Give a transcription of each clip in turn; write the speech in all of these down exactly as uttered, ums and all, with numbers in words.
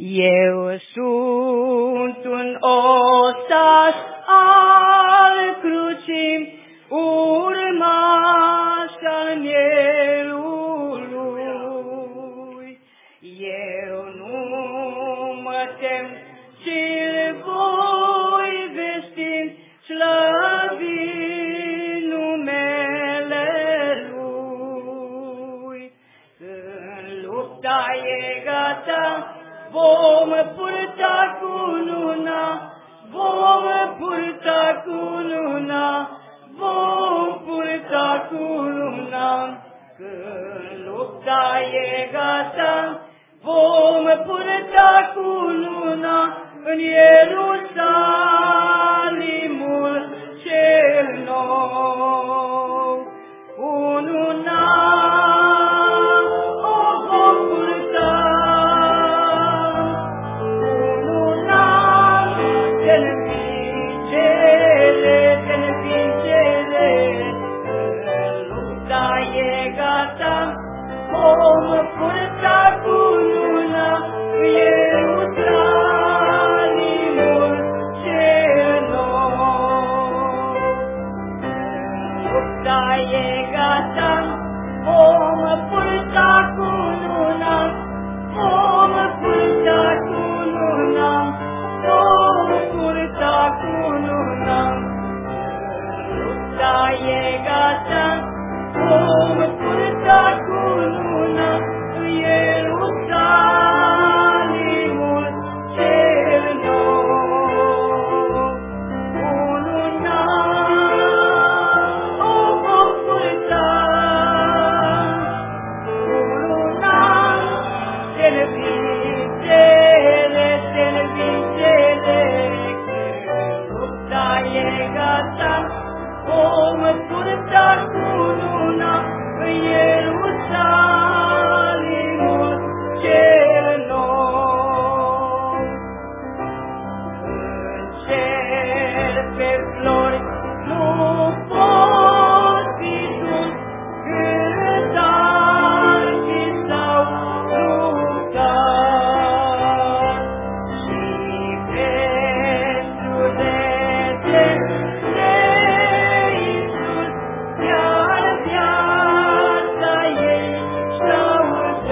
Eu sunt un ostaș al crucii, urmaș al mielului. Eu nu mă tem, ci-l voi vesti, slăvi numele lui. Când lupta e gata, vom purta cununa, vom purta cununa, vom purta cununa. Când lupta e gata, vom purta cununa în Ierusalimul cel nou. Cununa o vom purta, cununa de-n vingere, de-n vingere. Când lupta e gata, vom purta cununa în Ierusalimul cel nou. Când lupta e gata, vom purta cununa, vom purta cununa, vom purta cununa. Când lupta e gata, vom purta cununa în Ierusalimul cel nou. Cununa o vom purta, cununa de-n vingere, de-n vingere. Când lupta e gata, vom purta cununa în Ierusalimul cel nou. În cer pe flori nu pot fi dus, cât alții s-au luptat. Și pentru rege de Iisus, iar viața ei și-au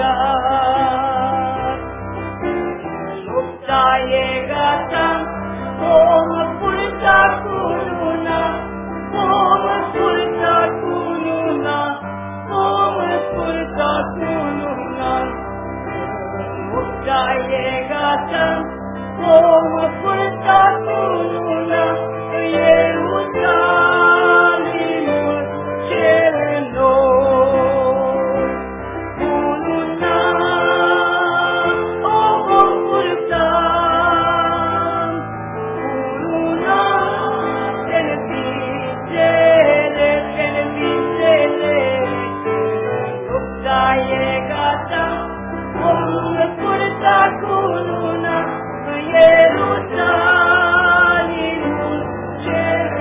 dat. Lupta e gata, vom purta cununa, vom purta cununa, vom purta cununa. Lupta e gata, vom purta cununa în Ierusalimul cel nou. Cununa o vom purta, cununa de-n vingere, de-n vingere. Când lupta e gata, vom purta cununa în Ierusalimul cel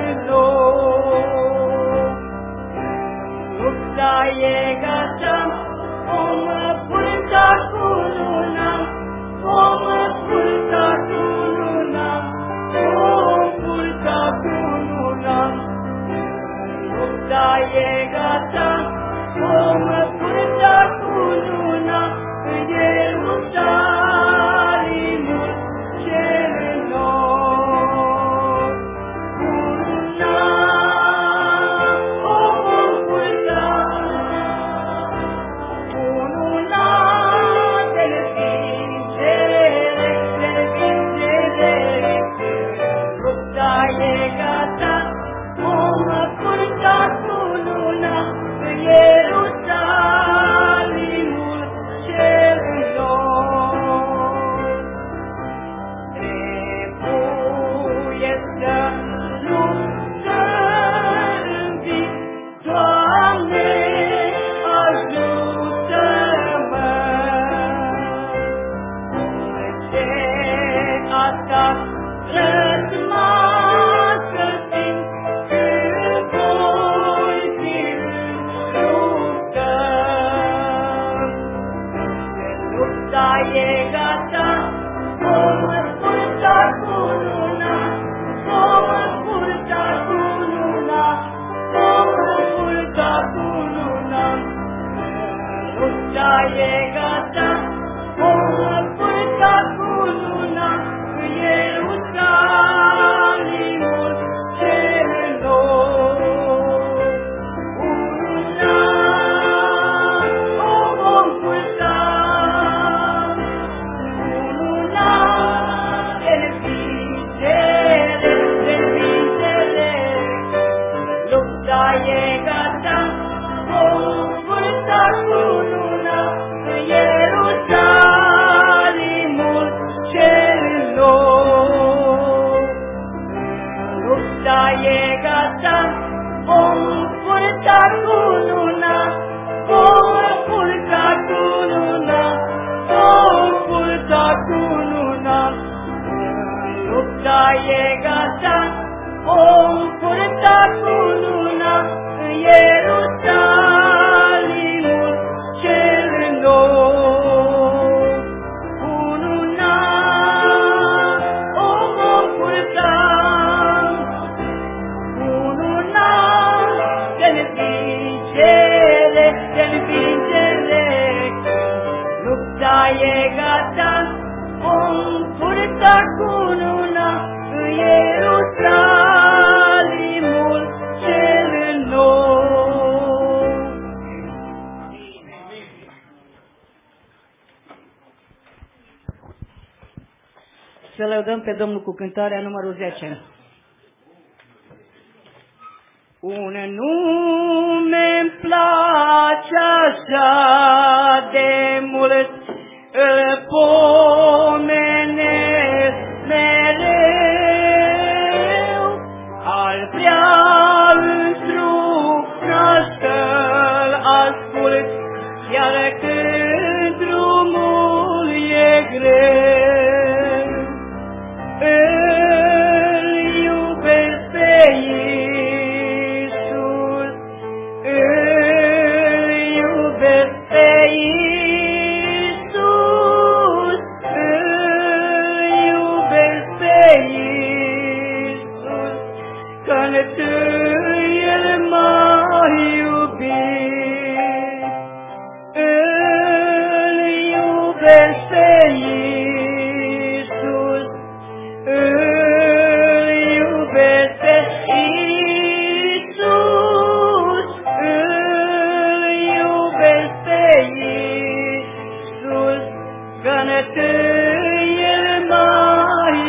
nou. Lupta e gata, vom purta cununa, vom purta cununa, vom purta cununa. Lupta e gata, vom purta cununa în Ierusalimul cel nou. Cununa o vom purta, cununa de-n vingere, de-n vingere. Când lupta e gata, vom purta cununa în Ierusalimul cel nou. Trebuie să luptăm în vis, Doamne, ajută-mă. Ce asta răzmas să fim, când voi fi în luptă. e gata, om purta cununa în Ierusalimul cel nou. Cununa, om purta, cununa, de-nvingere, de-nvingere, lupta e gata, om purta cununa în Ierusalimul cel nou. Să lăudăm pe Domnul cu cântarea numărul zece. Un nume-mi place așa de mult, îl pomenesc mereu, al Preaîntru să-l ascult, iar când drumul e greu, îl iubesc pe Iisus, îl iubesc pe Iisus, îl iubesc pe Iisus, că-n El m-a iubit, îl iubesc pe Iisus, îl iubesc pe Iisus, îl iubesc pe Iisus, că-n El m-a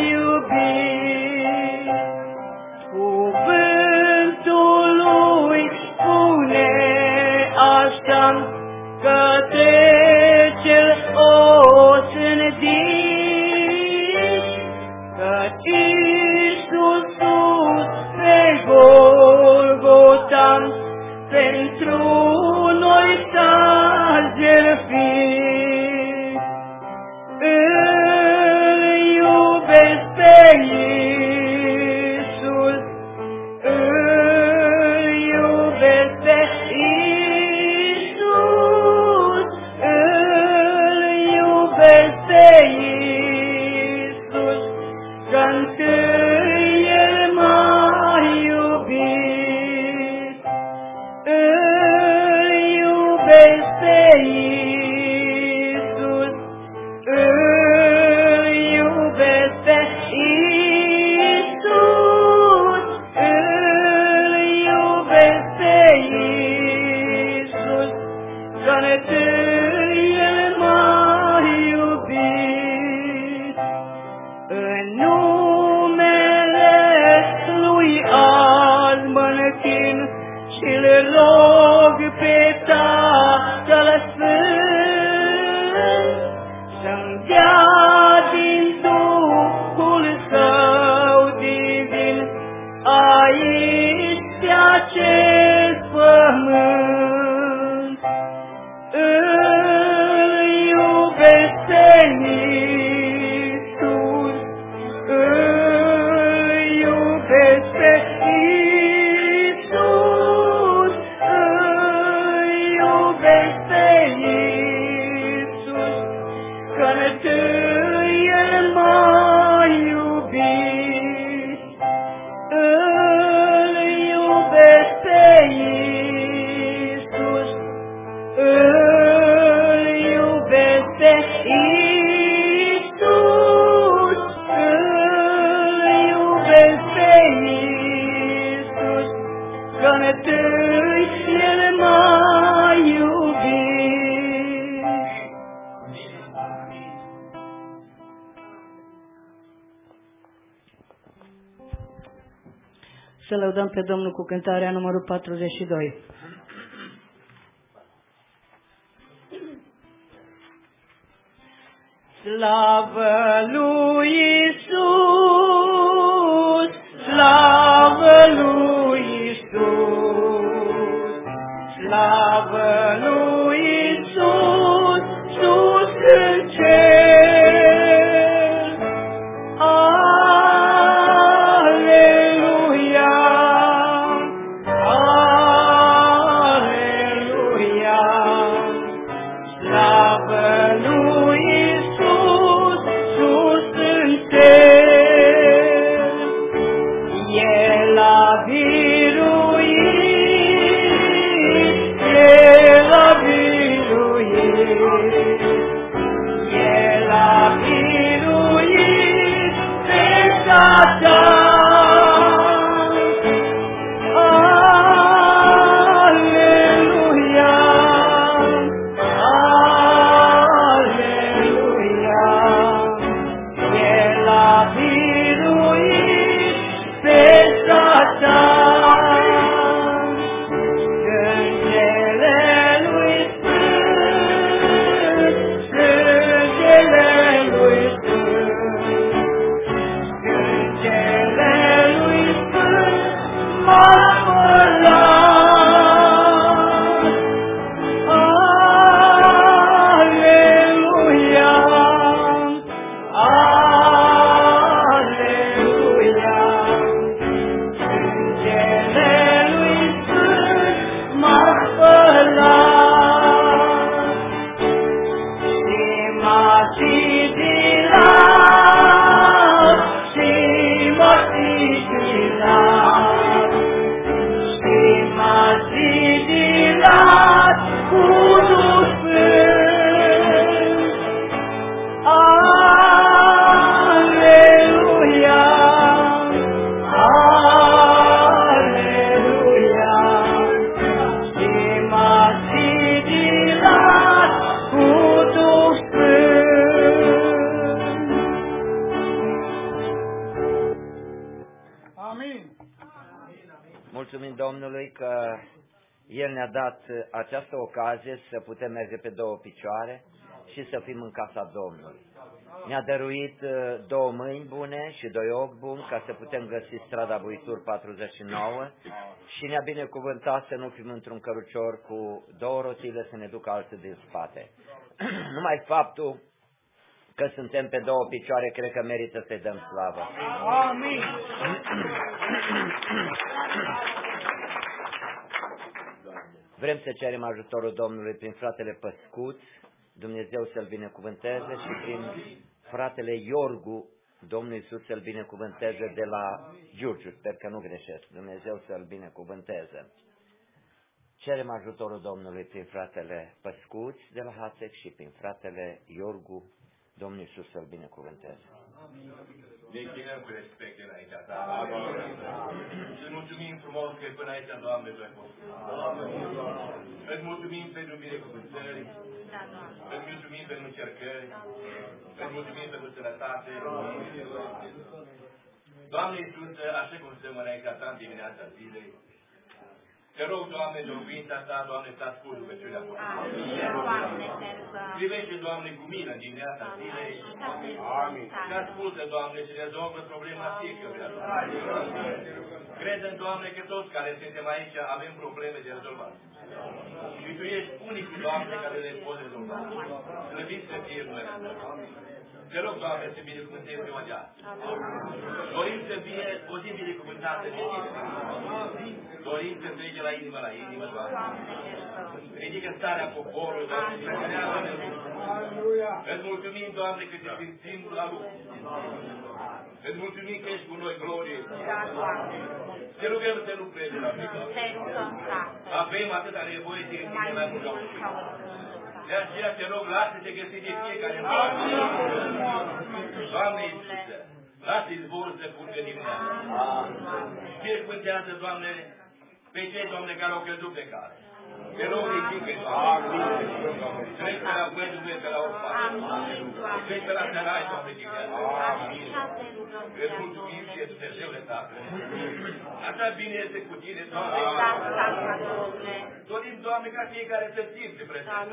iubit. Cuvântul Lui spune așa, către cel osândit, căci Iisus pe Golgota pentru noi s-a jertfit. Îl iubesc pe Iisus, îl iubesc pe Iisus, îl iubesc pe Iisus, că-n El m-a iubit. Îl iubesc pe Iisus, îl iubesc pe Iisus, îl iubesc pe Iisus, că-n El m-a iubit. În numele Lui azi mă închin și-L rog pe Tatăl Sfânt să-mi dea din Duhul Său divin aici pe acest pământ. Îl iubesc pe Iisus, îl iubesc pe Iisus, îl iubesc pe Iisus, că-n El m-a iubit. Îl iubesc pe Iisus, îl iubesc pe Iisus, îl iubesc pe Iisus, că-n El m-a iubit. Să lăudăm pe Domnul cu cântarea numărul patruzeci și doi. Slavă lui Iisus, slavă lui Iisus, slavă lui Iisus, sus în cer. Domnului că El ne-a dat această ocazie să putem merge pe două picioare și să fim în casa Domnului. Ne-a dăruit două mâini bune și doi ochi buni ca să putem găsi strada Buitur patruzeci și nouă și ne-a binecuvântat să nu fim într-un cărucior cu două rotile să ne ducă alții din spate. Numai faptul că suntem pe două picioare, cred că merită să-i dăm slavă. Amin. Vrem să cerem ajutorul Domnului prin fratele Păscuț, Dumnezeu să-l binecuvânteze, și prin fratele Iorgu, Domnul Iisus să-l binecuvânteze de la Giurgiu, sper că nu greșesc, Dumnezeu să-l binecuvânteze. Cerem ajutorul Domnului prin fratele Păscuț de la Hațec și prin fratele Iorgu, Domnul Iisus să-l binecuvânteze. Ne închinăm cu respect înaintea Ta. Îți mulțumim frumos că până aici, Doamne, Tu ai fost. Îți mulțumim pentru binecuvântări, îți mulțumim pentru încercări, îți mulțumim pentru sănătate. Doamne Iisus, așa cum stăm înaintea Ta în dimineața zilei, te rog, Doamne, de locuința Ta, Doamne, să asculți rugăciunea voastră. Privește, Doamne, cu milă în dimineața zilei. Amin. Și ascultă, Doamne, și rezolvă problema fiecăruia. Credem, Doamne, că toți care suntem aici avem probleme de rezolvat. Și Tu ești unicul, Doamne, care le poți rezolva. Slăvit să fie numele Tău. Te rog, Doamne, să binecuvântezi ziua de azi. Dorim să fie o zi binecuvântată de Tine. Dorim să trece la inimă la inimă, Doamne. Ridică starea poporului, Doamne, și creează-ne lucruri. Îți mulțumim, Doamne, că Te simțim la lucru. Îți mulțumim că ești cu noi, glorie. Te rugăm să nu pleci la noi. Avem atâta nevoie de Tine mai mult ca oricând. De aceea te rog, lasă-te găsi de fiecare în Doamne. Doamne Iisuse, lasă izvorul să curgă dimineața. Binecuvântează, Doamne, pe cei, Doamne, care au căzut pe care. Te rog, ridică, Doamne. Treci pe la văduve, pe la orfani. Treci pe la sărai, Doamne, din viață. Îți mulțumim și Dumnezeule Tată. Așa bine este cu Tine, Doamne. Dorim, Doamne, ca fiecare să simte prezența.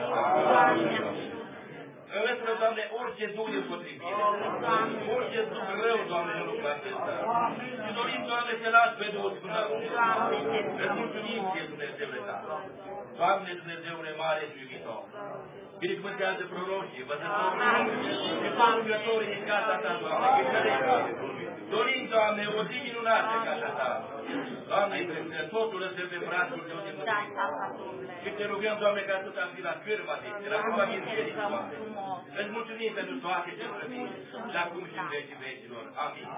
Înlătură, Doamne, orice duh de împotrivire, orice duh rău, Doamne, în lucrul acesta. Și dorim, Doamne, să lași pe Duhul Sfânt. Îți mulțumim și Dumnezeule Tată. Doamne, Dumnezeule mare și iubitor, binecuvântează proroșii, văzătorii și conducătorii din casa Ta, Doamne, cântărești. Dorim, Doamne, o zi minunată în casa Ta. Doamne, că totul lăsă pe brațul Tău de mântuire. Și Te rugăm, Doamne, ca Tu am fi la cârma de Tine, la cârma biserică, Doamne. Îți mulțumim pentru toate ce vrăbim, și acum și în vecii vecilor. Amin.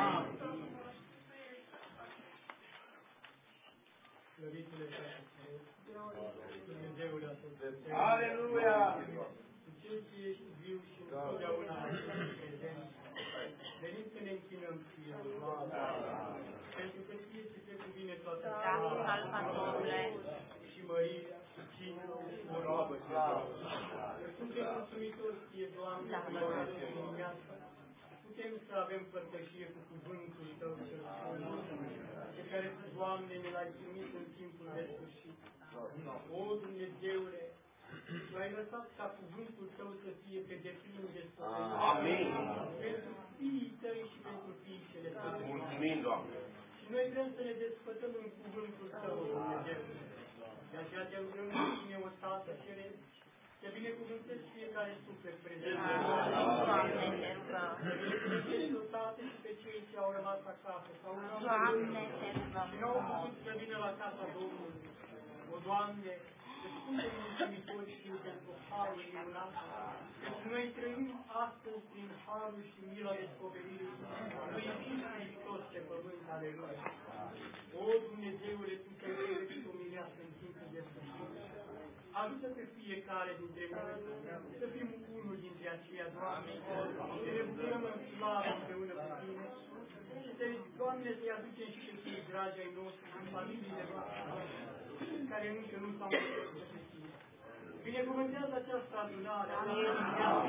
Aleluia! Cel ce ești viu și întotdeauna prezent, venim să ne închinăm Ție, pentru că Ție ți se cuvine toată și mărirea, și cinul, și onoarea. Suntem mulțumitori Ție, Doamne, pentru dimineața. Putem să avem părtășie cu cuvântul Tău cel Sfânt, pe care Tu, Doamne, ne l-ai trimis în timpul de sfârșit. O, Dumnezeule, Tu ai lăsat ca cuvântul Tău să fie pe deplin descoperit. Amin. Pentru fiii Tăi și pentru fiicele Tale. Mulțumim, Doamne. Și noi vrem să ne desfătăm în cuvântul Tău, Dumnezeu. De aceea Te rugăm cu Tine, o Tată Ceresc, să binecuvântezi fiecare suflet prezent. Să binecuvântezi, o Tată, și pe cei ce au rămas acasă sau nu și nu au putut să vină la casa Domnului. O, Doamne, îți suntem mulțumitori și pentru harul minunat, pentru noi trăim astăzi prin harul și mila descoperirii lui Iisus Hristos pe pământ, aleluia. O, Dumnezeule, Tu te vei să umilească în timpul de sfârșit. Ajută pe fiecare dintre noi să fim unul dintre aceia, Doamne, să ne bucurăm în slavă împreună cu Tine și să, Doamne, să-i aducem și pe cei dragi ai noștri, în familiile noastre, care încă nu s-au întâlnit pe Tine. Binecuvântează această adunare,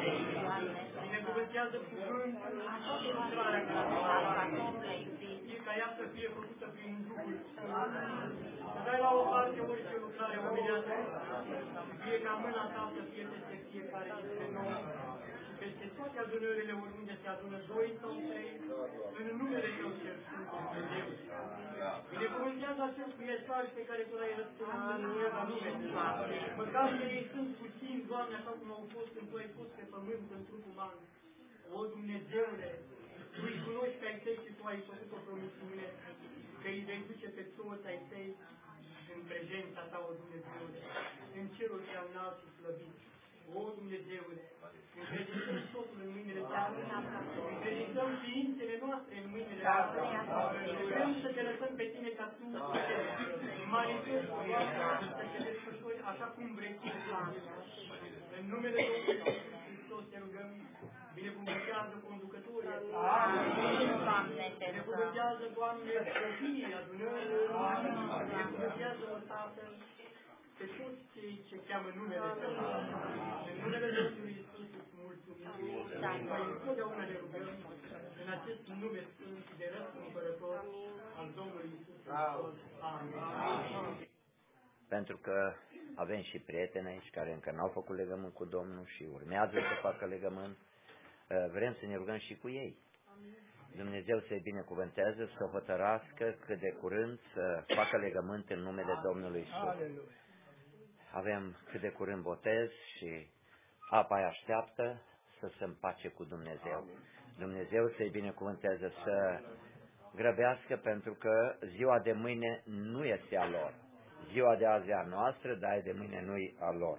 binecuvântează cuvântul și toată lucrarea care a făcut. ca ea să fie făcută prin Duhul Sfânt. Să dai la o parte orice lucrare omenească, fie ca mâna ta să fie peste fiecare dintre noi, și peste toate adunările oriunde se adună doi sau trei, în numele Tău cel Sfânt, Dumnezeu. Binecuvântează acest mesaj pe care Tu l-ai răspuns în întreaga lume. Măcar că ei sunt puțini, Doamne, așa cum au fost când Tu ai pus pe pământ în trup uman. O, Dumnezeule, Tu îi cunoști pe ai Tăi și Tu ai făcut o promisiune că îi vei duce pe toți ai Tăi în prezența Ta, o Dumnezeule, în cerul cel înalt și slăvit. O, Dumnezeule, încredințăm totul în mâinile Tale, încredințăm ființele noastre în mâinile Tale, și vrem să Te lăsăm pe Tine ca Tu să manifesti să Te desfășori așa cum vrei Tu. În numele Domnului Iisus Hristos Te rugăm, binecuvântează conducătorii, binecuvântează, Doamne, copiii adunării, binecuvântează-o, Tată, pe toți cei ce cheamă numele Tău. În numele Domnului Iisus îți mulțumim. Noi întotdeauna ne rugăm în acest nume sfânt și de răscumpărător al Domnului Iisus Hristos. Amin. Pentru că avem și prieteni aici care încă n-au făcut legământ cu Domnul și urmează să facă legământ, vrem să ne rugăm și cu ei. Dumnezeu să-i binecuvânteze, să o hotărască cât de curând să facă legământ în numele Domnului Iisus. Avem cât de curând botez și apa îi așteaptă să se împace cu Dumnezeu. Dumnezeu să-i binecuvânteze, să grăbească, pentru că ziua de mâine nu este a lor. Ziua de azi e a noastră, dar de mâine nu-i a lor.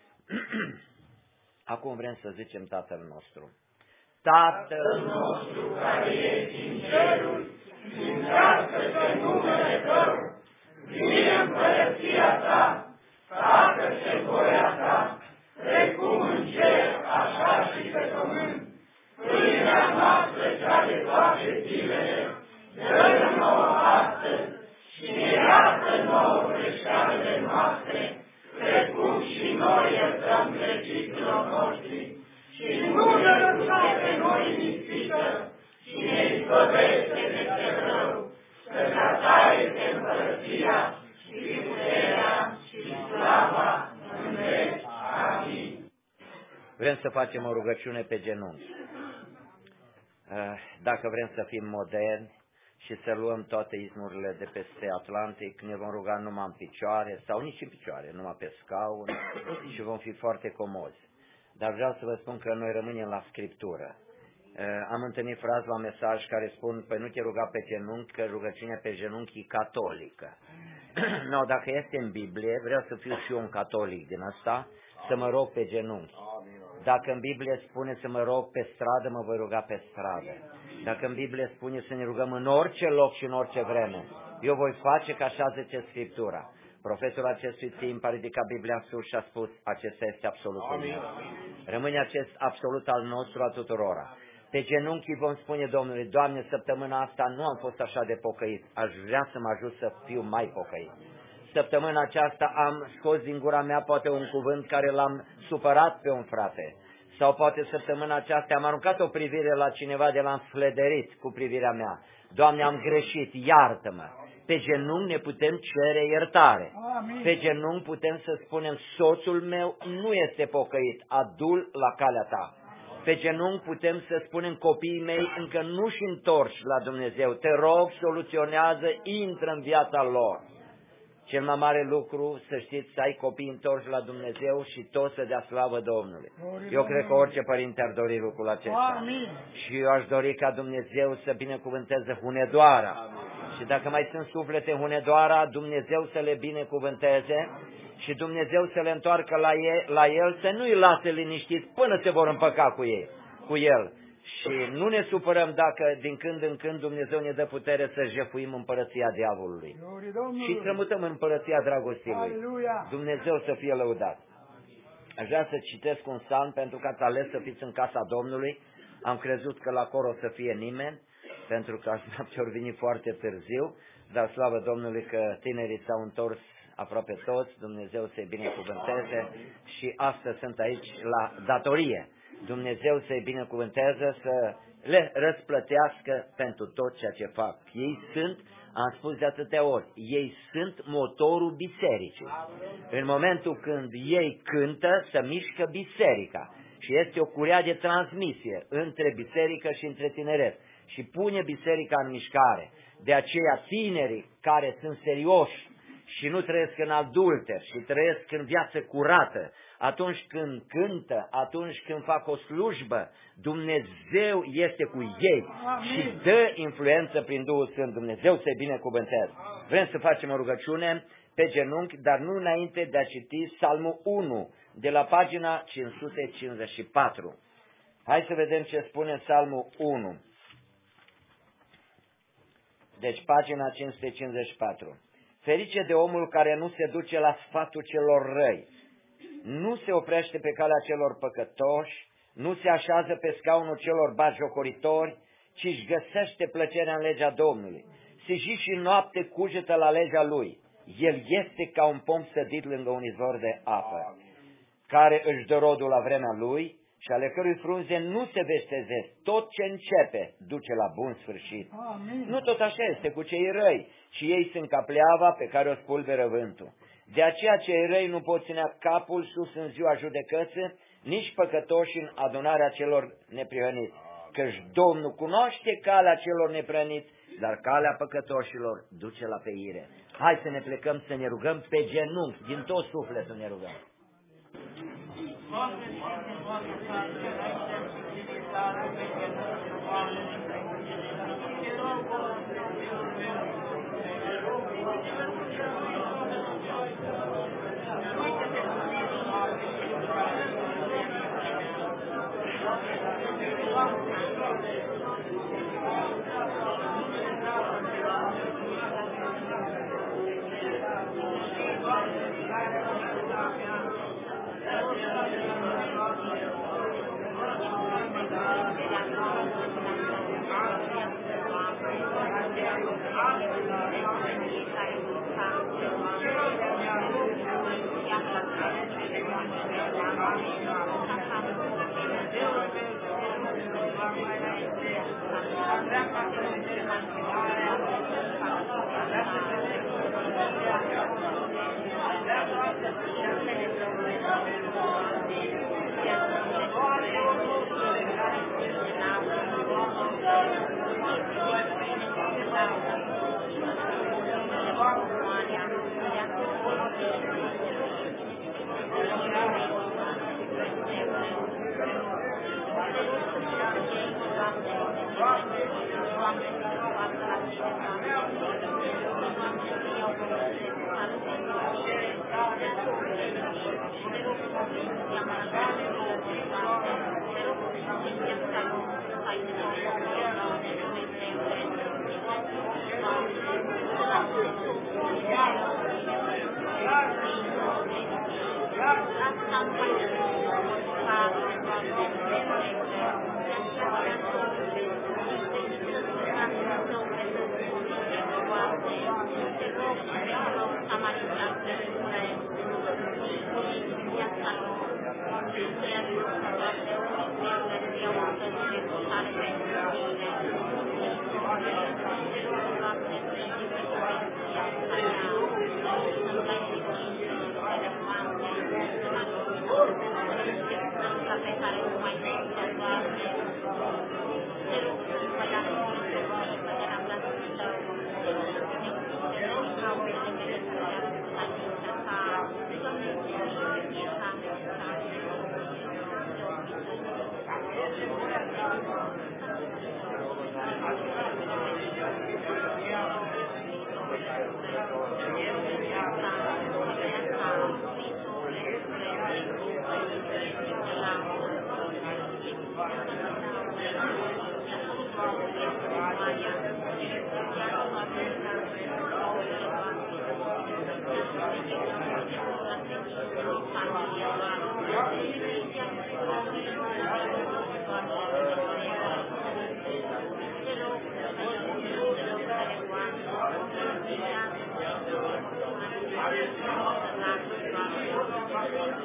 Acum vrem să zicem Tatăl nostru. Tatăl nostru care ești în ceruri, sfințească-se numele Tău, vie împărăția Ta, facă-se voia Ta, precum în cer, așa și pe pământ. Pâinea noastră cea de toate zilele, dă-ne nouă astăzi și ne iartă nouă greșelile noastre, precum și noi iertăm greșiților noștri. Și nu ne lăsa pe noi în ispită, și ne izbăvește de cel rău, că ca Ta este împărăția și puterea și slava în veci. Amin. Vrem să facem o rugăciune pe genunchi. Dacă vrem să fim moderni și să luăm toate izmurile de peste Atlantic, ne vom ruga numai în picioare, sau nici în picioare, numai pe scaun, și vom fi foarte comozi. Dar vreau să vă spun că noi rămânem la Scriptură. Am întâlnit frazi la mesaj care spun, păi nu te ruga pe genunchi, că rugăciunea pe genunchi e catolică. No, dacă este în Biblie, vreau să fiu și eu un catolic din asta, să mă rog pe genunchi. Dacă în Biblie spune să mă rog pe stradă, mă voi ruga pe stradă. Dacă în Biblie spune să ne rugăm în orice loc și în orice vreme, eu voi face ca așa zice Scriptura. Profesorul acestui timp a ridicat Biblia în sus și a spus, acesta este absolutul meu. Rămâne acest absolut al nostru, a tuturora. Pe genunchi vom spune Domnului, Doamne, săptămâna asta nu am fost așa de pocăit, aș vrea să mă ajut să fiu mai pocăit. Săptămâna aceasta am scos din gura mea poate un cuvânt care l-am supărat pe un frate. Sau poate săptămâna aceasta am aruncat o privire la cineva de l-am flederit cu privirea mea. Doamne, am greșit, iartă-mă. Pe genunchi ne putem cere iertare. Amin. Pe genunchi putem să spunem, soțul meu nu este pocăit, adu-l la calea Ta. Pe genunchi putem să spunem, copiii mei încă nu-și întorci la Dumnezeu. Te rog, soluționează, intră în viața lor. Cel mai mare lucru, să știți, să ai copii întorși la Dumnezeu și toți să dea slavă Domnului. Eu cred că orice părinte ar dori lucrul acesta. Amin. Și eu aș dori ca Dumnezeu să binecuvânteze Hunedoara. Amin. Și dacă mai sunt suflete în Hunedoara, Dumnezeu să le binecuvânteze și Dumnezeu să le întoarcă la el, la el să nu-i lase liniștiți până se vor împăca cu ei, cu el. Și nu ne supărăm dacă din când în când Dumnezeu ne dă putere să jefuim împărăția diavolului. Și strămutăm în împărăția dragostii Lui. Dumnezeu să fie lăudat. Aș vrea să citesc un psalm pentru că ați ales să fiți în casa Domnului. Am crezut că la cor o să fie nimeni, pentru că azi noapte ori veni foarte târziu, dar slavă Domnului că tinerii s-au întors aproape toți, Dumnezeu să-i binecuvânteze și astăzi sunt aici la datorie. Dumnezeu să-i binecuvânteze, să le răsplătească pentru tot ceea ce fac. Ei sunt, am spus de atâtea ori, ei sunt motorul bisericii. În momentul când ei cântă, se mișcă biserica și este o curea de transmisie între biserică și între tineret și pune biserica în mișcare. De aceea tinerii care sunt serioși și nu trăiesc în adulter și trăiesc în viață curată, atunci când cântă, atunci când fac o slujbă, Dumnezeu este cu ei. Amin. Și dă influență prin Duhul Sfânt. Dumnezeu să-i binecuvânteze. Vrem să facem o rugăciune pe genunchi, dar nu înainte de a citi Psalmul unu, de la pagina cinci sute cincizeci și patru. Hai să vedem ce spune Psalmul unu. Deci pagina cinci sute cincizeci și patru. Ferice de omul care nu se duce la sfatul celor răi, nu se oprește pe calea celor păcătoși, nu se așează pe scaunul celor batjocoritori, ci își găsește plăcerea în legea Domnului. Se zi și noapte cugetă la legea Lui. El este ca un pom sădit lângă un izvor de apă, care își dă rodul la vremea Lui și ale cărui frunze nu se veștezesc. Tot ce începe duce la bun sfârșit. Amin. Nu tot așa este cu cei răi, ci ei sunt ca pleava pe care o spulberă vântul. De aceea cei răi nu pot ținea capul sus în ziua judecății, nici păcătoși în adunarea celor neprihăniți. Căci Domnul cunoaște calea celor neprihăniți, dar calea păcătoșilor duce la peire. Hai să ne plecăm să ne rugăm pe genunchi, din tot sufletul ne rugăm.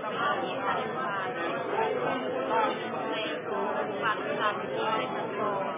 Thank you.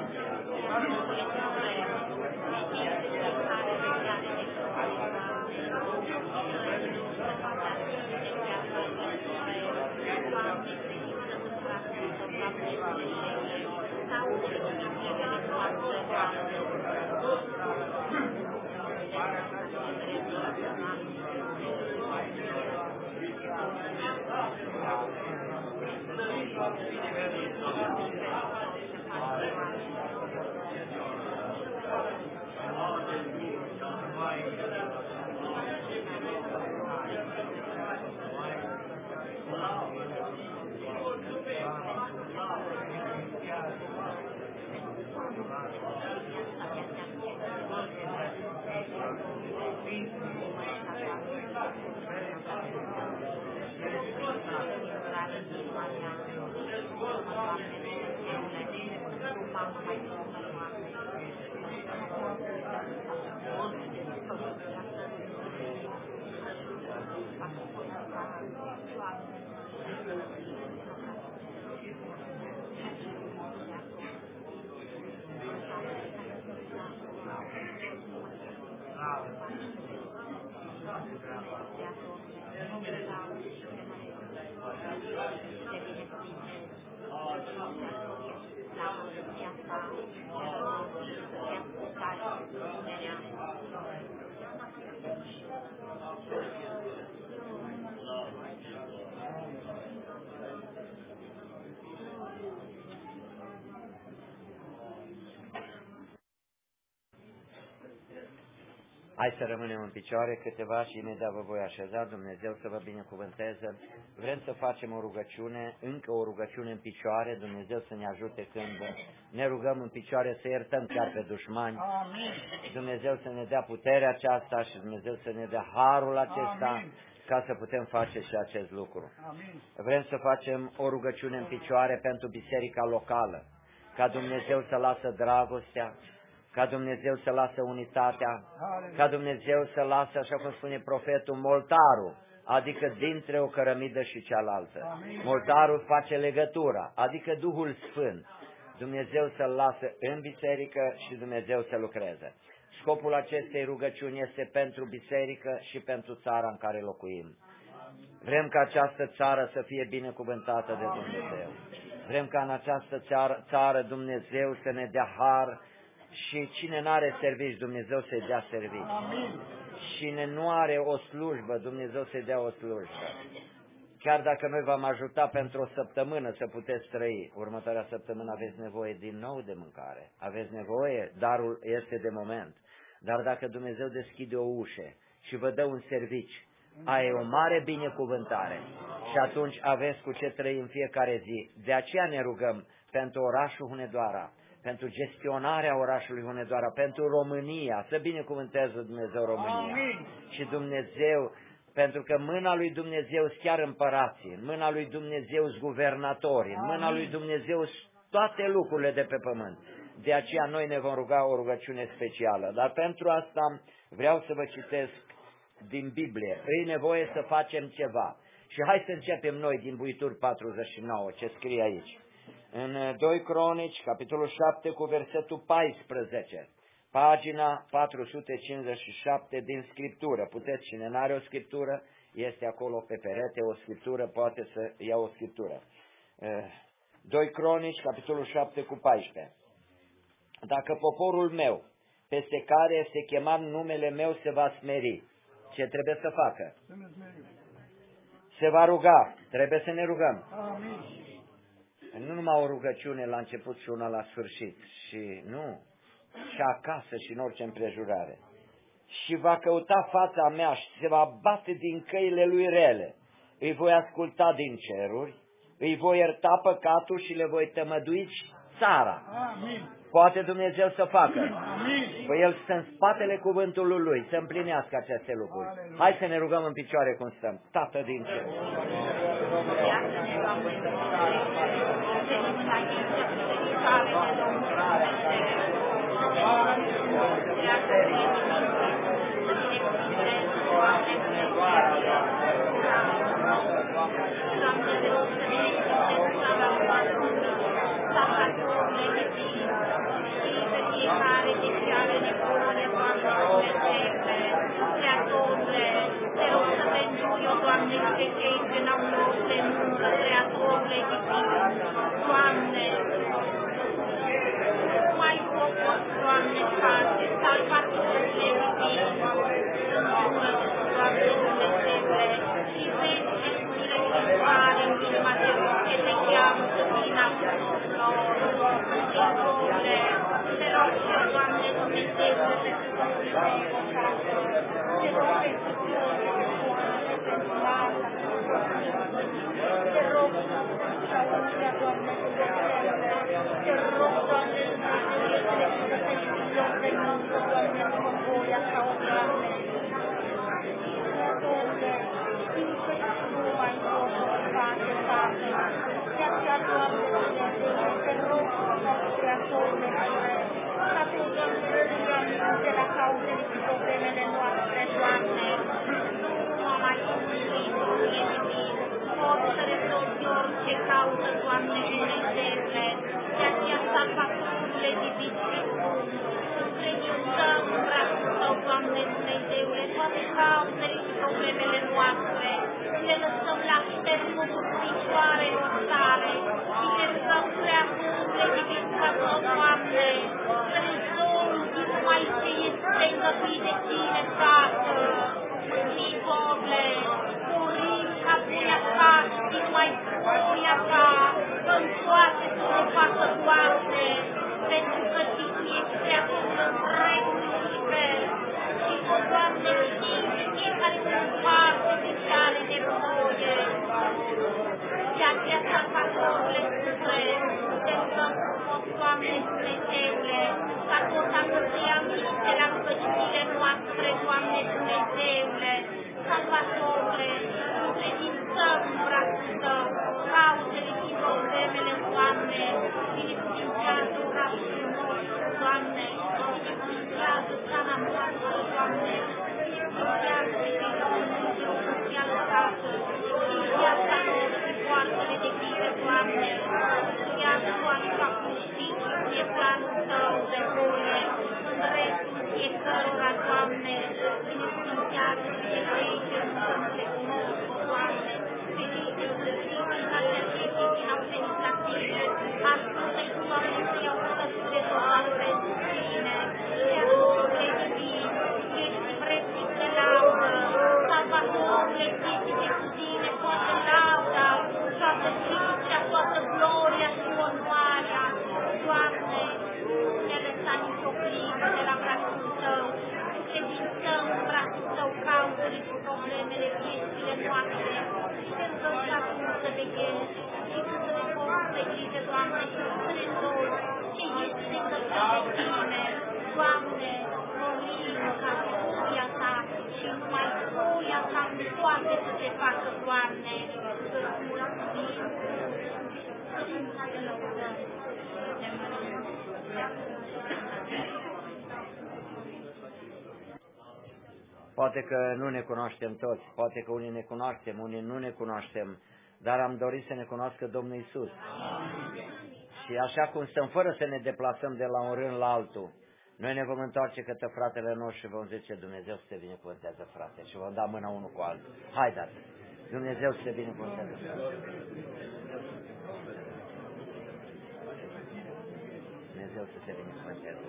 Hai să rămânem în picioare câteva și imediat vă voi așeza, Dumnezeu să vă binecuvânteze. Vrem să facem o rugăciune, încă o rugăciune în picioare, Dumnezeu să ne ajute când ne rugăm în picioare să iertăm chiar pe dușmani. Amin. Dumnezeu să ne dea puterea aceasta și Dumnezeu să ne dea harul acesta. Amin. Ca să putem face și acest lucru. Amin. Vrem să facem o rugăciune în picioare pentru biserica locală, ca Dumnezeu să lasă dragostea, ca Dumnezeu să lasă unitatea, ca Dumnezeu să lasă, așa cum spune profetul, moltarul, adică dintre o cărămidă și cealaltă. Amin. Moltarul face legătura, adică Duhul Sfânt. Dumnezeu să-L lasă în biserică și Dumnezeu să lucreze. Scopul acestei rugăciuni este pentru biserică și pentru țara în care locuim. Vrem ca această țară să fie binecuvântată de Dumnezeu. Vrem ca în această țară, țară Dumnezeu să ne dea har și cine nu are servici, Dumnezeu să-i dea servici. Cine nu are o slujbă, Dumnezeu să-i dea o slujbă. Chiar dacă noi v-am ajutat pentru o săptămână să puteți trăi, următoarea săptămână aveți nevoie din nou de mâncare. Aveți nevoie, darul este de moment. Dar dacă Dumnezeu deschide o ușă și vă dă un servici, aia e o mare binecuvântare. Și atunci aveți cu ce trăi în fiecare zi. De aceea ne rugăm pentru orașul Hunedoara, pentru gestionarea orașului Hunedoara, pentru România, să binecuvânteze Dumnezeu România. Amin. Și Dumnezeu, pentru că mâna lui Dumnezeu chiar împărații, în mâna lui Dumnezeu guvernatorii, în mâna lui Dumnezeu toate lucrurile de pe pământ. De aceea noi ne vom ruga o rugăciune specială. Dar pentru asta vreau să vă citesc din Biblie. E nevoie să facem ceva. Și hai să începem noi din Buituri patruzeci și nouă, ce scrie aici. În doi Cronici, capitolul șapte, cu versetul paisprezece, pagina patru sute cincizeci și șapte din Scriptură. Puteți, cine n-are o Scriptură, este acolo pe perete o Scriptură, poate să ia o Scriptură. doi Cronici, capitolul șapte, cu paisprezece. Dacă poporul meu, peste care este chemat numele meu, se va smeri, ce trebuie să facă? Se va ruga, trebuie să ne rugăm. Amin. Nu numai o rugăciune la început și una la sfârșit, și nu, și acasă și în orice împrejurare. Și va căuta fața mea și se va bate din căile lui rele. Îi voi asculta din ceruri, îi voi ierta păcatul și le voi tămădui țara. Amin. Poate Dumnezeu să facă. Amin. Păi El stă în spatele cuvântului Lui, să împlinească aceste lucruri. Hai să ne rugăm în picioare cum stăm. Tată din cer. Fiecare dintre ale nevoile, Doamne, Creatorule, te rog să pentru eu, Doamne, și pe cei ce n-au loc de muncă, Creatorule divin, Doamne, Tu ai făcut, Doamne, face, salvatorile divin, îndură, Doamne, Dumnezeule, și vezi lucrurile viitoare în inima de rog, ce te cheamă să vină acolo, Creatorule, te rog și eu, Doamne, Dumnezeule, pentru Dumnezeu, te rog pentru toți, pentru Marta, te rog, Dumnezeu, Doamne, te rog, Doamne, Dumnezeule, să te știți pe muncă, Doamne, cu voia ca o Doamne. Creatorule, știu că Tu mai poți să faci, Tată, de aceea, Doamne, Dumnezeule, te rog, Creatorule, Domnului, ca Tu, Doamne, de la cauzele și problemele noastre, Doamne, nu mai construit, poți să rezolvi orice cauză, Doamne, Dumnezeule, de aceea salvatorile divine, credințăm în brațul Tău, Doamne, Dumnezeule, toate cauzele și problemele noastre, le lăsăm la șternutul picioarelor Tale și te rugăm prea mult, divin, ca Tu, Doamne, să rezolvi numai ce este îngăpit de Tine, Tată, și, Doamne, dorim ca voia Ta și numai voia Ta în toate să o facă, Doamne, pentru că Tu ești creatorul întregului univers și Tu, Doamne, știi fiecare în parte de ce are nevoie. De aceea, salvatorule suprem, te rugăm frumos, Doamne Dumnezeule, ca tot atât să ia aminte la rugăciunile noastre, Doamne Dumnezeule, salvatorule, încredințăm în brațul Tău, cauzele și problemele, Doamne, binecuvintează orașul nostru, Doamne, binecuvintează țara noastră, Doamne, binecuvintează pe Dumnezeu socială, Tată, și viața noastră și poartele de bine, Doamne, iată, Doamne, ca cum știi ce e planul Tău de voie, în restul fiecărora, Doamne, binecuvintează și de aici, în numele nostru, Doamne, pe cei de zării, ca de cei din au venit la Tine, ascultă-i, Doamne, să iau rugăciune total pentru Tine, te adorule divin, ești prețit de laudă, salvatorule, ești de Tine, toată lauda, toată cinstea, toată gloria și onoarea, Doamne, ne lăsa nicio clipă de la brațul Tău, credințăm în brațul Tău cauzele și problemele viețile noastre și te rugăm ca Tu să veghezi și Tu să ne poți de grijă, Doamne, și Tu să ne rezolvi ce este îngăpit de Tine. Doamne, dorim ca voia Ta și numai voia Ta poate să se facă, Doamne, să-ți mulțumim, să-ți te lăudăm, să te mărim. Poate că nu ne cunoaștem toți, poate că unii ne cunoaștem, unii nu ne cunoaștem, dar am dorit să ne cunoască Domnul Iisus. Și așa cum stăm, fără să ne deplasăm de la un rând la altul, noi ne vom întoarce către fratele nostru și vom zice, Dumnezeu să te binecuvântează, frate, și vom da mâna unul cu altul. Haideți! Dumnezeu să te binecuvântează, frate. Dumnezeu să te binecuvânteze.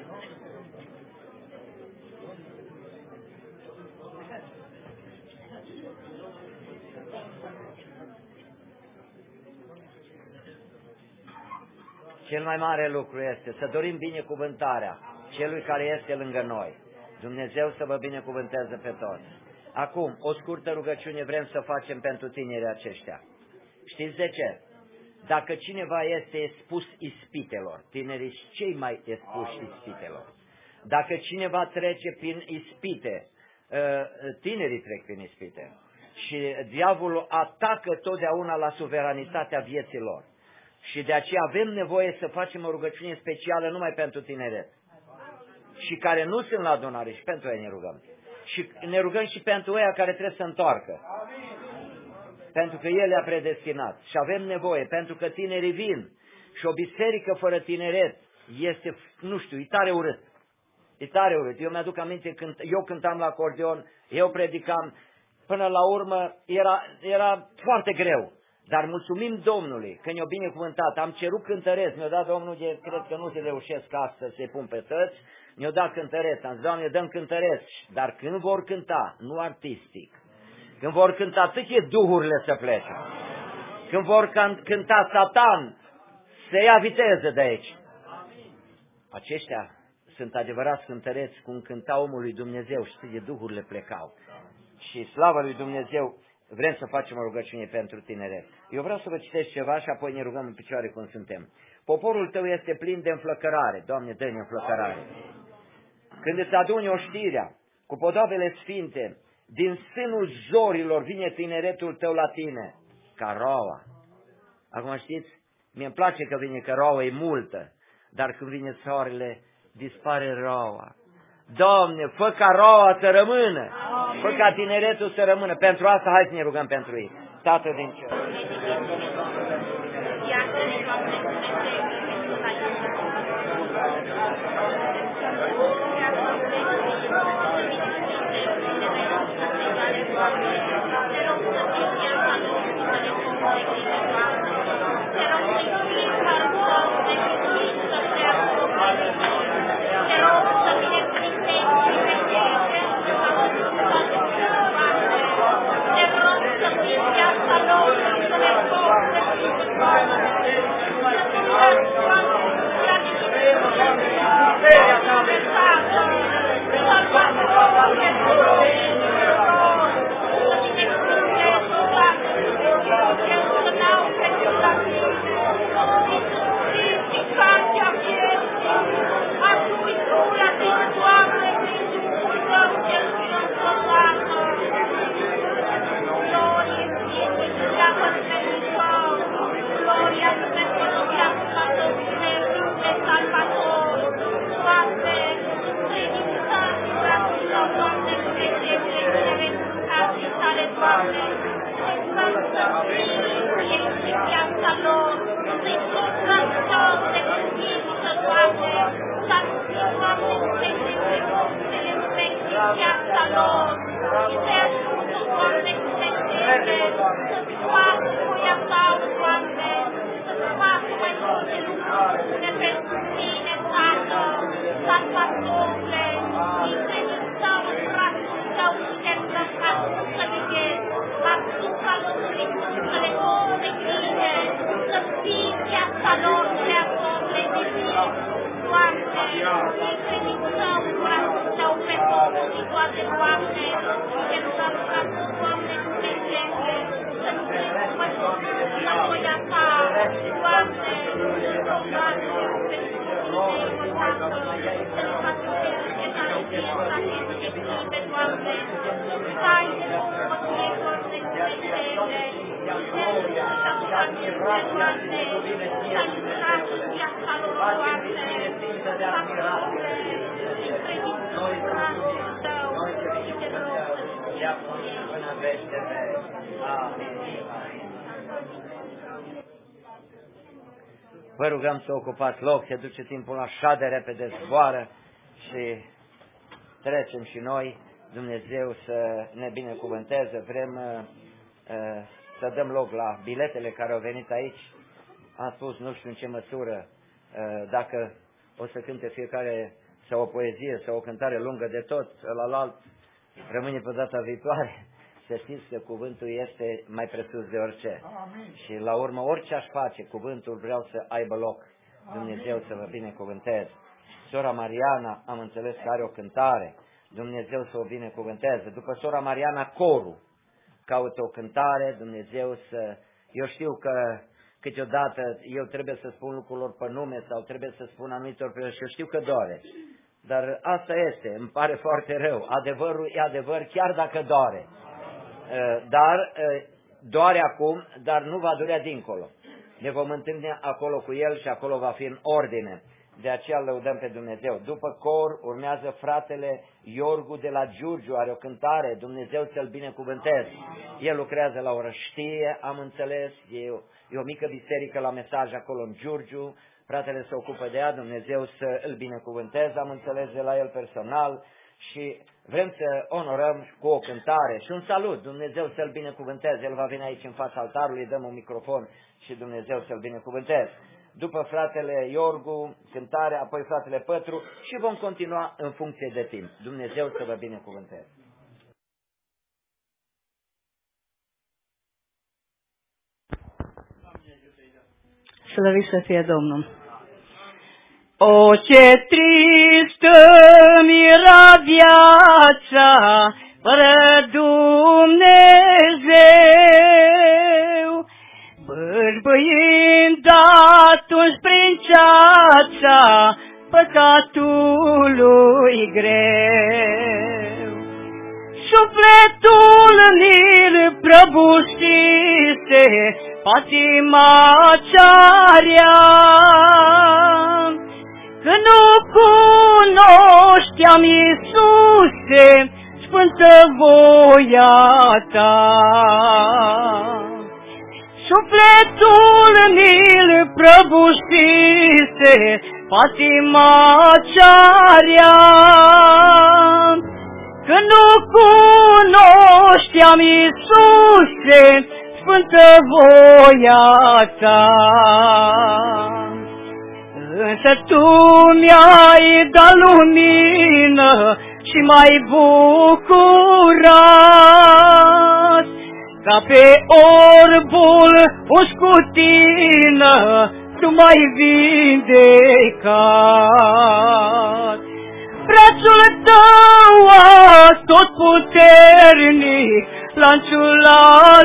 Cel mai mare lucru este să dorim binecuvântarea celui care este lângă noi. Dumnezeu să vă binecuvânteze pe toți. Acum, o scurtă rugăciune vrem să facem pentru tinerii aceștia. Știți de ce? Dacă cineva este expus ispitelor, tinerii și cei mai expuși ispitelor. Dacă cineva trece prin ispite, tinerii trec prin ispite. Și diavolul atacă totdeauna la suveranitatea vieții lor. Și de aceea avem nevoie să facem o rugăciune specială numai pentru tineret. Și care nu sunt la adunare, și pentru ei ne rugăm. Și ne rugăm și pentru ei care trebuie să întoarcă. Pentru că El le-a predestinat. Și avem nevoie, pentru că tinerii vin. Și o biserică fără tineret este, nu știu, e tare urât. E tare urât. Eu mi-aduc aminte, când eu cântam la acordeon, eu predicam, până la urmă era, era foarte greu. Dar mulțumim Domnului că ne-a binecuvântat. Am cerut cântăreți, mi-a dat Domnul, de, cred că nu se reușesc astăzi să-i pun pe tăți, ne-a dat cântăreți. Am zis, Doamne, dăm cântăreți. Dar când vor cânta, nu artistic, când vor cânta, toate duhurile să plece. Când vor cânta Satan, să ia viteză de aici. Aceștia sunt adevărați cântăreți, cum cânta omul lui Dumnezeu și toate duhurile plecau. Și slavă lui Dumnezeu, vrem să facem o rugăciune pentru tineret. Eu vreau să vă citesc ceva și apoi ne rugăm în picioare cum suntem. Poporul tău este plin de înflăcărare. Doamne, dă-ne înflăcărare. Când îți aduni oștirea cu podoabele sfinte, din sânul zorilor vine tineretul tău la tine, ca roaua. Acum știți, mie îmi place că vine, că roaua e multă, dar când vine soarele, dispare roa. Doamne, fă ca roa să rămână, fă ca tineretul să rămână. Pentru asta, hai să ne rugăm pentru ei. Tată din cer. Iată-ne, Doamne, Vă rugăm să ocupați loc, se duce timpul așa de repede, zboară și trecem și noi, Dumnezeu să ne binecuvânteze. Vrem uh, uh, să dăm loc la biletele care au venit aici. Am spus, nu știu în ce măsură, uh, dacă o să cânte fiecare sau o poezie sau o cântare lungă de tot, ălalalt rămâne pe data viitoare. Să știți că cuvântul este mai presus de orice. Amin. Și la urmă, orice aș face, cuvântul vreau să aibă loc. Dumnezeu Amin. Să vă binecuvânteze. Sora Mariana, am înțeles că are o cântare. Dumnezeu să o binecuvânteze. După sora Mariana, corul caută o cântare. Dumnezeu să... Eu știu că câteodată eu trebuie să spun lucrurilor pe nume sau trebuie să spun anumitor pe și eu știu că doare. Dar asta este, îmi pare foarte rău. Adevărul e adevăr, chiar dacă doare. Dar doare acum, dar nu va durea dincolo. Ne vom întâlni acolo cu El și acolo va fi în ordine. De aceea lăudăm pe Dumnezeu. După cor urmează fratele Iorgu de la Giurgiu, are o cântare, Dumnezeu să-l binecuvânteze. El lucrează la Orăștie, am înțeles, e o, e o mică biserică la Mesaj acolo în Giurgiu, fratele se ocupă de ea, Dumnezeu să îl binecuvânteze, am înțeles de la el personal și vrem să onorăm cu o cântare și un salut, Dumnezeu să-l binecuvânteze, el va veni aici în fața altarului, dăm un microfon și Dumnezeu să-l binecuvânteze. După fratele Iorgu, cântare, apoi fratele Pătru și vom continua în funcție de timp. Dumnezeu să vă binecuvânteze. Slăvit să fie Domnul! O, ce tristă mi-era viața fără Dumnezeu, bârbâind atunci prin ceața păcatului greu. Sufletul mi-l prăbușise patima cea rea, Că nu cunoșteam, Iisuse, sfântă voia Ta. Sufletul mi-l prăbușise, patima cea-rea. Că nu cunoșteam, Iisuse, sfântă voia Ta. Însă Tu mi-ai dat lumină și m-ai bucurat, ca pe orbul pus cu Tine, Tu m-ai vindecat. Brațul Tău atotputernic, lanciul a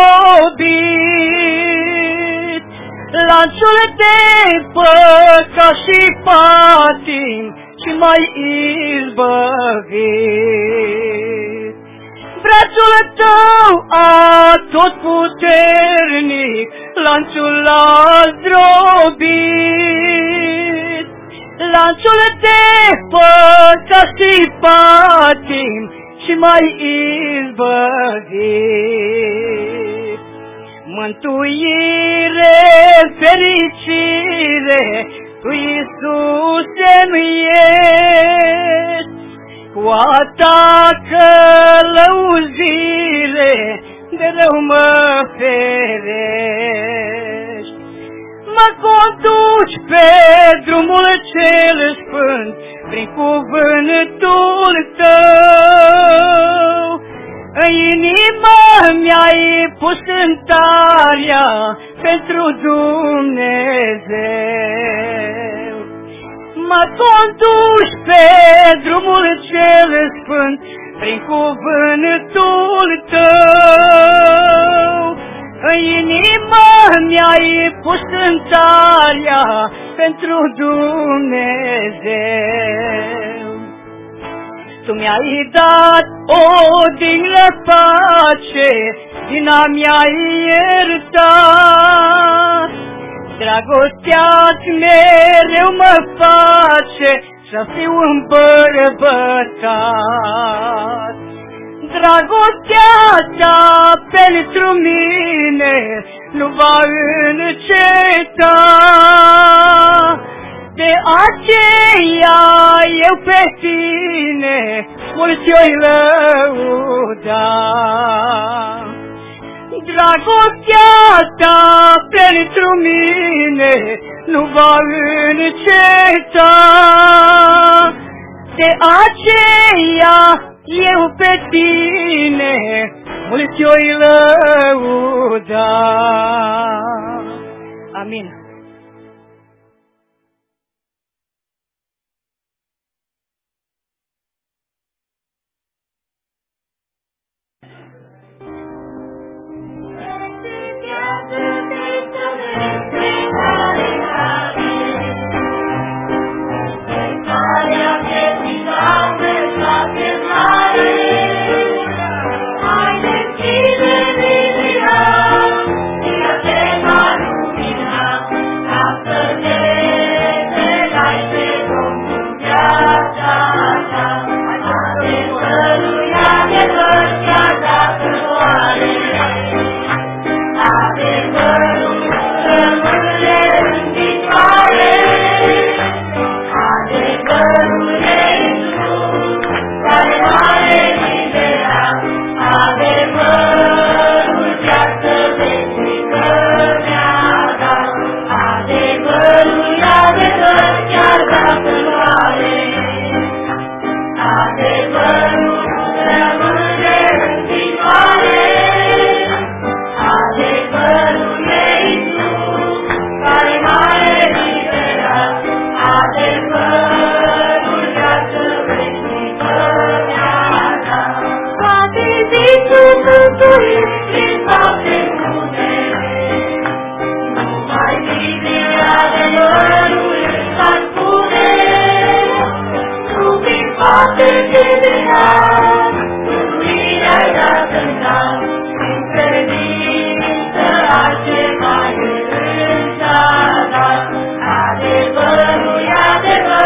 zdrobit, lanciul de păcat și patim și m-ai izbăvit. Brațul Tău atotputernic, lanciul a zdrobit, lanciul de păcat și patim și m-ai izbăvit. Mântuire, fericire, Tu, Iisuse-mi ești, cu a Ta călăuzire de rău mă ferești. Mă conduci pe drumul cel sfânt, prin cuvântul Tău. În inimă mi-ai pus cântarea pentru Dumnezeu. Mă conduci pe drumul cel sfânt, prin cuvântul Tău. În inimă mi-ai pus cântarea pentru Dumnezeu. Tu mi-ai dat odihnă, pace, din a mi-ai iertat. Dragostea-ți mereu mă face să fiu îmbărbătat. Dragostea Ta pentru mine nu va înceta. De aceea eu pe Tine mult i-oi lăuda. Dragostea Ta pentru mine nu va înceta. De aceea eu pe Tine mult i-oi lăuda. Amin. Adevărul e adevăr.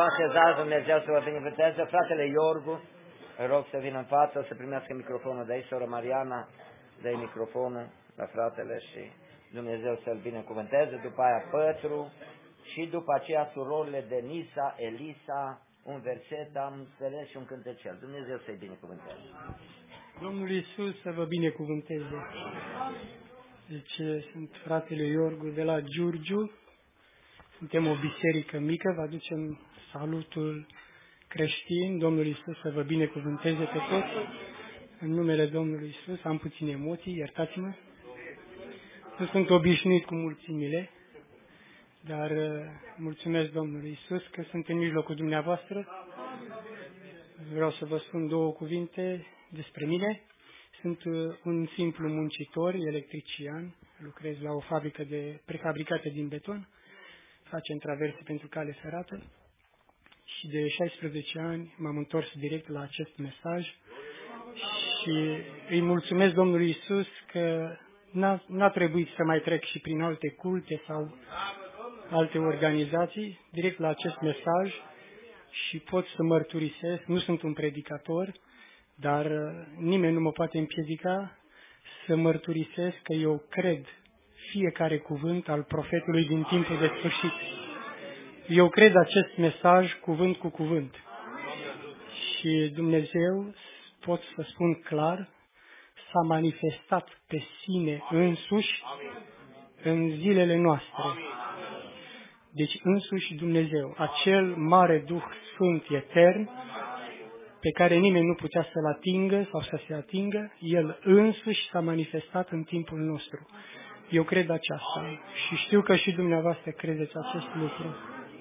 așezați, Dumnezeu să vă binecuvânteze. Fratele Iorgu, rog să vină în față, să primească microfonul de aici. Sora Mariana, dă-i microfonul la fratele și Dumnezeu să-l binecuvânteze. După aia Pătru și după aceea surorile Denisa, Elisa, un verset am înțeles și un cântecel. Dumnezeu să-i binecuvânteze. Domnul Iisus să vă binecuvânteze. Deci sunt fratele Iorgu de la Giurgiu. Suntem o biserică mică, vă aducem salutul creștin. Domnul Iisus să vă binecuvânteze pe toți. În numele Domnului Iisus am puține emoții, iertați-mă. Nu sunt obișnuit cu mulțimile, dar mulțumesc Domnului Iisus că sunt în mijlocul dumneavoastră. Vreau să vă spun două cuvinte despre mine. Sunt un simplu muncitor, electrician, lucrez la o fabrică de prefabricate din beton, facem traverse pentru cale ferată și de șaisprezece ani m-am întors direct la acest mesaj și îi mulțumesc Domnului Iisus că n-a, n-a trebuit să mai trec și prin alte culte sau alte organizații, direct la acest mesaj și pot să mărturisesc, nu sunt un predicator, dar nimeni nu mă poate împiedica să mărturisesc că eu cred fiecare cuvânt al profetului din timpul de sfârșit. Eu cred acest mesaj cuvânt cu cuvânt. Și Dumnezeu, pot să spun clar, s-a manifestat pe sine însuși în zilele noastre. Deci însuși Dumnezeu, acel mare Duh Sfânt etern, pe care nimeni nu putea să-l atingă sau să se atingă, El însuși s-a manifestat în timpul nostru. Eu cred aceasta și știu că și dumneavoastră credeți acest lucru.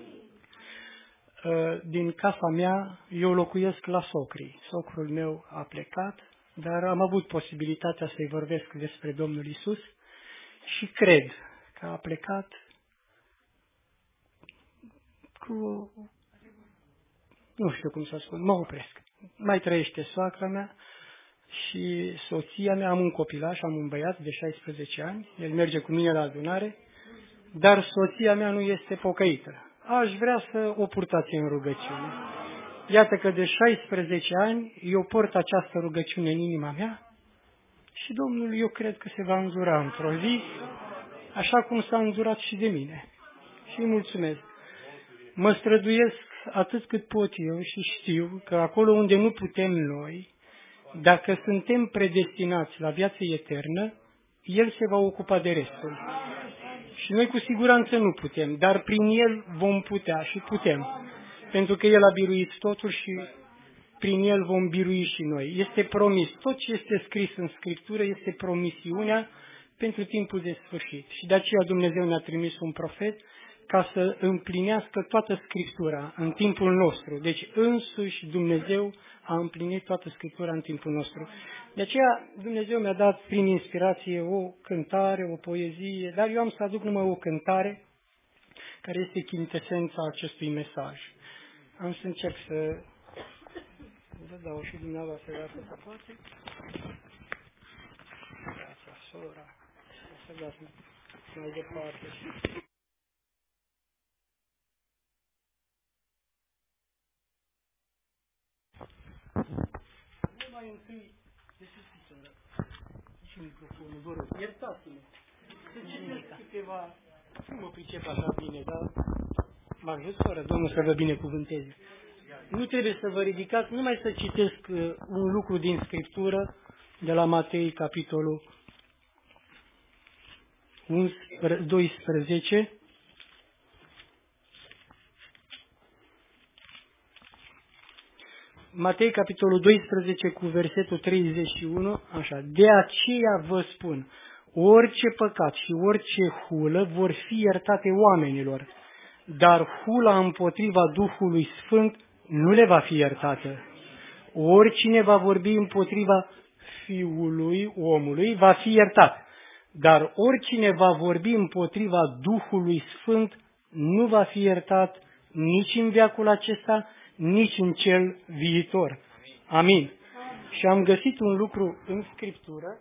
Din casa mea, eu locuiesc la socrii. Socrul meu a plecat, dar am avut posibilitatea să-i vorbesc despre Domnul Iisus și cred că a plecat cu... nu știu cum să spun, mă opresc. Mai trăiește soacra mea și soția mea, am un copilaș, am un băiat de șaisprezece ani, el merge cu mine la adunare, dar soția mea nu este pocăită. Aș vrea să o purtați în rugăciune. Iată că de șaisprezece ani eu port această rugăciune în inima mea și Domnul, eu cred că se va îndura într-o zi, așa cum s-a îndurat și de mine. Și îi mulțumesc. Mă străduiesc atât cât pot eu și știu că acolo unde nu putem noi, dacă suntem predestinați la viață eternă, El se va ocupa de restul. Și noi cu siguranță nu putem, dar prin El vom putea și putem. Pentru că El a biruit totul și prin El vom birui și noi. Este promis. Tot ce este scris în Scriptură este promisiunea pentru timpul de sfârșit. Și de aceea Dumnezeu ne-a trimis un profet ca să împlinească toată Scriptura în timpul nostru. Deci însuși Dumnezeu a împlinit toată Scriptura în timpul nostru. De aceea Dumnezeu mi-a dat prin inspirație o cântare, o poezie, dar eu am să aduc numai o cântare care este chintesența acestui mesaj. Am să încerc să vă dau și dumneavoastră dacă se poate. Grația, sora. Să dați mai departe. Mai întâi, deschideți-vă și microfonul, vă rog, iertați-mă. Să citesc câteva, nu mă pricep așa bine, dar m-a ajuns fără, Domnul să vă binecuvânteze. Nu trebuie să vă ridicați, numai să citesc un lucru din Scriptură, de la Matei, capitolul doisprezece, Matei, capitolul doisprezece, cu versetul treizeci și unu, așa, de aceea vă spun, orice păcat și orice hulă vor fi iertate oamenilor, dar hula împotriva Duhului Sfânt nu le va fi iertată. Oricine va vorbi împotriva Fiului omului va fi iertat, dar oricine va vorbi împotriva Duhului Sfânt nu va fi iertat nici în veacul acesta, nici în cel viitor. Amin. Și am găsit un lucru în Scriptură,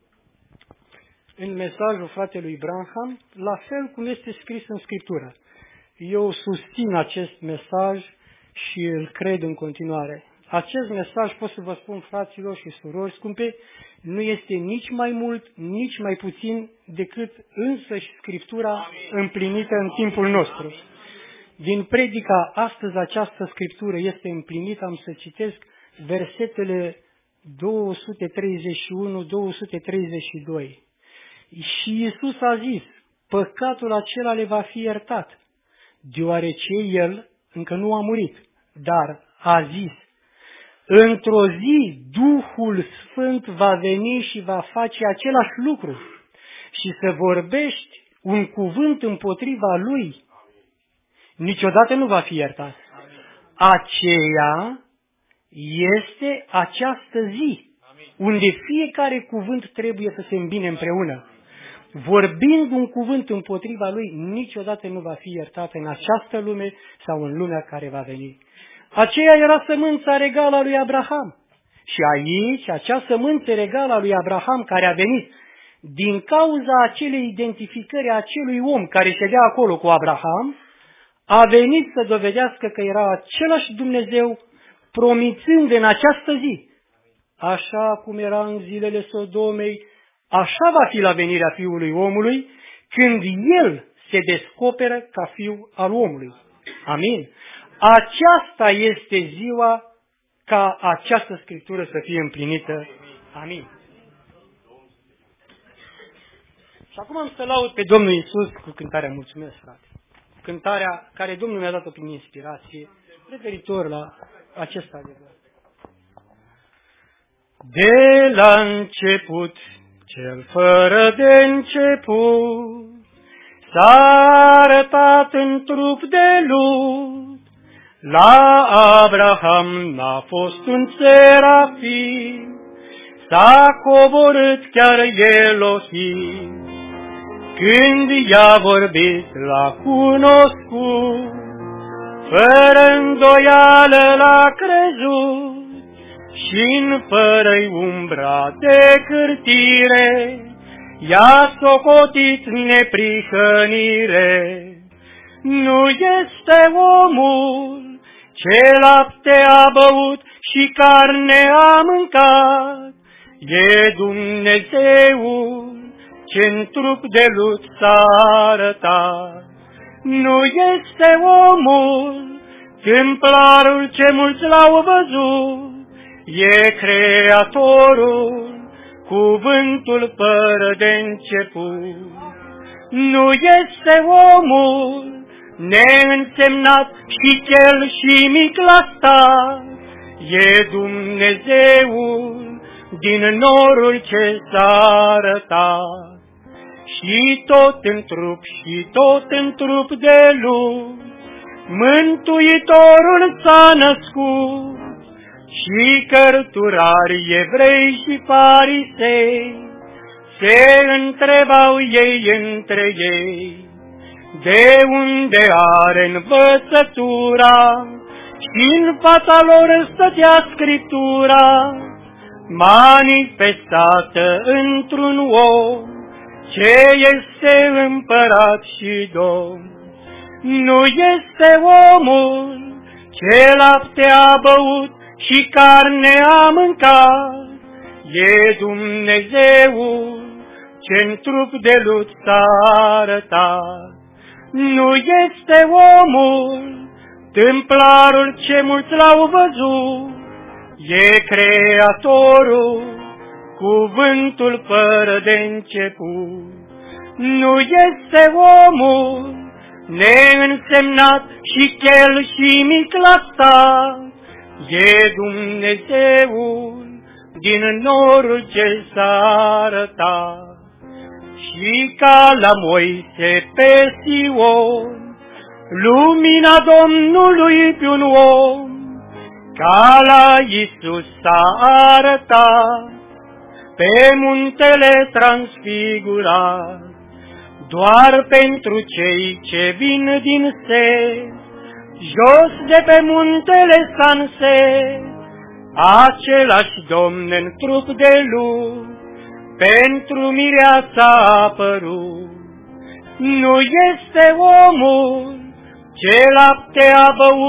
în mesajul fratelui Branham, la fel cum este scris în Scriptură. Eu susțin acest mesaj și îl cred în continuare. Acest mesaj, pot să vă spun, fraților și surori scumpe, nu este nici mai mult, nici mai puțin decât însăși Scriptura împlinită în timpul nostru. Din predica astăzi această Scriptură este împlinită, am să citesc versetele două sute treizeci și unu - două sute treizeci și doi. Și Iisus a zis, păcatul acela le va fi iertat, deoarece El încă nu a murit, dar a zis, într-o zi Duhul Sfânt va veni și va face același lucru și să vorbești un cuvânt împotriva Lui, niciodată nu va fi iertat. Aceea este această zi, unde fiecare cuvânt trebuie să se îmbine împreună. Vorbind un cuvânt împotriva Lui, niciodată nu va fi iertat în această lume sau în lumea care va veni. Aceea era sămânța regală a lui Abraham. Și aici, acea sămânță regală a lui Abraham care a venit din cauza acelei identificări a acelui om care ședea acolo cu Abraham, a venit să dovedească că era același Dumnezeu, promițând în această zi, așa cum era în zilele Sodomei, așa va fi la venirea Fiului Omului, când El se descoperă ca Fiul al omului. Amin. Aceasta este ziua ca această Scriptură să fie împlinită. Amin. Și acum am să laud pe Domnul Iisus cu cântarea Mulțumesc, frate. Cântarea care Domnul mi-a dat-o prin inspirație, referitor la acest adevăr. De la început, cel fără de început, s-a arătat în trup de lut. La Abraham n-a fost un serafim, s-a coborât chiar Elohim. Când i-a vorbit, l-a cunoscut, fără îndoială l-a crezut, și-n fără-i umbra de cârtire, i-a socotit neprihănire. Nu este omul ce lapte a băut și carne a mâncat, e Dumnezeul ce-n trup de lut s-a arătat. Nu este omul tâmplarul ce mulți l-au văzut, e Creatorul, cuvântul fără de început. Nu este omul neînsemnat și chel și mic la stat, e Dumnezeul din norul ce s-a arătat. Și tot în trup, și tot în trup de lut, Mântuitorul s-a născut. Și cărturari, evrei și farisei se întrebau ei între ei, de unde are învățătura, și-n fața lor stătea Scriptura, manifestată într-un om, ce este împărat și domn. Nu este omul ce lapte a băut și carne a mâncat, e Dumnezeul ce-n trup de lut s-a arătat. Nu este omul tâmplarul ce mulți l-au văzut, e Creatorul, cuvântul fără de început. Nu este omul neînsemnat și chel și mic la stat, e Dumnezeul din norul ce s-a arătat. Și ca la Moise pe Sion, lumina Domnului pe un om, ca la Iisus s-a arătat, pe muntele transfigurat, doar pentru cei ce vin din set, jos de pe muntele Sanset, același Domn în trup de lut, pentru mireasa a apărut. Nu este omul ce lapte a băut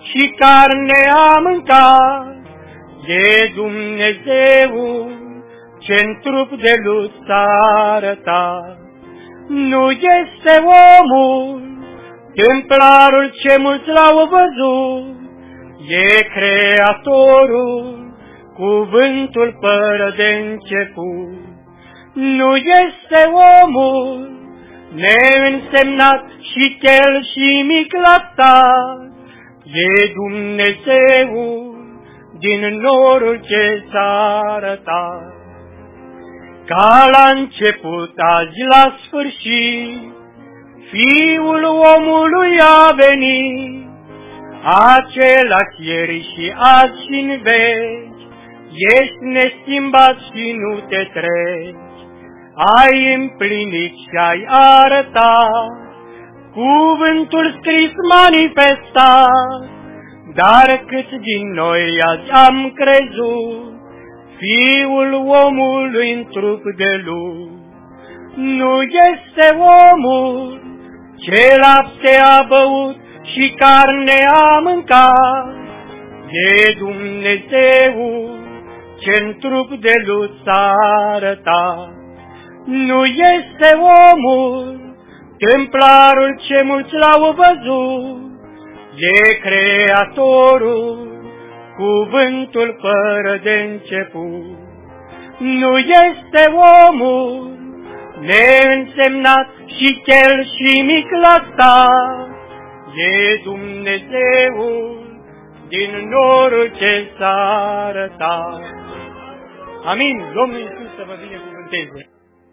și carne a mâncat, e Dumnezeu ce-n trup de lut s-a arătat. Nu este omul, templarul ce mulți l-au văzut, e Creatorul, cuvântul fără de început. Nu este omul, neînsemnat și chel și mic lăsat, e Dumnezeu din norul ce s-a arătat. Ca la început, azi la sfârșit, Fiul omului a venit, același ieri și azi și-n veci, ești neschimbat și nu te treci. Ai împlinit și ai arătat, cuvântul scris manifestat, dar câți din noi azi am crezut, Fiul omului în trup de lut. Nu este omul ce lapte a băut și carne a mâncat, e Dumnezeu ce-n trup de lut s-a arătat. Nu este omul, templarul ce mulți l-au văzut, e Creatorul, cuvântul fără de început. Nu este omul, neînsemnat și chel și mic lăsat, e Dumnezeul din norul ce s-a arătat. Amin. Domnul Iisus să vă binecuvânteze.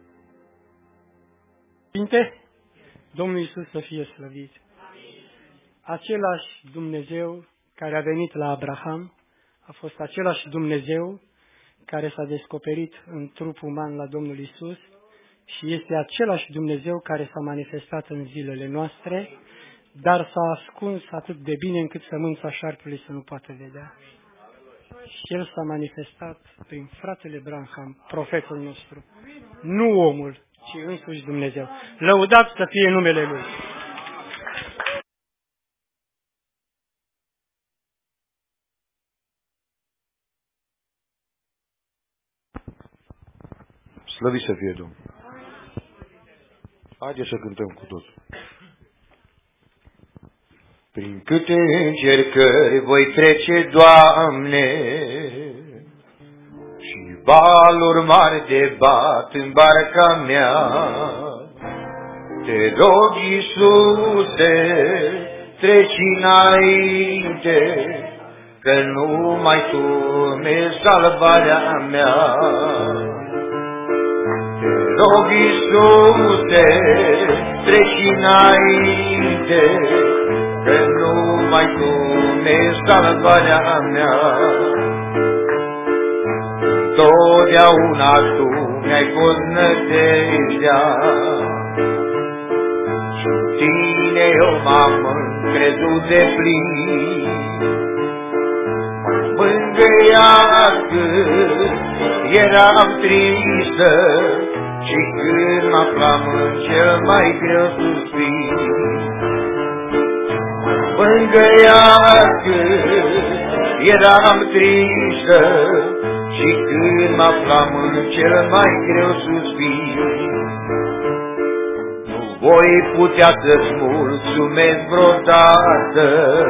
Sfinte, Domnul Iisus să fie slăvit. Același Dumnezeu care a venit la Abraham a fost același Dumnezeu care s-a descoperit în trup uman la Domnul Iisus și este același Dumnezeu care s-a manifestat în zilele noastre, dar s-a ascuns atât de bine încât sămânța șarpului să nu poată vedea. Și El s-a manifestat prin fratele Branham, profetul nostru, nu omul, ci însuși Dumnezeu. Lăudat să fie numele Lui! Slăvit să fie Domnul! Haideți să cântăm cu toți. Prin câte încercări voi trece, Doamne, și valuri mari de bat în barca mea, te rog, Iisuse, treci înainte, că numai Tu mi-e salvarea mea. Te rog, Iisuse, treci înainte, că numai Tu mi-e salvarea mea. Totdeauna Tu mi-ai fost nădejdea, și în Tine eu m-am încredut de plin. Mângâiască, eram tristă, și când mă aflam în cel mai greu suspin. Mângâiască, eram tristă, și când mă aflam în cel mai greu suspin. Nu voi putea să-ți mulțumesc vreodată,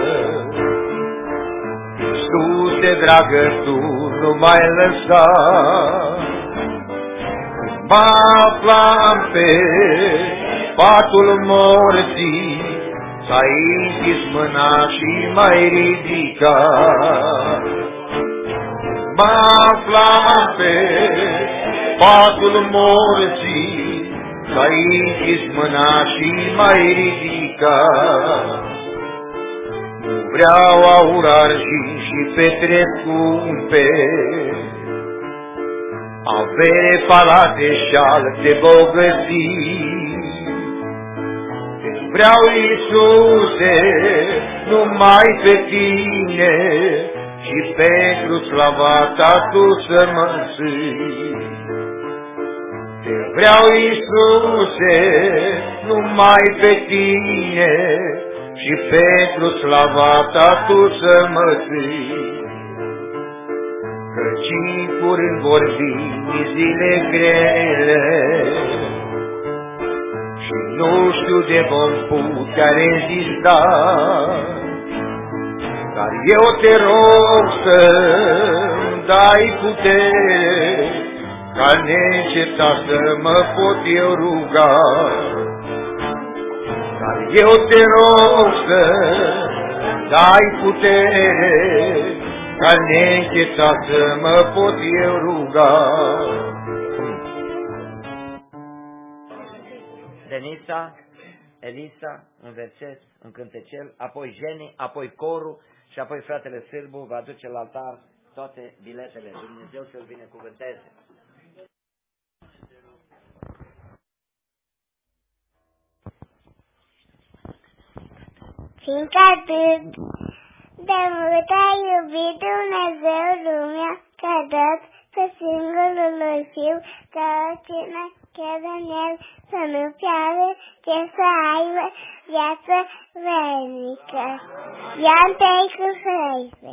Iisuse, dragă, Tu nu m-ai lăsat. Când mă aflam pe patul morții, S-ai închis mâna și m-ai ridicat. Mă aflam pe patul morții, S-ai închis mâna și m-ai ridicat. Nu vreau aur, argint și petre scumpe, avere, palate și alte bogății. Vreau, Iisuse, numai pe Tine, și pentru slava Ta Tu să mă însui. Te vreau, Iisuse, numai pe Tine, și pentru slava ta tu să mă ții. Căci curând vor veni zile grele și nu știu de vom putea rezista, dar eu te rog să-mi dai putere ca neîncetat să mă pot eu ruga. Dar eu te rog să-mi dai putere ca neîncetat să mă pot eu ruga. Denisa, Elisa, un verset, un cântecel, apoi Jenny, apoi corul și apoi fratele Sârbu va aduce la altar toate biletele. Dumnezeu să-l binecuvânteze. Fiindcă atât de mult a iubit Dumnezeu lumea, că a dat pe singurul lui Fiu, ca oricine crede în El să nu piară, ci să aibă viață veșnică. Ioan trei cu șaisprezece.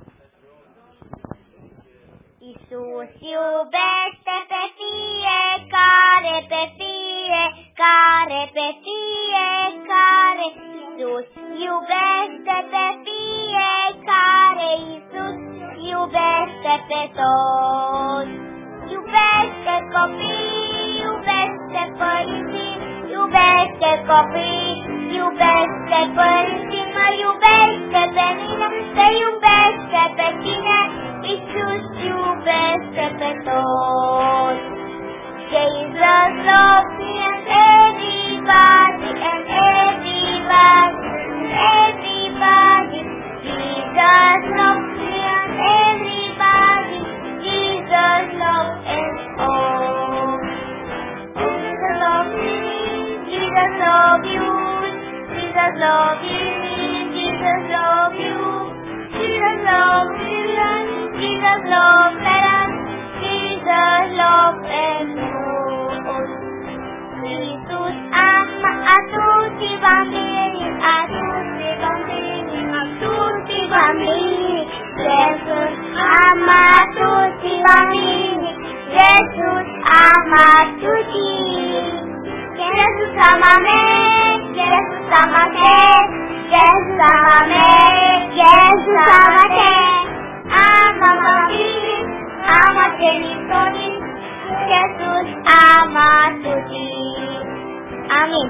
Iisus iubește pe fiecare, pe fiecare, pe fiecare. Iisus iubește pe fiecare, Iisus iubește pe toți. Iubește copii, iubește părinții, iubește copii, iubește părinții, mă iubește pe mine, te iubește pe tine. Iisus iubește pe toți. Jesus loves me and everybody, and everybody, everybody. Jesus loves me and everybody. Jesus loves us all. Jesus loves me, Jesus loves you. Jesus loves you, Jesus loves you. Jesus loves you, Jesus loves us. Jesus loves us all. Iisus ama a tutti i bambini, a tutti i bambini, a tutti i bambini. Jesus ama a tutti i bambini, Jesus ama tutti. Jesus ama me, Jesus ama te, Jesus ama me, Jesus ama te. Ama bambini, ama genitori, Jesus ama tutti. Amin.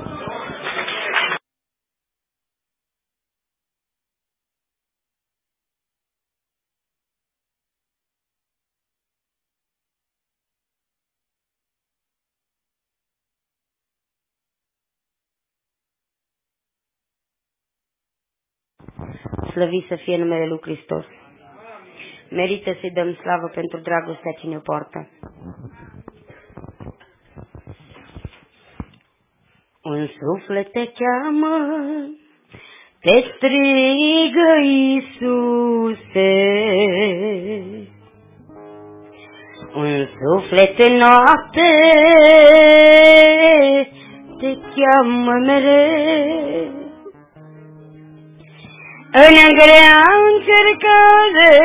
Slăvit să fie numele lui Hristos. Merită să-i dăm slavă pentru dragostea ce ne poartă. Un suflet te cheamă, te strigă Iisuse. Un suflet în noapte te cheamă mereu. În grea încercare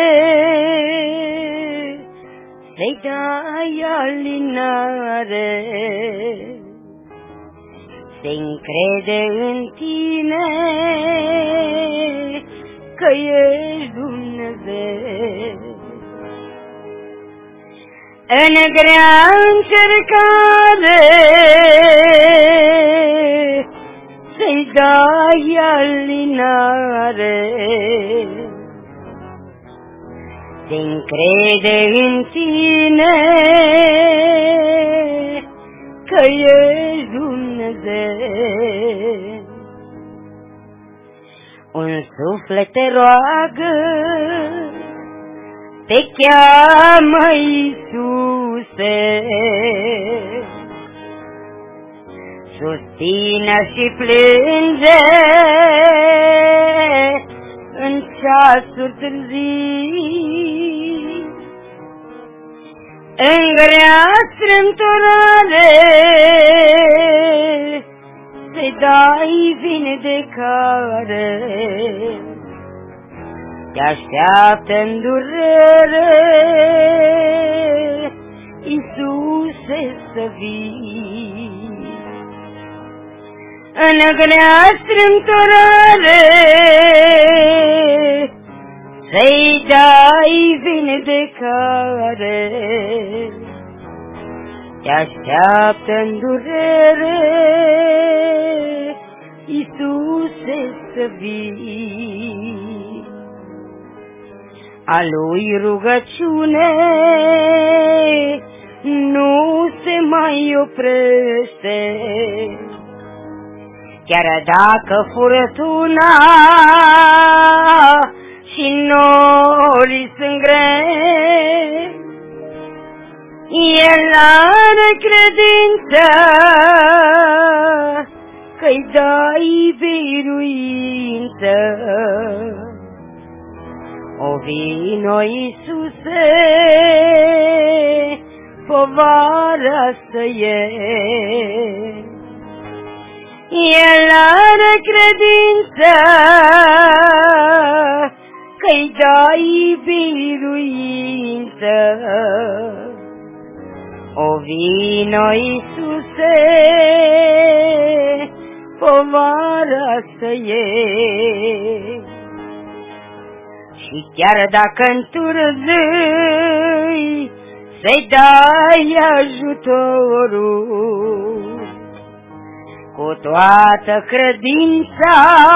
să-i dai alinare, se încrede în tine că ești Dumnezeu. În grea încercare să-i dai alinare, se încrede în tine că ești Dumnezeu. Un suflet te roagă, te cheamă Iisuse. Susține și plânge în ceasuri târzii, în grea strâmtorare să-i dai vindecare. Te așteaptă-n durere, Iisuse, să vii. În grea strâmtorare să-i dai vindecare. Te așteaptă-n durere, Iisuse, să vii. A lui rugăciune nu se mai oprește, chiar dacă furtuna și norii sunt grei, el are credință că-i dai biruință. O vino, Iisuse, povara să iei. El are credință că-i dai biruință. O vino, Iisuse, povara să iei. Și chiar dacă întârzii să-i dai ajutorul, cu toată credința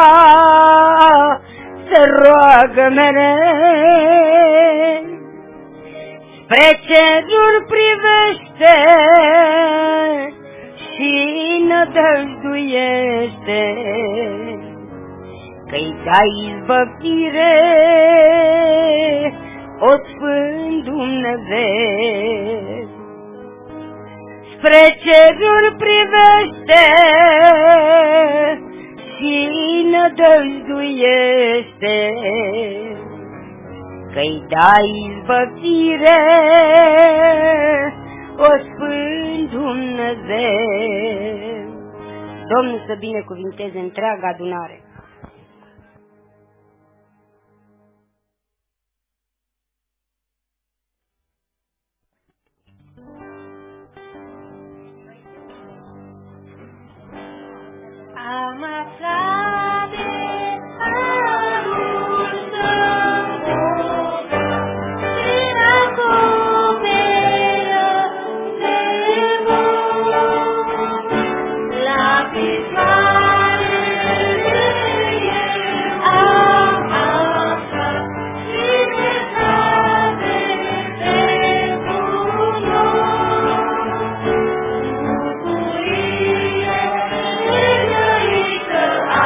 să roagă mereu. Spre ceruri privește și nădăjduiește, că-i dai izbăvire, o Sfânt Dumnezeu. Spre ceruri privește și nădăjduiește, că-i dai izbăvire, o Sfânt Dumnezeu. Domnul să binecuvinteze întreaga adunare. Am aflat de harul Său, prin acoperă de voi, la picioarele ei am aflat și necate de bunuri, bucurie.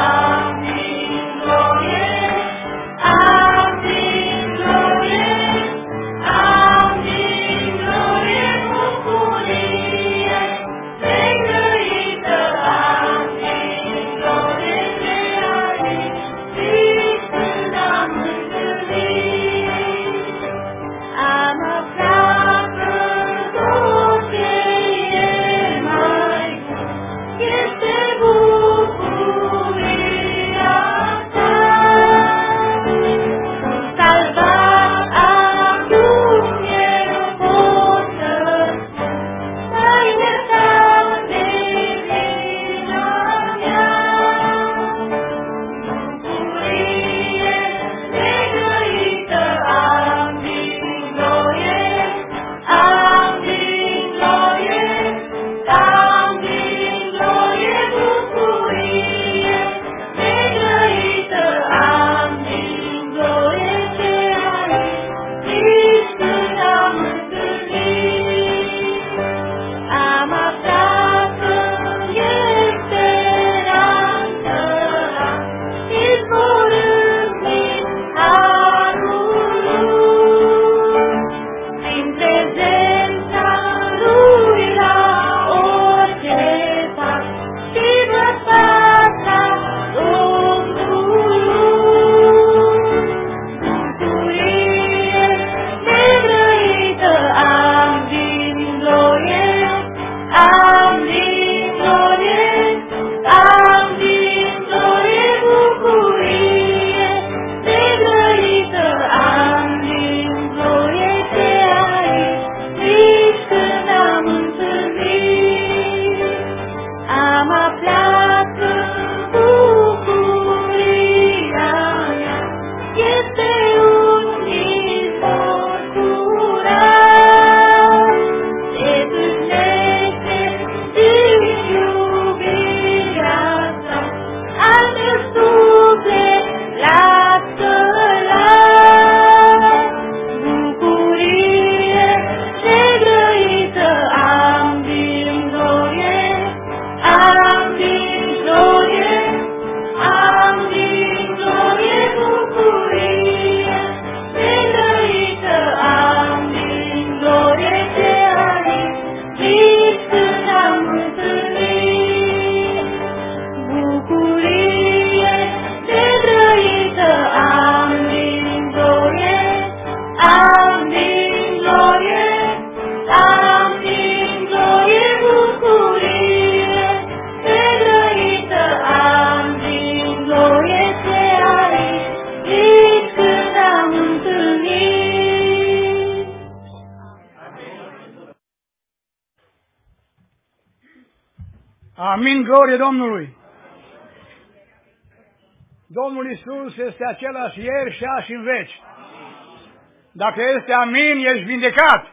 Amin, glorie Domnului. Domnul Iisus este același ieri și azi și în veci. Dacă este amin, ești vindecat.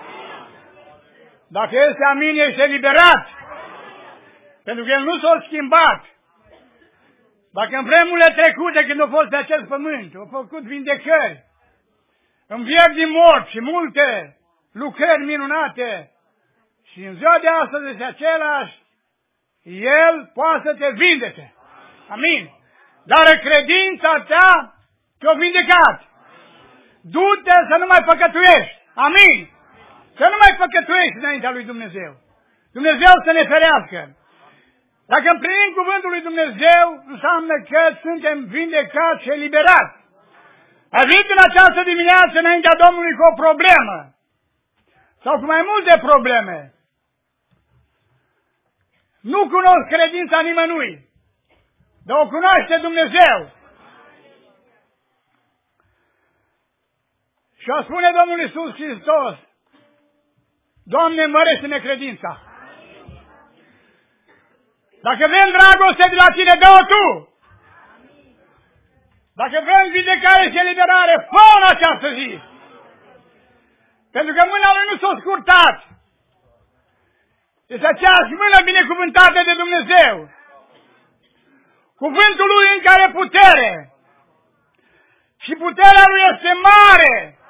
Dacă este amin, ești eliberat. Pentru că El nu s-a schimbat. Dacă în vremurile trecute, când a fost pe acest pământ, au făcut vindecări, învieri din morți și multe lucrări minunate, și în ziua de astăzi este același, El poate să te vindece. Amin. Dar credința ta te-a vindecat. Du-te să nu mai păcătuiești. Amin. Să nu mai păcătuiești înaintea lui Dumnezeu. Dumnezeu să ne ferească. Dacă împlinim cuvântul lui Dumnezeu, înseamnă că suntem vindecați și eliberați. Ai venit în această dimineață înaintea Domnului cu o problemă. Sau cu mai multe probleme. Nu cunosc credința nimănui. Dar o cunoaște Dumnezeu. Și o spune Domnul Iisus Hristos: Doamne, mărește-ne credința. Dacă vrem dragoste de la Tine, dă-o Tu. Dacă vrem vindecare și eliberare, fă-o în această zi. Pentru că mâna Lui nu s-a scurtat. Este aceeași mână binecuvântată de Dumnezeu. Cuvântul Lui în care putere. Și puterea Lui este mare.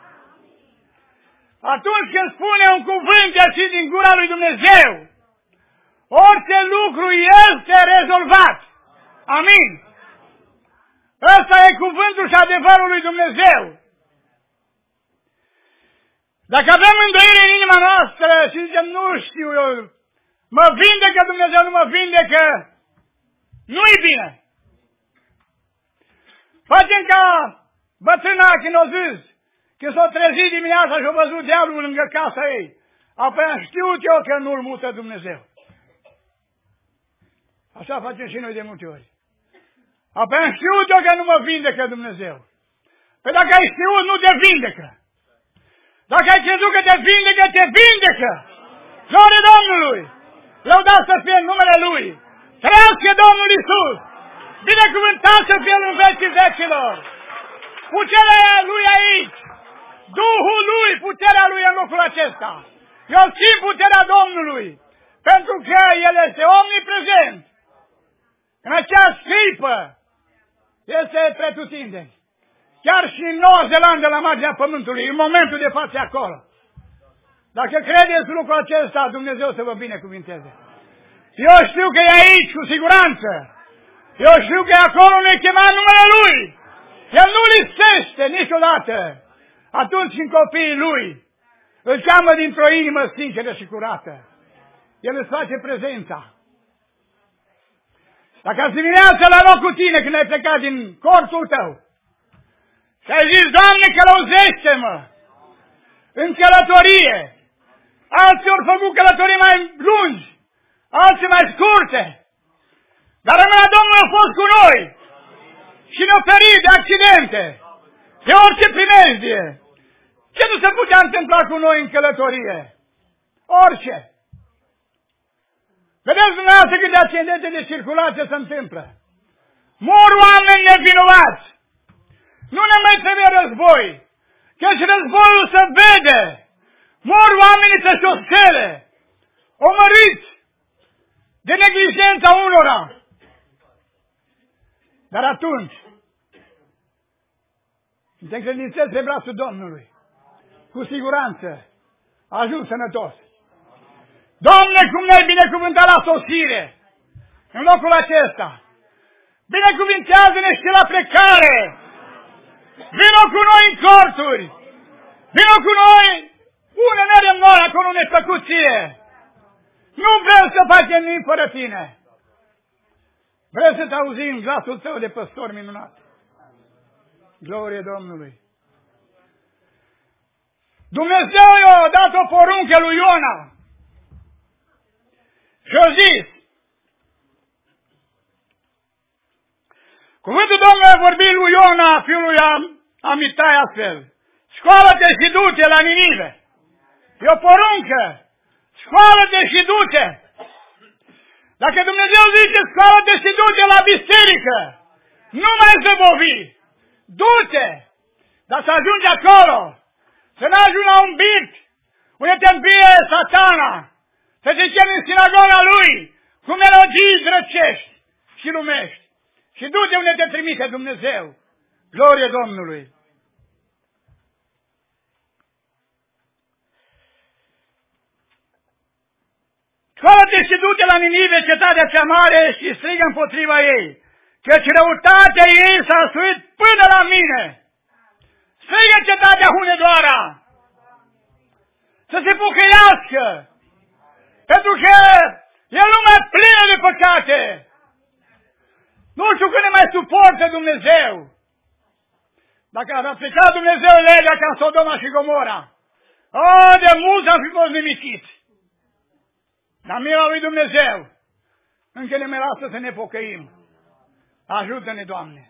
Atunci când spune un cuvânt ieșit din gura lui Dumnezeu, orice lucru este rezolvat. Amin. Ăsta e cuvântul și adevărul lui Dumnezeu. Dacă avem îndoire în inima noastră și zicem, nu știu eu, mă vindecă Dumnezeu, nu mă vindecă, nu-i bine. Facem ca bătrâna când o zis, când s-a trezit dimineața și a văzut diavolul lângă casa ei. Apoi am știut eu că nu-l mută Dumnezeu. Așa facem și noi de multe ori. Apoi am știut eu că nu mă vindecă Dumnezeu. Păi dacă ai știut, nu te vindecă. Dacă ai crezut că te vindecă, te vindecă. Glorie Domnului! Lăudat să fie în numele Lui. Trăiască Domnul Iisus! Binecuvântat să fie în vecii vecilor! Puterea Lui aici! Duhul Lui, puterea Lui în locul acesta! Eu simt puterea Domnului! Pentru că El este omniprezent! În acea clipă este pretutindeni. Chiar și în Noua Zeelandă, la marginea Pământului, în momentul de față acolo. Dacă credeți lucrul acesta, Dumnezeu să vă binecuvinteze. Eu știu că e aici, cu siguranță. Eu știu că e acolo, ne chema în numele Lui. El nu listește niciodată. Atunci când copiii Lui îl cheamă dintr-o inimă sinceră și curată. El îți face prezența. Dacă azi dimineață la loc cu tine, când ai plecat din cortul tău, și ai zis, Doamne, călăuzește-mă în călătorie. Alții au făcut călătorii mai lungi, alții mai scurte. Dar mâna Domnului a fost cu noi și ne-a ferit de accidente, de orice primejdie. Ce nu se putea întâmpla cu noi în călătorie? Orice. Vedeți dumneavoastră câte accidente de circulație se întâmplă. Mor oameni nevinovați. Nu ne mai trebuie război, căci războiul se vede. Mor oamenii pe șosele, omorâți de neglijența unora. Dar atunci, te încredințezi pe brațul Domnului. Cu siguranță, ajung sănătos. Doamne, cum ne-ai binecuvântat la sosire, în locul acesta. Binecuvintează-ne și la plecare. Vino cu noi în corturi. Vino cu noi unde mergem noi, acolo ne plăcut ție. Nu vrem să facem nimic fără tine. Vrem să te auzim glasul tău de păstor minunat. Glorie Domnului. Dumnezeu i-a dat o poruncă lui Iona. Și-a zis, cuvântul Domnului a vorbit lui Iona, fiul lui Amitai, astfel. Scoală-te și du-te la Ninive. E o poruncă. Scoală-te și du-te. Dacă Dumnezeu zice, scoală-te și du-te la biserică, nu mai zăbovi, du-te, dar să ajungi acolo, să nu ajungi la un birt, unde te îmbie satana, să te chemi în sinagoga lui, cu melodii drăcești și lumești. Și du-te unde te trimite Dumnezeu. Glorie Domnului! Scoală-te și du-te la Ninive, cetatea cea mare, și strigă împotriva ei, căci răutatea ei s-a suit până la mine. Strigă cetatea Hunedoara să se pocăiască, pentru că e lumea plină de păcate. Nu știu când ne mai suportă Dumnezeu. Dacă ar aplica Dumnezeu legea ca în Sodoma și Gomora, o, de mult am fi fost nimichiți. Dar mila lui Dumnezeu încă ne mai lasă să ne pocăim. Ajută-ne, Doamne!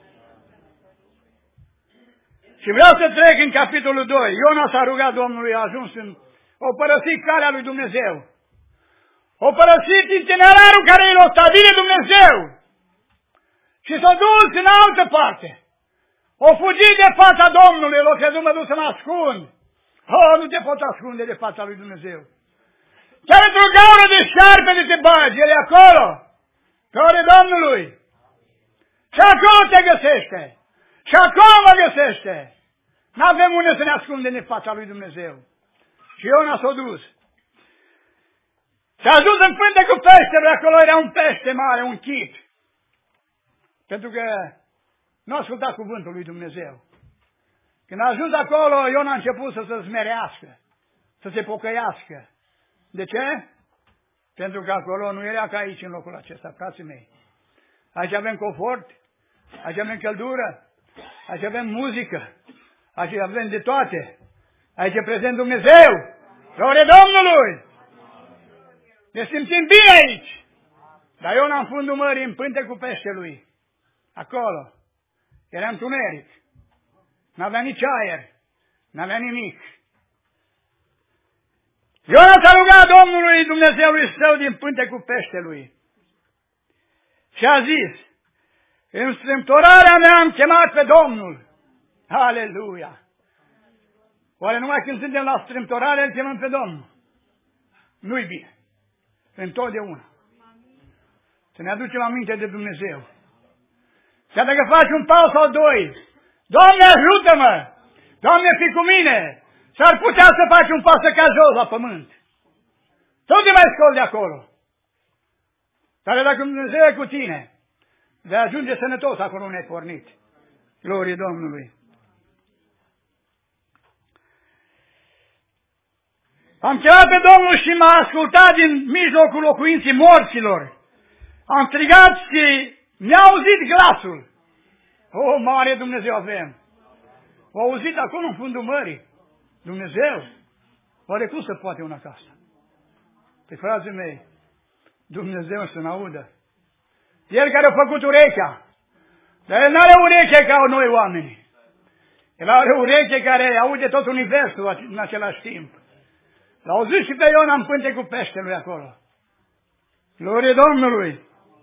Și vreau să trec în capitolul doi. Iona s-a rugat Domnului, a ajuns în... O părăsit calea lui Dumnezeu. O părăsit itinerarul care i-l-a stabilit Dumnezeu. Și s-a dus în altă parte. O fugit de fața Domnului, l-a crezut, mă duc să mă ascund. Oh, nu te poți ascunde de fața lui Dumnezeu. Chiar într-o gaură de șarpe de te bagi, el e acolo. Glorie Domnului. Și acolo te găsește. Și acolo mă găsește. N-avem unde să ne ascundem de fața lui Dumnezeu. Și Iona s-a dus. Și a ajuns în pânte cu peștele, acolo era un pește mare, un chit. Pentru că nu a ascultat cuvântul lui Dumnezeu. Când a ajuns acolo, Iona a început să se smerească, să se pocăiască. De ce? Pentru că acolo nu era ca aici, în locul acesta, frații mei. Aici avem confort, aici avem căldură, aici avem muzică, aici avem de toate. Aici e prezent Dumnezeu. Glorie Domnului! Ne simțim bine aici. Dar Iona în fundul mării, în pântecul peștelui, acolo, era întuneric. N-avea nici aer, n-avea nimic. Iona s-a rugat Domnului Dumnezeului său din pântecul peștelui. Și a zis, în strâmtorarea mea am chemat pe Domnul. Aleluia! Oare numai când suntem la strâmtorare îl chemăm pe Domnul? Nu-i bine. Întotdeauna. Să ne aducem aminte de Dumnezeu. Și dacă faci un pas sau doi, Doamne ajută-mă! Doamne fii cu mine! S-ar putea să faci un pas să cazi jos la pământ. Tot te mai scoli de acolo. Dar dacă Dumnezeu e cu tine, vei ajunge sănătos acolo unde ai pornit. Glorie Domnului! Am chemat pe Domnul și m-a ascultat din mijlocul locuinții morților. Am strigat și mi-a auzit glasul. O, mare Dumnezeu avem! O auzit acolo în fundul mării. Dumnezeu? Oare cum se poate una ca asta? Pe frații mei, Dumnezeu să ne audă. El care a făcut urechea. Dar El nu are ureche ca noi oamenii. El are ureche care aude tot universul în același timp. L-a auzit și pe Iona în pântecul peștelui acolo. Glorie Domnului!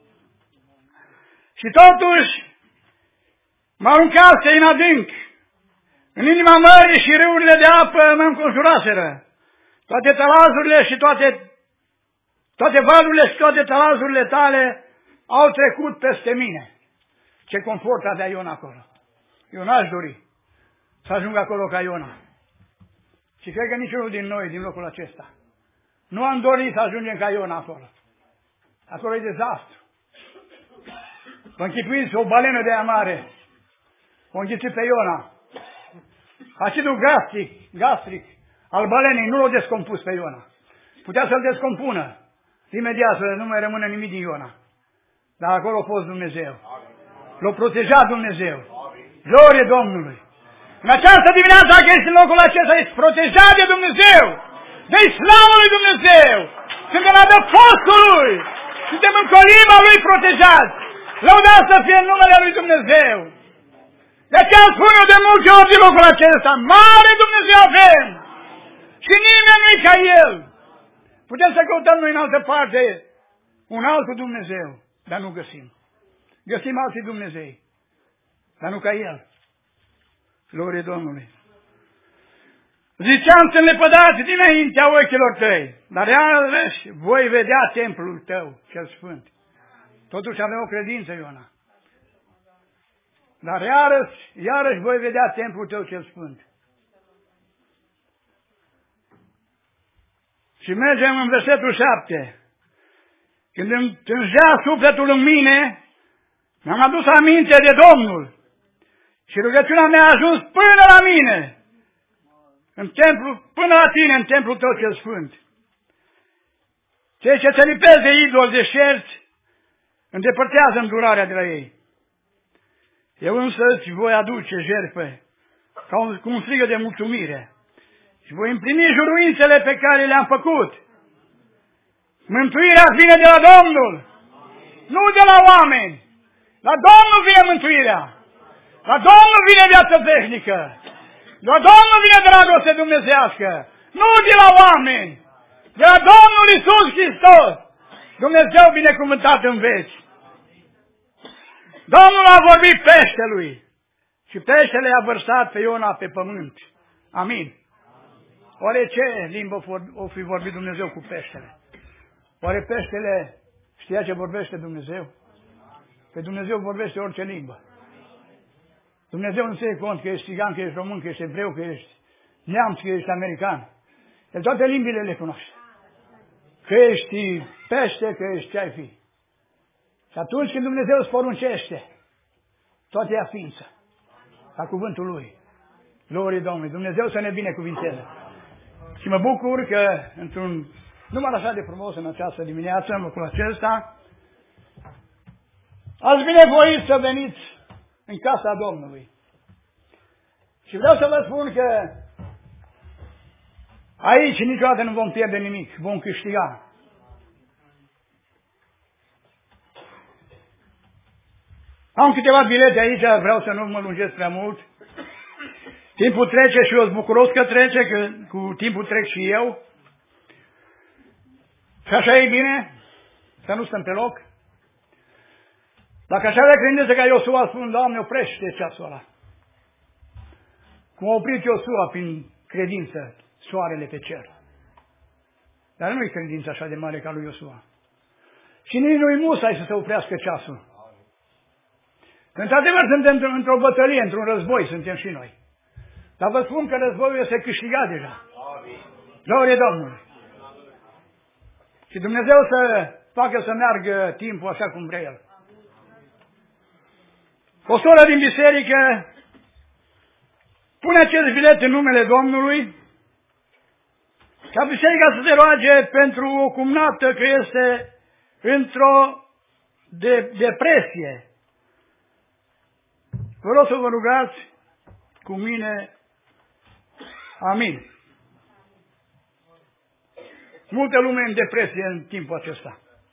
Și totuși mă aruncase în adânc, în inima mării, și râurile de apă mă înconjuraseră. Toate tălazurile și toate, toate valurile și toate tălazurile tale au trecut peste mine. Ce confort avea Iona acolo. Eu n-aș dori să ajung acolo ca Iona. Și cred că niciunul din noi, din locul acesta, nu am dorit să ajungem ca Iona acolo. Acolo e dezastru. Vă închipuiți o balenă de aia mare, o înghițit pe Iona. Acidul gastric, gastric al balenei nu l-a descompus pe Iona. Putea să-l descompună imediat, să nu mai rămână nimic din Iona. Dar acolo a fost Dumnezeu. L-a protejat Dumnezeu. Glorie Domnului! În această dimineață, dacă ești în locul acesta, ești protejat de Dumnezeu. De slavă lui Dumnezeu. Suntem la adăpostul Lui. Suntem în colima Lui protejați. Lăudați să fie în numele Lui Dumnezeu. De aceea spun eu de multe ori din locul acesta, mare Dumnezeu avem. Și nimeni nu-i ca El. Putem să căutăm noi în altă parte un altul Dumnezeu, dar nu găsim. Găsim alții Dumnezei, dar nu ca El. Glorie Domnului. Ziceam să lepădați dinaintea ochilor tăi, dar iarăși voi vedea templul tău, cel sfânt. Totuși avea o credință, Iona. Dar iarăși, iarăși voi vedea templul tău cel sfânt. Și mergem în versetul șapte. Când îmi tângea sufletul în mine, mi-am adus aminte de Domnul. Și rugăciunea mea a ajuns până la mine, în templu, până la tine, în templul tău cel sfânt. Cei ce se lipesc de idoli, de șerți, îndepărtează îndurarea de la ei. Eu însă îți voi aduce jertfe, ca un, cu un strigă de mulțumire, și voi împlini juruințele pe care le-am făcut. Mântuirea vine de la Domnul, nu de la oameni. La Domnul vine mântuirea. La Domnul vine viața veșnică. La Domnul vine dragoste dumnezească. Nu de la oameni. De la Domnul Iisus Hristos. Dumnezeu binecuvântat în veci. Domnul a vorbit peștelui. Și peștele a vărsat pe Iona pe pământ. Amin. Oare ce limbă o fi vorbit Dumnezeu cu peștele? Oare peștele știa ce vorbește Dumnezeu? Că Dumnezeu vorbește orice limbă. Dumnezeu nu ține cont că ești țigan, că ești român, că ești evreu, că ești neamț, că ești american. El toate limbile le cunoaște. Că ești pește, că ești ce ai fi. Și atunci când Dumnezeu îți poruncește, toate ia ființă. La cuvântul Lui. Glorie Domnului. Dumnezeu să ne binecuvinteze. Și mă bucur că într-un număr așa de frumos în această dimineață, în locul acesta, ați binevoit să veniți în casa Domnului. Și vreau să vă spun că aici niciodată nu vom pierde nimic, vom câștiga. Am câteva bilete aici, vreau să nu mă lungesc prea mult. Timpul trece și eu sunt bucuros că trece, că cu timpul trec și eu. Și așa e bine, să nu stăm pe loc. Dacă așa avea credință ca Iosua, spun, Doamne, oprește ceasul ăla. Cum a oprit Iosua prin credință soarele pe cer. Dar nu e credință așa de mare ca lui Iosua. Și nici nu-i musai să se oprească ceasul. Într-adevăr, suntem într-o bătălie, într-un război, suntem și noi. Dar vă spun că războiul este câștigat deja. Glorie Domnului! Și Dumnezeu să facă să meargă timpul așa cum vrea El. O soră din biserică pune acest bilet în numele Domnului ca biserica să se roage pentru o cumnată că este într-o de depresie. Vă rog să vă rugați cu mine. Amin. Multă lume în depresie în timpul acesta.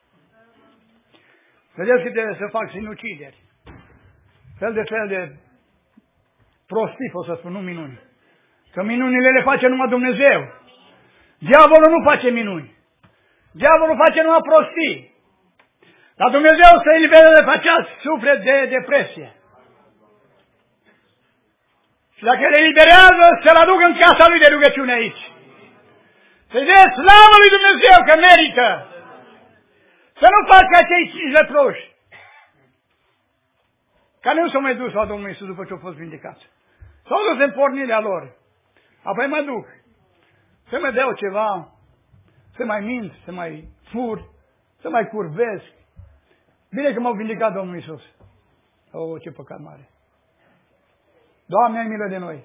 Vedeți că trebuie să fac sinucideri. Fel de fel de prostii, o să spun, nu minuni. Că minunile le face numai Dumnezeu. Diavolul nu face minuni. Diavolul face numai prostii. Dar Dumnezeu să elibereze pe acest suflet de depresie. Și dacă le eliberează, să-l aduc în casa lui de rugăciune aici. Să-i dea slavă lui Dumnezeu că merită. Să nu facă acei cinci leproși care nu s-au mai dus la Domnul Iisus după ce au fost vindecați. S-au dus în pornirea lor. Apoi mă duc să mă dau ceva, să mai mint, să mai fur, să mai curvesc. Bine că m-au vindecat Domnul Iisus. Oh, ce păcat mare! Doamne, ai milă de noi!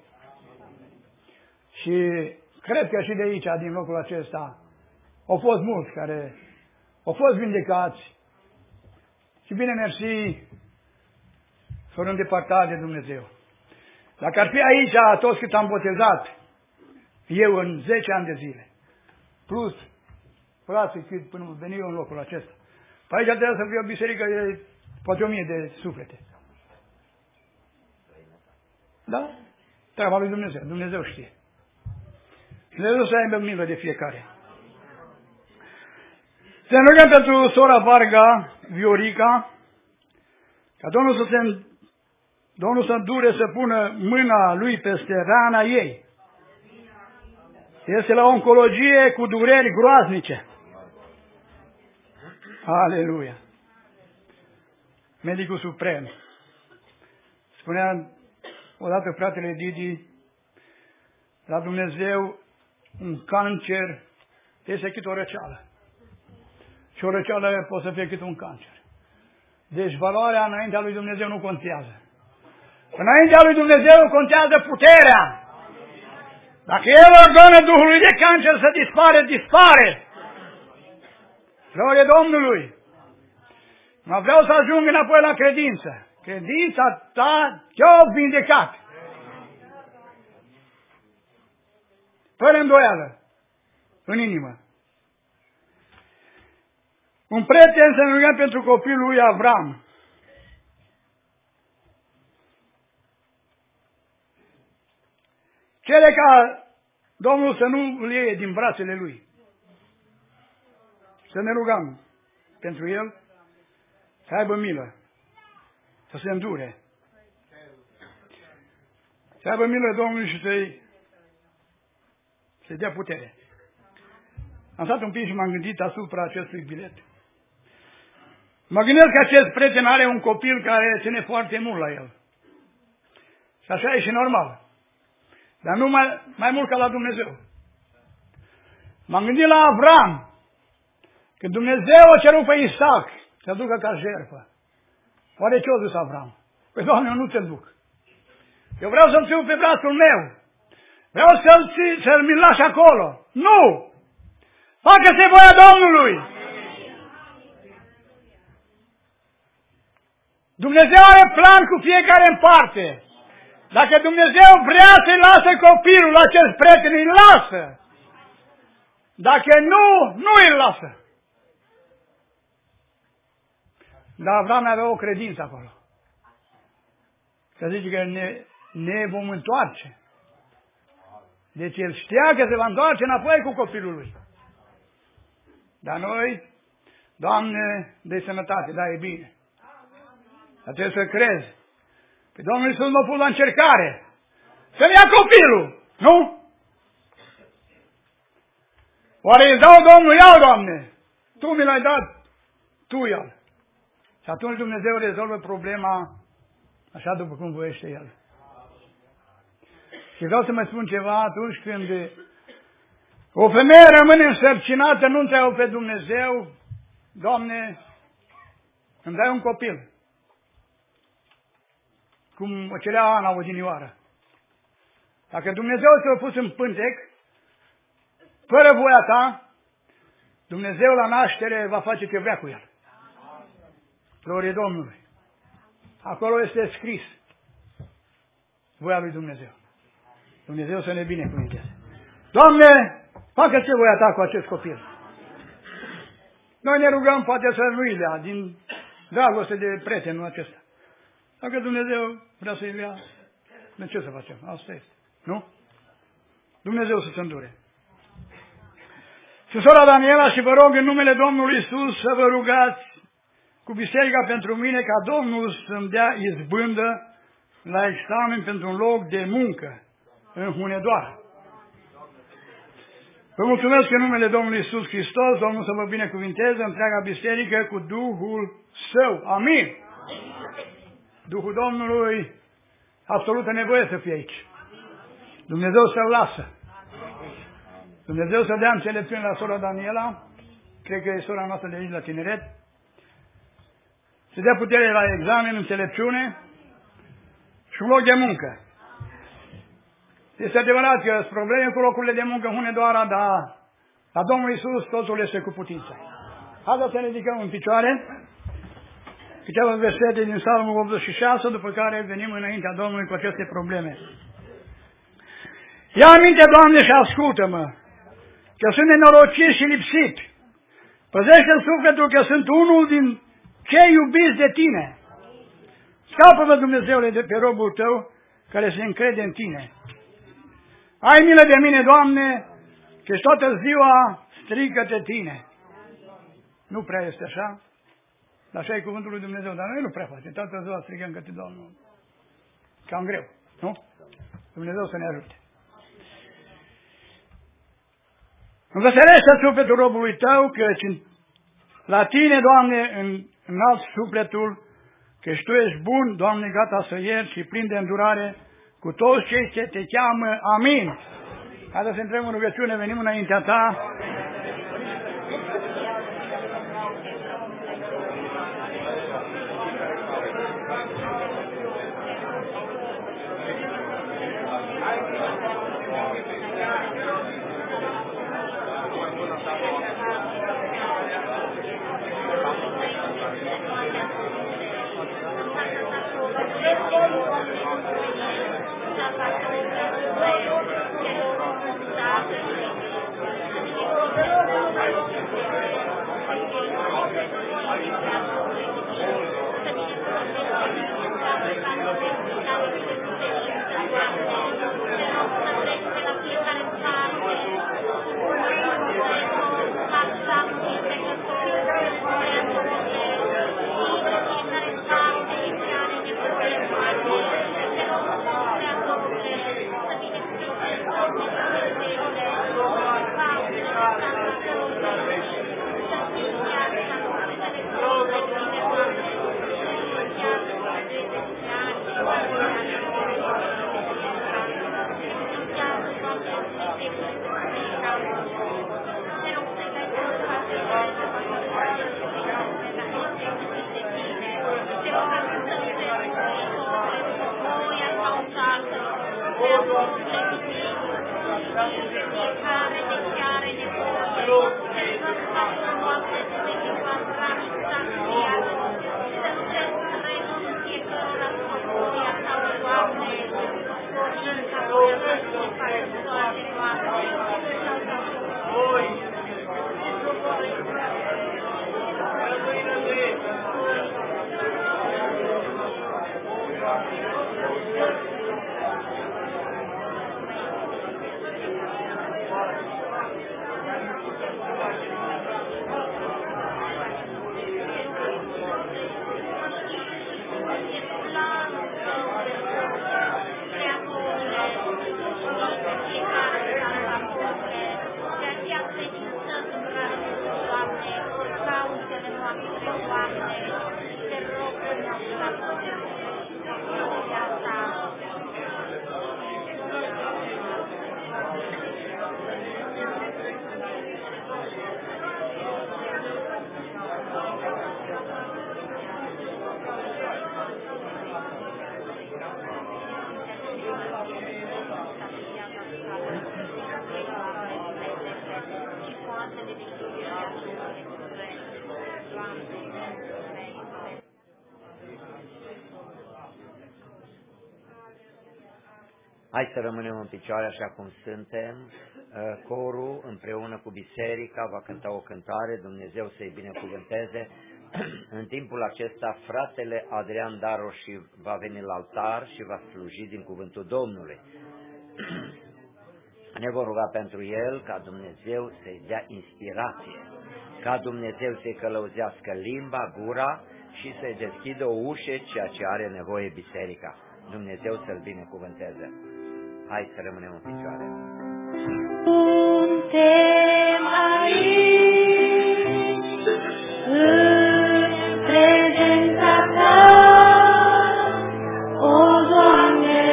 Și cred că și de aici, din locul acesta, au fost mulți care au fost vindecați și bine mersi, s-au îndepărtat de Dumnezeu. Dacă ar fi aici toți cât am botezat, eu în zece ani de zile, plus frații cât până veni eu în locul acesta, pe aici trebuie să fie o biserică de poate o mie de suflete. Da? Treaba lui Dumnezeu. Dumnezeu știe. Dumnezeu să aibă milă de fiecare. Să ne rugăm pentru sora Varga, Viorica, ca Domnul să se, Domnul să îndure să pună mâna lui peste rana ei. Este la oncologie cu dureri groaznice. Aleluia! Medicul suprem. Spunea odată fratele Didi, la Dumnezeu un cancer este cât o răceală. Și o răceală poate să fie cât un cancer. Deci valoarea înaintea lui Dumnezeu nu contează. Înaintea lui Dumnezeu contează puterea. Dacă El ordonă Duhului de cancer să dispare, dispare. Glorie Domnului! Mă vreau să ajung înapoi la credință. Credința ta te-a vindecat. Fără îndoială. În inimă. Un prieten să ne rugăm pentru copilul lui Avram. Cere ca Domnul să nu îl iei din brațele lui. Să ne rugăm pentru el, să aibă milă, să se îndure. Să aibă milă Domnului și să-i să dea putere. Am stat un pic și m-am gândit asupra acestui bilet. Mă gândesc că acest prieten are un copil care ține foarte mult la el. Și așa e și normal. Dar nu mai, mai mult ca la Dumnezeu. M-am gândit la Avram. Când Dumnezeu a cerut pe Isaac să ducă ca jertfă. Oare ce-a zis Avram? Păi, Doamne, eu nu te duc. Eu vreau să-l țiu pe brațul meu. Vreau să-l să-l mi-l lași acolo. Nu! Facă-se voia Domnului! Dumnezeu are plan cu fiecare în parte. Dacă Dumnezeu vrea să-i lase copilul la acest prieten, îi lasă. Dacă nu, nu îi lasă. Dar Avram avea o credință acolo. Că zice că ne, ne vom întoarce. Deci el știa că se va întoarce înapoi cu copilul lui. Dar noi, Doamne, de sănătate, da, e bine. Dar trebuie să crezi. Pe Domnul Iisus m-a pus la încercare. Să-mi ia copilul, nu? Oare îi dau Domnul? Iau, Doamne! Tu mi l-ai dat, tu ia-l. Și atunci Dumnezeu rezolvă problema așa după cum voiește El. Și vreau să mai spun ceva, atunci când o femeie rămâne însărcinată, nu întreabă pe Dumnezeu, Doamne, îmi dai un copil. Cum o cerea Ana odinioară. Dacă Dumnezeu ți-a pus în pântec, fără voia ta, Dumnezeu la naștere va face ce vrea cu el. Glorie Domnului. Acolo este scris voia lui Dumnezeu. Dumnezeu să ne binecuvânteze. Doamne, facă-ți voia ta cu acest copil. Noi ne rugăm poate să nu-i dea din dragoste de prietenul acesta. Dacă Dumnezeu vrea să-i ia, de ce să facem? Asta este. Nu? Dumnezeu să se îndure. Și sora Daniela, și vă rog în numele Domnului Iisus să vă rugați cu biserica pentru mine ca Domnul să-mi dea izbândă la examen pentru un loc de muncă în Hunedoara. Vă mulțumesc în numele Domnului Iisus Hristos, Domnul să vă binecuvinteze întreaga biserică cu Duhul Său. Amin. Duhul Domnului absolută nevoie să fie aici. Dumnezeu să-l lasă. Dumnezeu să dea înțelepciune la sora Daniela, cred că e sora noastră de aici la tineret, să dea putere la examen, înțelepciune și un loc de muncă. Este adevărat că sunt probleme cu locurile de muncă în Hunedoara, dar la Domnul Iisus totul este cu putință. Haideți să ne ridicăm în picioare, câteva versete din Psalmul optzeci și șase, după care venim înaintea Domnului cu aceste probleme. Ia aminte, Doamne, și ascultă-mă, că sunt nenorocit și lipsit. Păzește sufletul că sunt unul din cei iubiți de Tine. Scapă-mă, Dumnezeule, de pe robul Tău care se încrede în Tine. Ai milă de mine, Doamne, că toată ziua strică-te Tine. Nu prea este așa, dar așa e cuvântul lui Dumnezeu, dar noi nu prea facem. Toată ziua strigăm către Domnul. Cam greu, nu? Dumnezeu să ne ajute. Învățărește sufletul robului tău, căci la tine, Doamne, în, înalt sufletul, căci Tu ești bun, Doamne, gata să ierți și plin de îndurare cu toți cei ce Te cheamă. Amin. Haideți să intrăm în rugăciune, venim înaintea Ta. Hai să rămânem în picioare așa cum suntem. Corul împreună cu biserica va cânta o cântare, Dumnezeu să-i binecuvânteze. În timpul acesta, fratele Adrian Daroși va veni la altar și va sluji din cuvântul Domnului. Ne vom ruga pentru el ca Dumnezeu să-i dea inspirație, ca Dumnezeu să-i călăuzească limba, gura și să-i deschidă o ușă, ceea ce are nevoie biserica. Dumnezeu să-l binecuvânteze. Hai să rămânem în picioare. Suntem aici, în prezența Ta, o Doamne.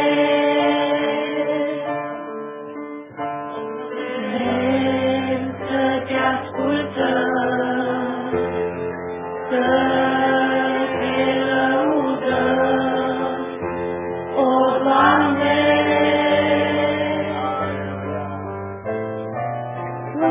Vrem să Te ascultăm, să Te lăudăm, o Doamne.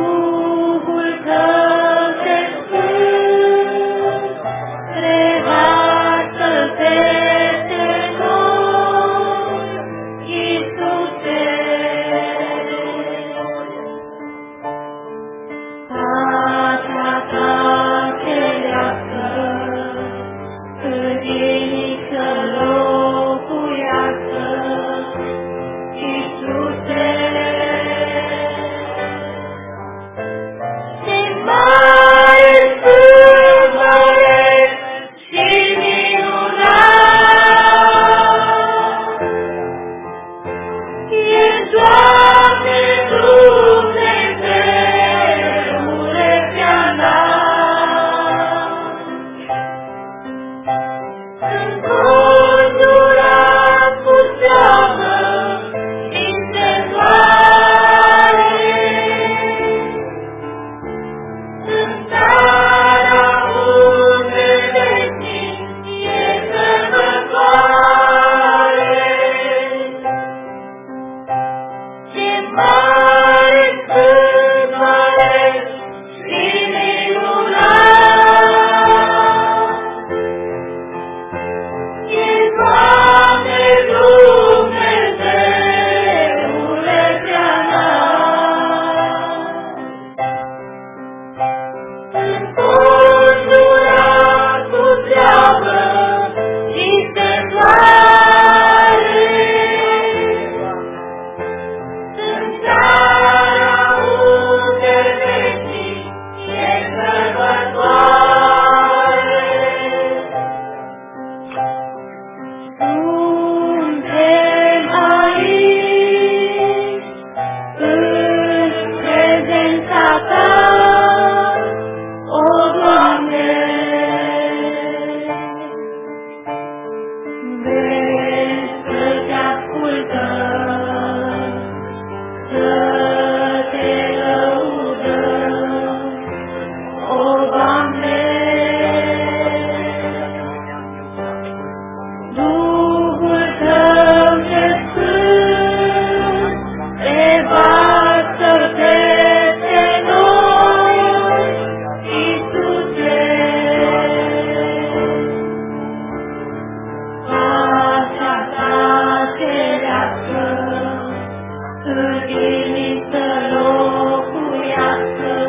grădinii să locuiască,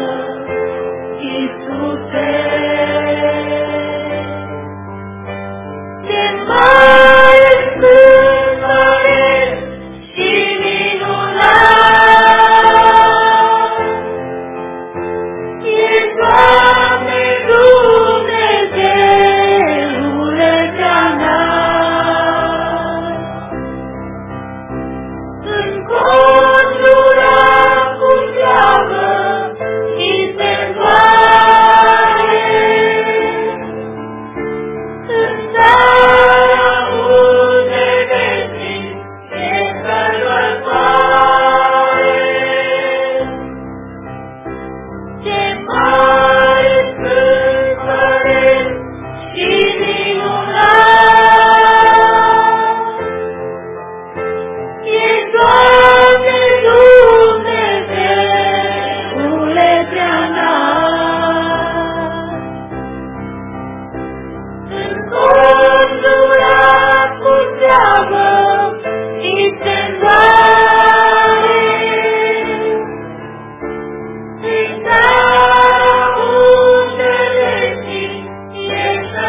Iisuse. Ce mare sunt măreț și minunat e, Doamne, Dumnezeule prea-înalt. Înconjurat cu slavă și servoare, în țara unde vecin e sărbătoare. Ce mare sunt măreț și minunat e, Doamne, Dumnezeule prea-înalt. Înconjurat cu slavă și servoare, în țara unde vecin e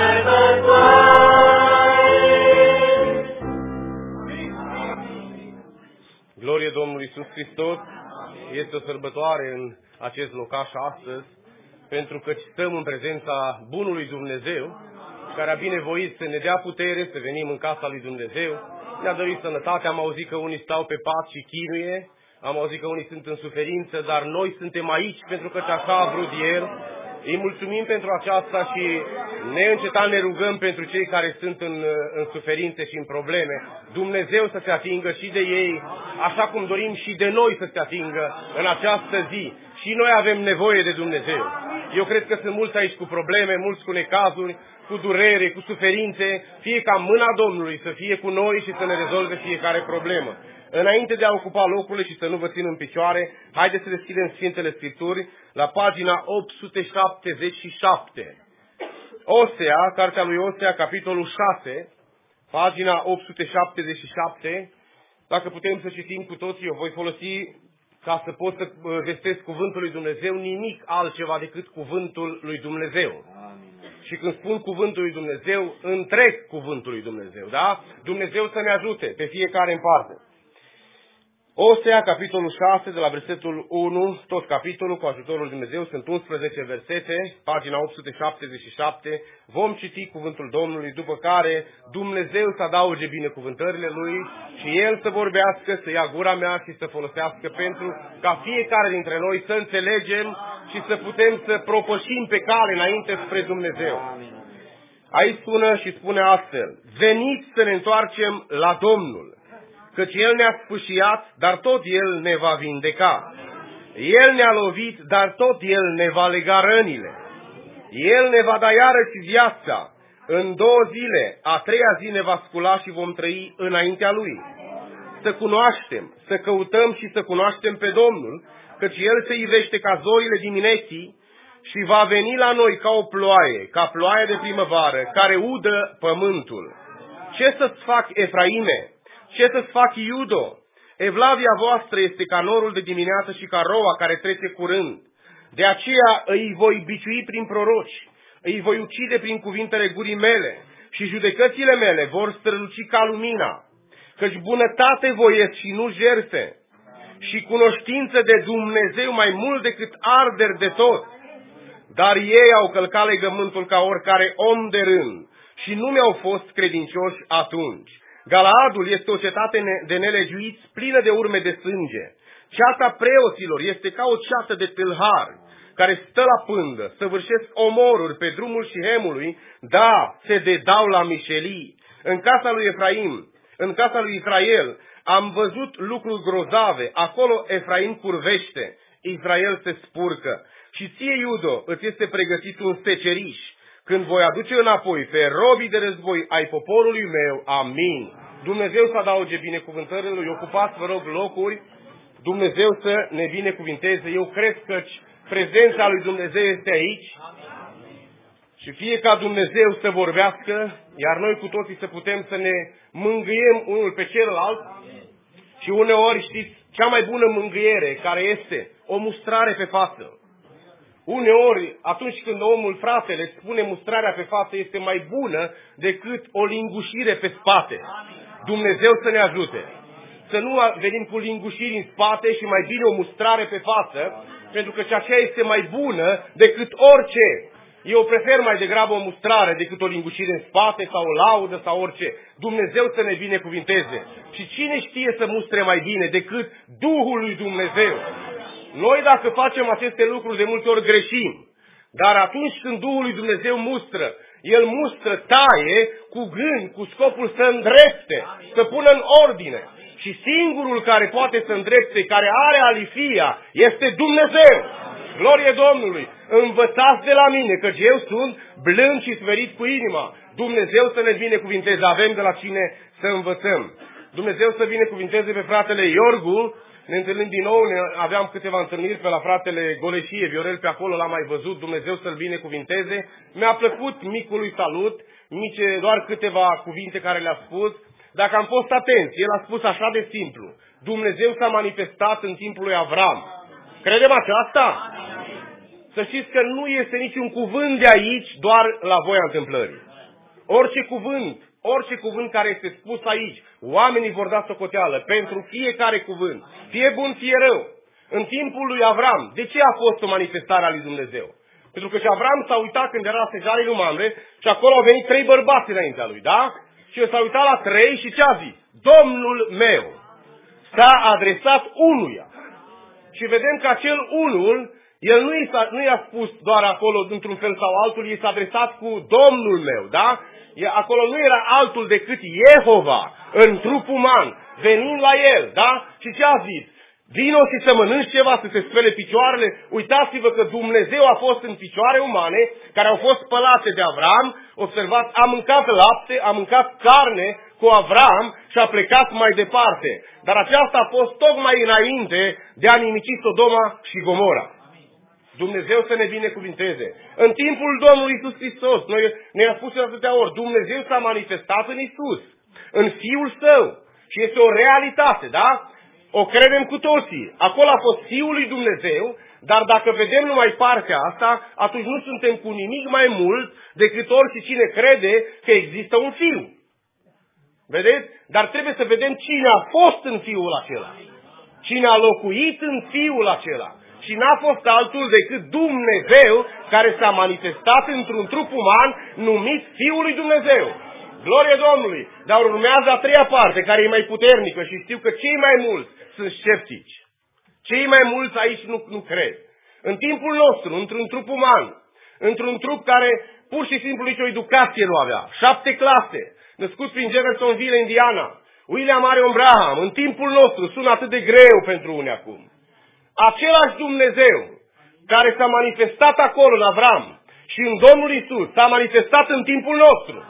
sărbătoare. Glorie Domnului Iisus Hristos! Este o sărbătoare în acest locaș astăzi, pentru că stăm în prezența Bunului Dumnezeu, care a binevoit să ne dea putere să venim în casa lui Dumnezeu. Ne-a dorit sănătate, am auzit că unii stau pe pat și chinuie, am auzit că unii sunt în suferință, dar noi suntem aici pentru că așa a vrut El. Îi mulțumim pentru aceasta și neîncetat ne rugăm pentru cei care sunt în, în suferințe și în probleme. Dumnezeu să se atingă și de ei, așa cum dorim și de noi să se atingă în această zi. Și noi avem nevoie de Dumnezeu. Eu cred că sunt mulți aici cu probleme, mulți cu necazuri, cu durere, cu suferințe, fie ca mâna Domnului să fie cu noi și să ne rezolve fiecare problemă. Înainte de a ocupa locurile și să nu vă țin în picioare, haideți să deschidem Sfintele Scripturi la pagina opt sute șaptezeci și șapte. Osea, cartea lui Osea, capitolul șase, pagina opt sute șaptezeci și șapte. Dacă putem să citim cu toții, eu voi folosi ca să pot să vestesc cuvântul lui Dumnezeu, nimic altceva decât cuvântul lui Dumnezeu. Amin. Și când spun cuvântul lui Dumnezeu, întreg cuvântul lui Dumnezeu, da? Dumnezeu să ne ajute pe fiecare în parte. Osea, capitolul șase, de la versetul unu, tot capitolul, cu ajutorul lui Dumnezeu, sunt unsprezece versete, pagina opt sute șaptezeci și șapte, vom citi cuvântul Domnului, după care Dumnezeu să adauge binecuvântările Lui și El să vorbească, să ia gura mea și să folosească pentru ca fiecare dintre noi să înțelegem și să putem să propășim pe cale înainte spre Dumnezeu. Aici spune și spune astfel: veniți să ne întoarcem la Domnul, căci El ne-a sfâșiat, dar tot El ne va vindeca. El ne-a lovit, dar tot El ne va lega rănile. El ne va da iarăși viața. În două zile, a treia zi ne va scula și vom trăi înaintea Lui. Să cunoaștem, să căutăm și să cunoaștem pe Domnul, căci El se ivește ca zorile dimineții și va veni la noi ca o ploaie, ca ploaie de primăvară, care udă pământul. Ce să-ți fac, Efraime? Ce să-ți fac, Iudo? Evlavia voastră este ca norul de dimineață și ca roa care trece curând. De aceea îi voi biciui prin proroci, îi voi ucide prin cuvintele gurii mele și judecățile mele vor străluci ca lumina. Căci bunătate voiesc și nu jertfe și cunoștință de Dumnezeu mai mult decât arderi de tot. Dar ei au călcat legământul ca oricare om de rând și nu mi-au fost credincioși atunci. Galaadul este o cetate de nelegiuiți plină de urme de sânge. Ceata preoților este ca o ceată de tâlhari care stă la pândă, săvârșesc omoruri pe drumul Șihemului, da, se dedau la mișelii. În casa lui Efraim, în casa lui Israel, am văzut lucruri grozave, acolo Efraim curvește, Israel se spurcă. Și ție, Iudo, îți este pregătit un seceriș, când voi aduce înapoi pe robii de război ai poporului meu. Amin. Dumnezeu să adauge binecuvântările Lui. Ocupați, vă rog, locuri. Dumnezeu să ne binecuvinteze. Eu cred că prezența lui Dumnezeu este aici. Și fie ca Dumnezeu să vorbească, iar noi cu toții să putem să ne mângâiem unul pe celălalt. Și uneori, știți, cea mai bună mângâiere, care este o mustrare pe față. Uneori, atunci când omul, fratele, spune mustrarea pe față, este mai bună decât o lingușire pe spate. Dumnezeu să ne ajute. Să nu venim cu lingușiri în spate și mai bine o mustrare pe față, pentru că aceea este mai bună decât orice. Eu prefer mai degrabă o mustrare decât o lingușire în spate sau o laudă sau orice. Dumnezeu să ne binecuvinteze. Și cine știe să mustre mai bine decât Duhul lui Dumnezeu? Noi dacă facem aceste lucruri de multe ori greșim. Dar atunci când Duhul lui Dumnezeu mustră, El mustră, taie cu gând, cu scopul să îndrepte, să pună în ordine. Și singurul care poate să îndrepte, care are alifia, este Dumnezeu. Glorie Domnului! Învățați de la mine, căci eu sunt blând și smerit cu inima. Dumnezeu să ne binecuvinteze. Avem de la cine să învățăm. Dumnezeu să binecuvinteze pe fratele Iorgu. Ne întâlnim din nou, ne aveam câteva întâlniri pe la fratele Goleșie, Viorel pe acolo, l-am mai văzut, Dumnezeu să-l binecuvinteze. Mi-a plăcut micului salut, mice, doar câteva cuvinte care le-a spus. Dacă am fost atenți, el a spus așa de simplu: Dumnezeu s-a manifestat în timpul lui Avram. Credem aceasta? Să știți că nu este niciun cuvânt de aici doar la voia întâmplării. Orice cuvânt, orice cuvânt care este spus aici, oamenii vor da socoteală pentru fiecare cuvânt, fie bun, fie rău. În timpul lui Avram, de ce a fost o manifestare a lui Dumnezeu? Pentru că și Avram s-a uitat când era sejarii lui Mamre și acolo au venit trei bărbați înaintea lui, da? Și el s-a uitat la trei și ce a zis? Domnul meu s-a adresat unuia. Și vedem că acel unul, el nu i-a, nu i-a spus doar acolo într-un fel sau altul, i s-a adresat cu Domnul meu, da? Acolo nu era altul decât Jehova, în trup uman, venind la el, da? Și ce a zis? Vino și să mănânci ceva, să se spele picioarele. Uitați-vă că Dumnezeu a fost în picioare umane, care au fost spălate de Avram. Observați, a mâncat lapte, a mâncat carne cu Avram și a plecat mai departe. Dar aceasta a fost tocmai înainte de a nimici Sodoma și Gomora. Dumnezeu să ne binecuvinteze. În timpul Domnului Iisus Hristos, noi ne-a spus de atâtea ori, Dumnezeu s-a manifestat în Iisus, în Fiul Său. Și este o realitate, da? O credem cu toții. Acolo a fost Fiul lui Dumnezeu, dar dacă vedem numai partea asta, atunci nu suntem cu nimic mai mult decât oricine crede că există un Fiu. Vedeți? Dar trebuie să vedem cine a fost în Fiul acela. Cine a locuit în Fiul acela. Și n-a fost altul decât Dumnezeu, care s-a manifestat într-un trup uman numit Fiul lui Dumnezeu. Glorie Domnului! Dar urmează a treia parte, care e mai puternică și știu că cei mai mulți sunt sceptici. Cei mai mulți aici nu, nu cred. În timpul nostru, într-un trup uman, într-un trup care pur și simplu nicio educație nu avea, șapte clase, născut prin Jeffersonville, Indiana, William Marion Branham, în timpul nostru sună atât de greu pentru unii acum. Același Dumnezeu care s-a manifestat acolo în Avram și în Domnul Iisus s-a manifestat în timpul nostru.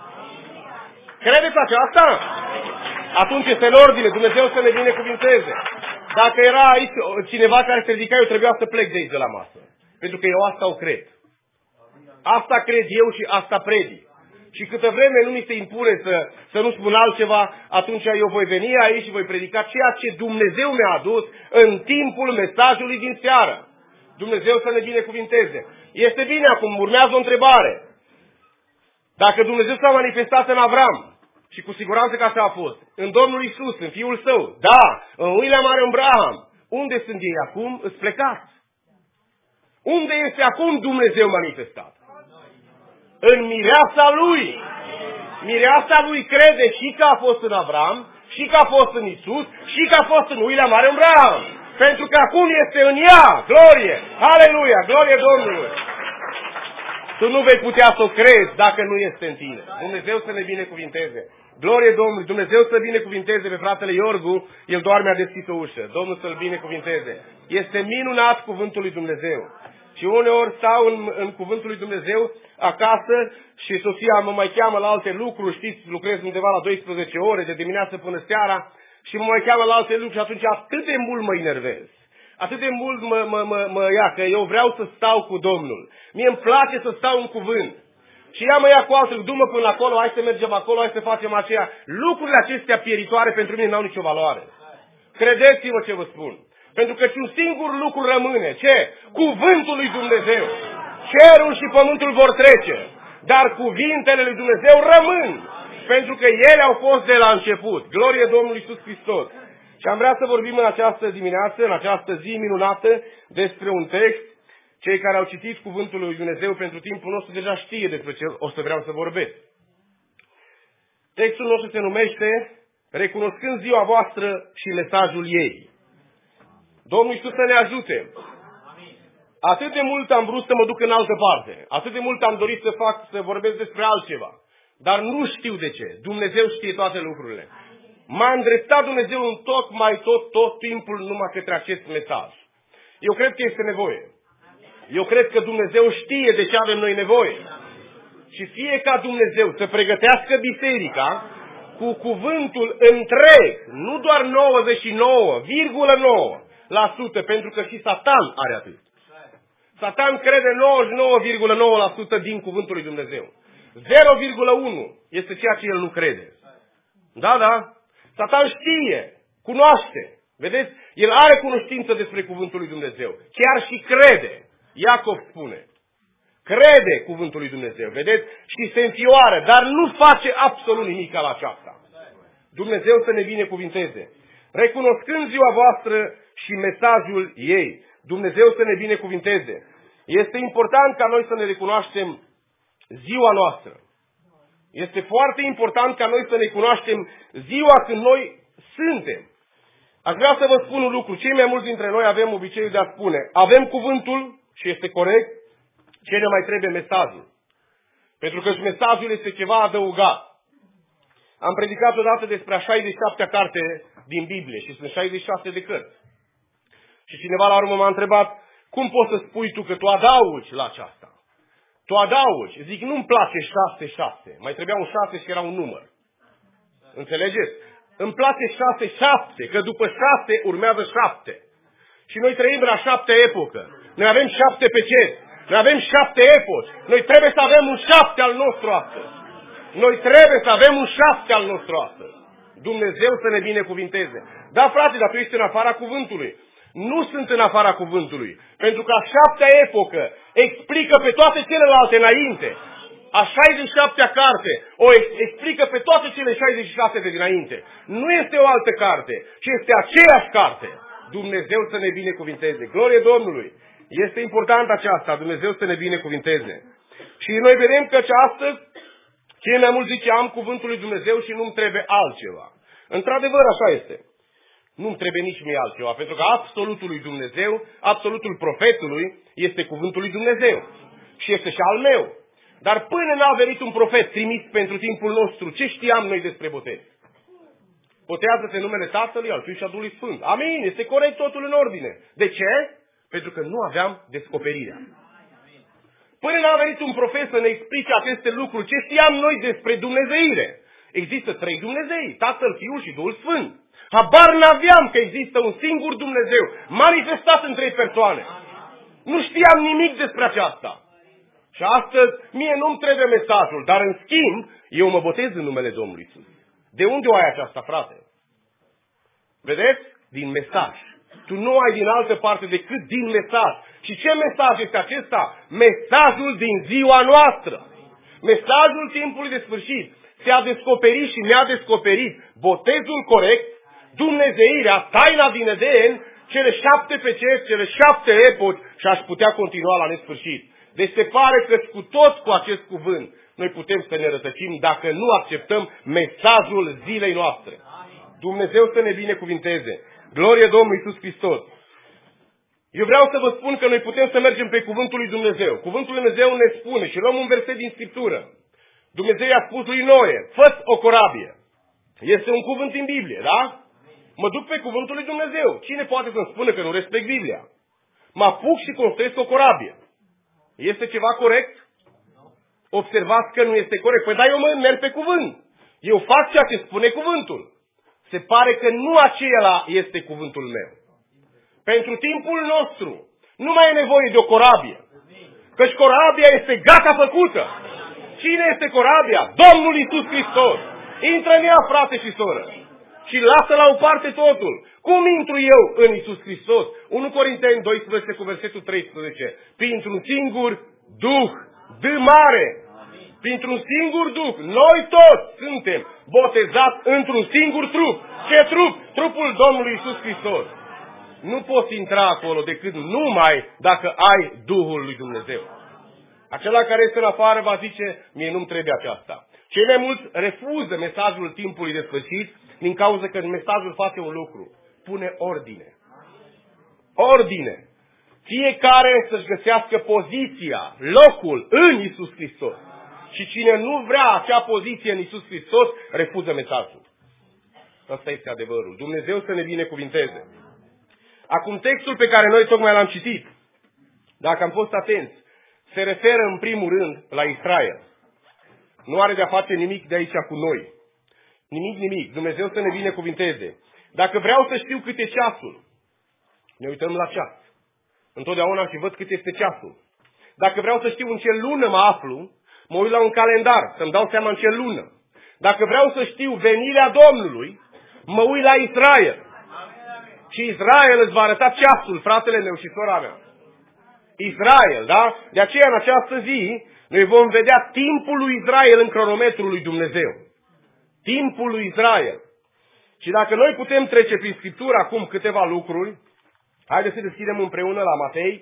Credeți aceasta? Atunci este în ordine, Dumnezeu să ne binecuvinteze. Dacă era aici cineva care se ridica, eu trebuia să plec de aici de la masă. Pentru că eu asta o cred. Asta cred eu și asta predic. Și câtă vreme nu mi se impune să, să nu spun altceva, atunci eu voi veni aici și voi predica ceea ce Dumnezeu mi-a adus în timpul mesajului din seară. Dumnezeu să ne binecuvinteze. Este bine, acum urmează o întrebare. Dacă Dumnezeu s-a manifestat în Avram, și cu siguranță că așa a fost, în Domnul Iisus, în Fiul Său, da, în William Marion Branham, unde sunt ei acum? Îți plecați. Unde este acum Dumnezeu manifestat? În mireasa Lui. Mireasa Lui crede și că a fost în Avram, și că a fost în Iisus, și că a fost în William Marion Branham. Pentru că acum este în ea. Glorie! Aleluia! Glorie Domnului! Tu nu vei putea să o crezi dacă nu este în tine. Dumnezeu să ne binecuvinteze. Glorie Domnului! Dumnezeu să binecuvinteze pe fratele Iorgu. El doar mi-a deschis o ușă. Domnul să-l binecuvinteze. Este minunat cuvântul lui Dumnezeu. Și uneori stau în, în cuvântul lui Dumnezeu acasă și soția mă mai cheamă la alte lucruri. Știți, lucrez undeva la douăsprezece ore de dimineață până seara și mă mai cheamă la alte lucruri și atunci atât de mult mă enervez. Atât de mult mă, mă, mă, mă ia, că eu vreau să stau cu Domnul. Mie îmi place să stau în cuvânt. Și ea mă ia cu altul, du-mă până acolo, hai să mergem acolo, hai să facem aceea. Lucrurile acestea pieritoare pentru mine n-au nicio valoare. Credeți-mă ce vă spun. Pentru că un singur lucru rămâne. Ce? Cuvântul lui Dumnezeu. Cerul și pământul vor trece. Dar cuvintele lui Dumnezeu rămân. Pentru că ele au fost de la început. Glorie Domnului Iisus Hristos. Și am vrea să vorbim în această dimineață, în această zi minunată, despre un text. Cei care au citit cuvântul lui Dumnezeu pentru timpul nostru deja știe despre ce o să vreau să vorbesc. Textul nostru se numește Recunoscând ziua voastră și mesajul ei. Domnul Iisus să ne ajute. Atât de mult am vrut să mă duc în altă parte. Atât de mult am dorit să fac, să vorbesc despre altceva. Dar nu știu de ce. Dumnezeu știe toate lucrurile. M-a îndreptat Dumnezeu în tot, mai tot, tot timpul numai către acest mesaj. Eu cred că este nevoie. Eu cred că Dumnezeu știe de ce avem noi nevoie. Și fie ca Dumnezeu să pregătească biserica cu cuvântul întreg, nu doar nouăzeci și nouă virgulă nouă la sută, pentru că și Satan are atât. Satan crede nouăzeci și nouă virgulă nouă la sută din cuvântul lui Dumnezeu. zero virgulă unu este ceea ce el nu crede. Da, da. Satan știe, cunoaște. Vedeți? El are cunoștință despre cuvântul lui Dumnezeu. Chiar și crede. Iacov spune. Crede cuvântul lui Dumnezeu. Vedeți? Și se înfioară, dar nu face absolut nimic la aceasta. Dumnezeu să ne binecuvinteze. Recunoscând ziua voastră și mesajul ei. Dumnezeu să ne binecuvinteze. Este important ca noi să ne recunoaștem ziua noastră. Este foarte important ca noi să ne cunoaștem ziua când noi suntem. Aș vrea să vă spun un lucru. Cei mai mulți dintre noi avem obiceiul de a spune, avem cuvântul și este corect, ce ne mai trebuie mesajul. Pentru că și mesajul este ceva adăugat. Am predicat odată despre a șaizeci și șaptea carte din Biblie și sunt șaizeci și șase de cărți. Și cineva la urmă m-a întrebat, cum poți să spui tu că tu adaugi la aceasta? Tu adaugi. Zic, nu-mi place șase șase. Mai trebuia un șase și era un număr. Înțelegeți? Îmi place șase șapte, că după șase urmează șapte. Și noi trăim la șapte epocă. Noi avem șapte peceti. Noi avem șapte epoci. Noi trebuie să avem un șapte al nostru astăzi. Noi trebuie să avem un șapte al nostru astăzi. Dumnezeu să ne binecuvinteze. Da, frate, dar tu ești în afara cuvântului. Nu sunt în afara cuvântului. Pentru că a șaptea epocă explică pe toate celelalte înainte. A șaizeci și șaptea carte o explică pe toate cele șaizeci și șase de dinainte. Nu este o altă carte, ci este aceeași carte. Dumnezeu să ne binecuvinteze. Glorie Domnului! Este important aceasta, Dumnezeu să ne binecuvinteze. Și noi vedem că astăzi, cei mai mulți zice, am cuvântul lui Dumnezeu și nu-mi trebuie altceva. Într-adevăr, așa este. Nu-mi trebuie nici mie altceva, pentru că absolutul lui Dumnezeu, absolutul profetului, este cuvântul lui Dumnezeu. Și este și al meu. Dar până n-a venit un profet trimis pentru timpul nostru, ce știam noi despre botez? Botează-te în numele Tatălui, al Fiului și al Duhului Sfânt. Amin, este corect totul în ordine. De ce? Pentru că nu aveam descoperirea. Până n-a venit un profet să ne explice aceste lucruri, ce știam noi despre Dumnezeire? Există trei Dumnezei, Tatăl, Fiul și Duhul Sfânt. Habar n-aveam că există un singur Dumnezeu, manifestat în trei persoane. Nu știam nimic despre aceasta. Și astăzi, mie nu-mi trebuie mesajul, dar în schimb, eu mă botez în numele Domnului Iisus. De unde o ai aceasta, frate? Vedeți? Din mesaj. Tu nu ai din altă parte decât din mesaj. Și ce mesaj este acesta? Mesajul din ziua noastră. Mesajul timpului de sfârșit. Se-a descoperit și ne-a descoperit botezul corect, dumnezeirea, taina din Eden, cele șapte peceti, cele șapte epoci și aș putea continua la nesfârșit. Deci se pare că cu tot cu acest cuvânt noi putem să ne rătăcim dacă nu acceptăm mesajul zilei noastre. Dumnezeu să ne binecuvinteze. Glorie Domnului Iisus Hristos. Eu vreau să vă spun că noi putem să mergem pe cuvântul lui Dumnezeu. Cuvântul lui Dumnezeu ne spune și luăm un verset din Scriptură. Dumnezeu i-a spus lui Noe, fă-ți o corabie. Este un cuvânt din Biblie, da? Mă duc pe cuvântul lui Dumnezeu. Cine poate să-mi spună că nu respect Biblia? Mă apuc și construiesc o corabie. Este ceva corect? Observați că nu este corect. Păi da, eu mă merg pe cuvânt. Eu fac ceea ce spune cuvântul. Se pare că nu acela este cuvântul meu. Pentru timpul nostru nu mai e nevoie de o corabie. Căci corabia este gata făcută. Cine este corabia? Domnul Iisus Hristos. Intră în ea, frate și soră. Și lasă la o parte totul. Cum intru eu în Iisus Hristos? unu Corinteni doisprezece cu versetul treisprezece. Printr-un singur Duh, D mare, printr-un singur Duh, noi toți suntem botezați într-un singur trup. Ce trup? Trupul Domnului Iisus Hristos. Nu poți intra acolo decât numai dacă ai Duhul lui Dumnezeu. Acela care este în afară va zice, mie nu-mi trebuie aceasta. Cei mai mulți refuză mesajul timpului de sfârșit din cauza că mesajul face un lucru. Pune ordine. Ordine. Fiecare să-și găsească poziția, locul în Iisus Hristos. Și cine nu vrea acea poziție în Iisus Hristos, refuză mesajul. Asta este adevărul. Dumnezeu să ne binecuvinteze. Acum textul pe care noi tocmai l-am citit, dacă am fost atenți, se referă în primul rând la Israel. Nu are de-a face nimic de aici cu noi. Nimic, nimic. Dumnezeu să ne binecuvinteze. Dacă vreau să știu cât e ceasul, ne uităm la ceas. Întotdeauna și văd cât este ceasul. Dacă vreau să știu în ce lună mă aflu, mă uit la un calendar, să-mi dau seama în ce lună. Dacă vreau să știu venirea Domnului, mă uit la Israel. Și Israel îți va arăta ceasul, fratele meu și sora mea. Israel, da? De aceea în această zi, noi vom vedea timpul lui Israel în cronometrul lui Dumnezeu. Timpul lui Israel. Și dacă noi putem trece prin Scriptură acum câteva lucruri, haideți să deschidem împreună la Matei.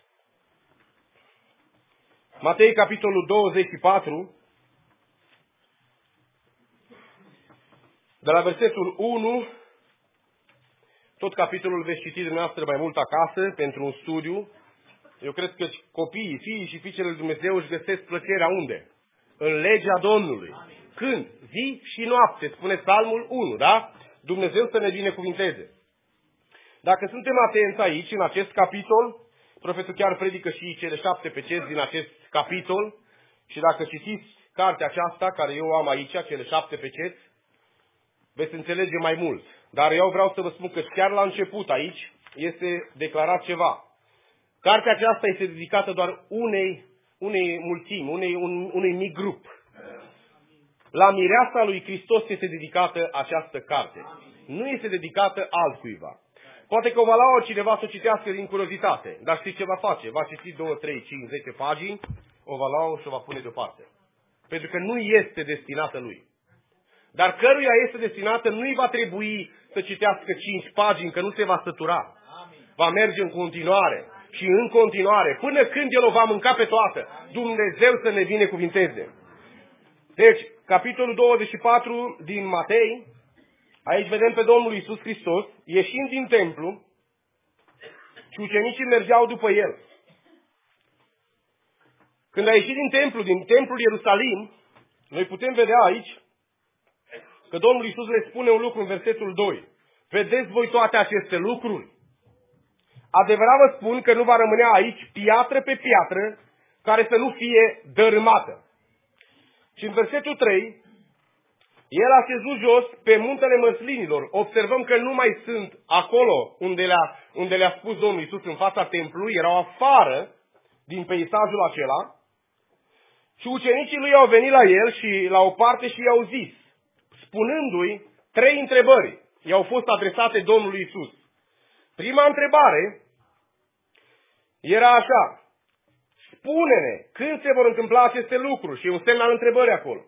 Matei, capitolul douăzeci și patru, de la versetul unu, tot capitolul veți citi dumneavoastră mai mult acasă, pentru un studiu. Eu cred că copiii, fiii și fiicele lui Dumnezeu își găsesc plăcerea unde? În legea Domnului. Când? Zi și noapte, spune Psalmul unu, da? Dumnezeu să ne binecuvinteze. Dacă suntem atenți aici, în acest capitol, profetul chiar predică și cele șapte peceți din acest capitol, și dacă citiți cartea aceasta, care eu am aici, cele șapte peceți, veți înțelege mai mult. Dar eu vreau să vă spun că chiar la început aici este declarat ceva. Cartea aceasta este dedicată doar unei, unei mulțimi, unei, un, unui mic grup. La mireasa lui Hristos este dedicată această carte. Nu este dedicată altcuiva. Poate că o va lua cineva să o citească din curiozitate. Dar știți ce va face? Va citi două, trei, cinci, zece pagini, o va lua și o va pune deoparte. Pentru că nu este destinată lui. Dar căruia este destinată, nu-i va trebui să citească cinci pagini, că nu se va sătura. Va merge în continuare și în continuare, până când el o va mânca pe toată. Dumnezeu să ne binecuvinteze. Deci, capitolul douăzeci și patru din Matei, aici vedem pe Domnul Iisus Hristos, ieșind din templu, și ucenicii mergeau după el. Când a ieșit din templu, din templul Ierusalim, noi putem vedea aici că Domnul Iisus le spune un lucru în versetul doi. Vedeți voi toate aceste lucruri? Adevărat vă spun că nu va rămâne aici piatră pe piatră care să nu fie dărâmată. Și în versetul trei, el a șezut jos pe muntele Măslinilor. Observăm că nu mai sunt acolo unde le-a, unde le-a spus Domnul Iisus în fața templului, erau afară din peisajul acela. Și ucenicii lui au venit la el și la o parte și i-au zis, spunându-i trei întrebări. I-au fost adresate Domnului Iisus. Prima întrebare era așa. Spune-ne când se vor întâmpla aceste lucruri. Și e un semn al întrebării acolo.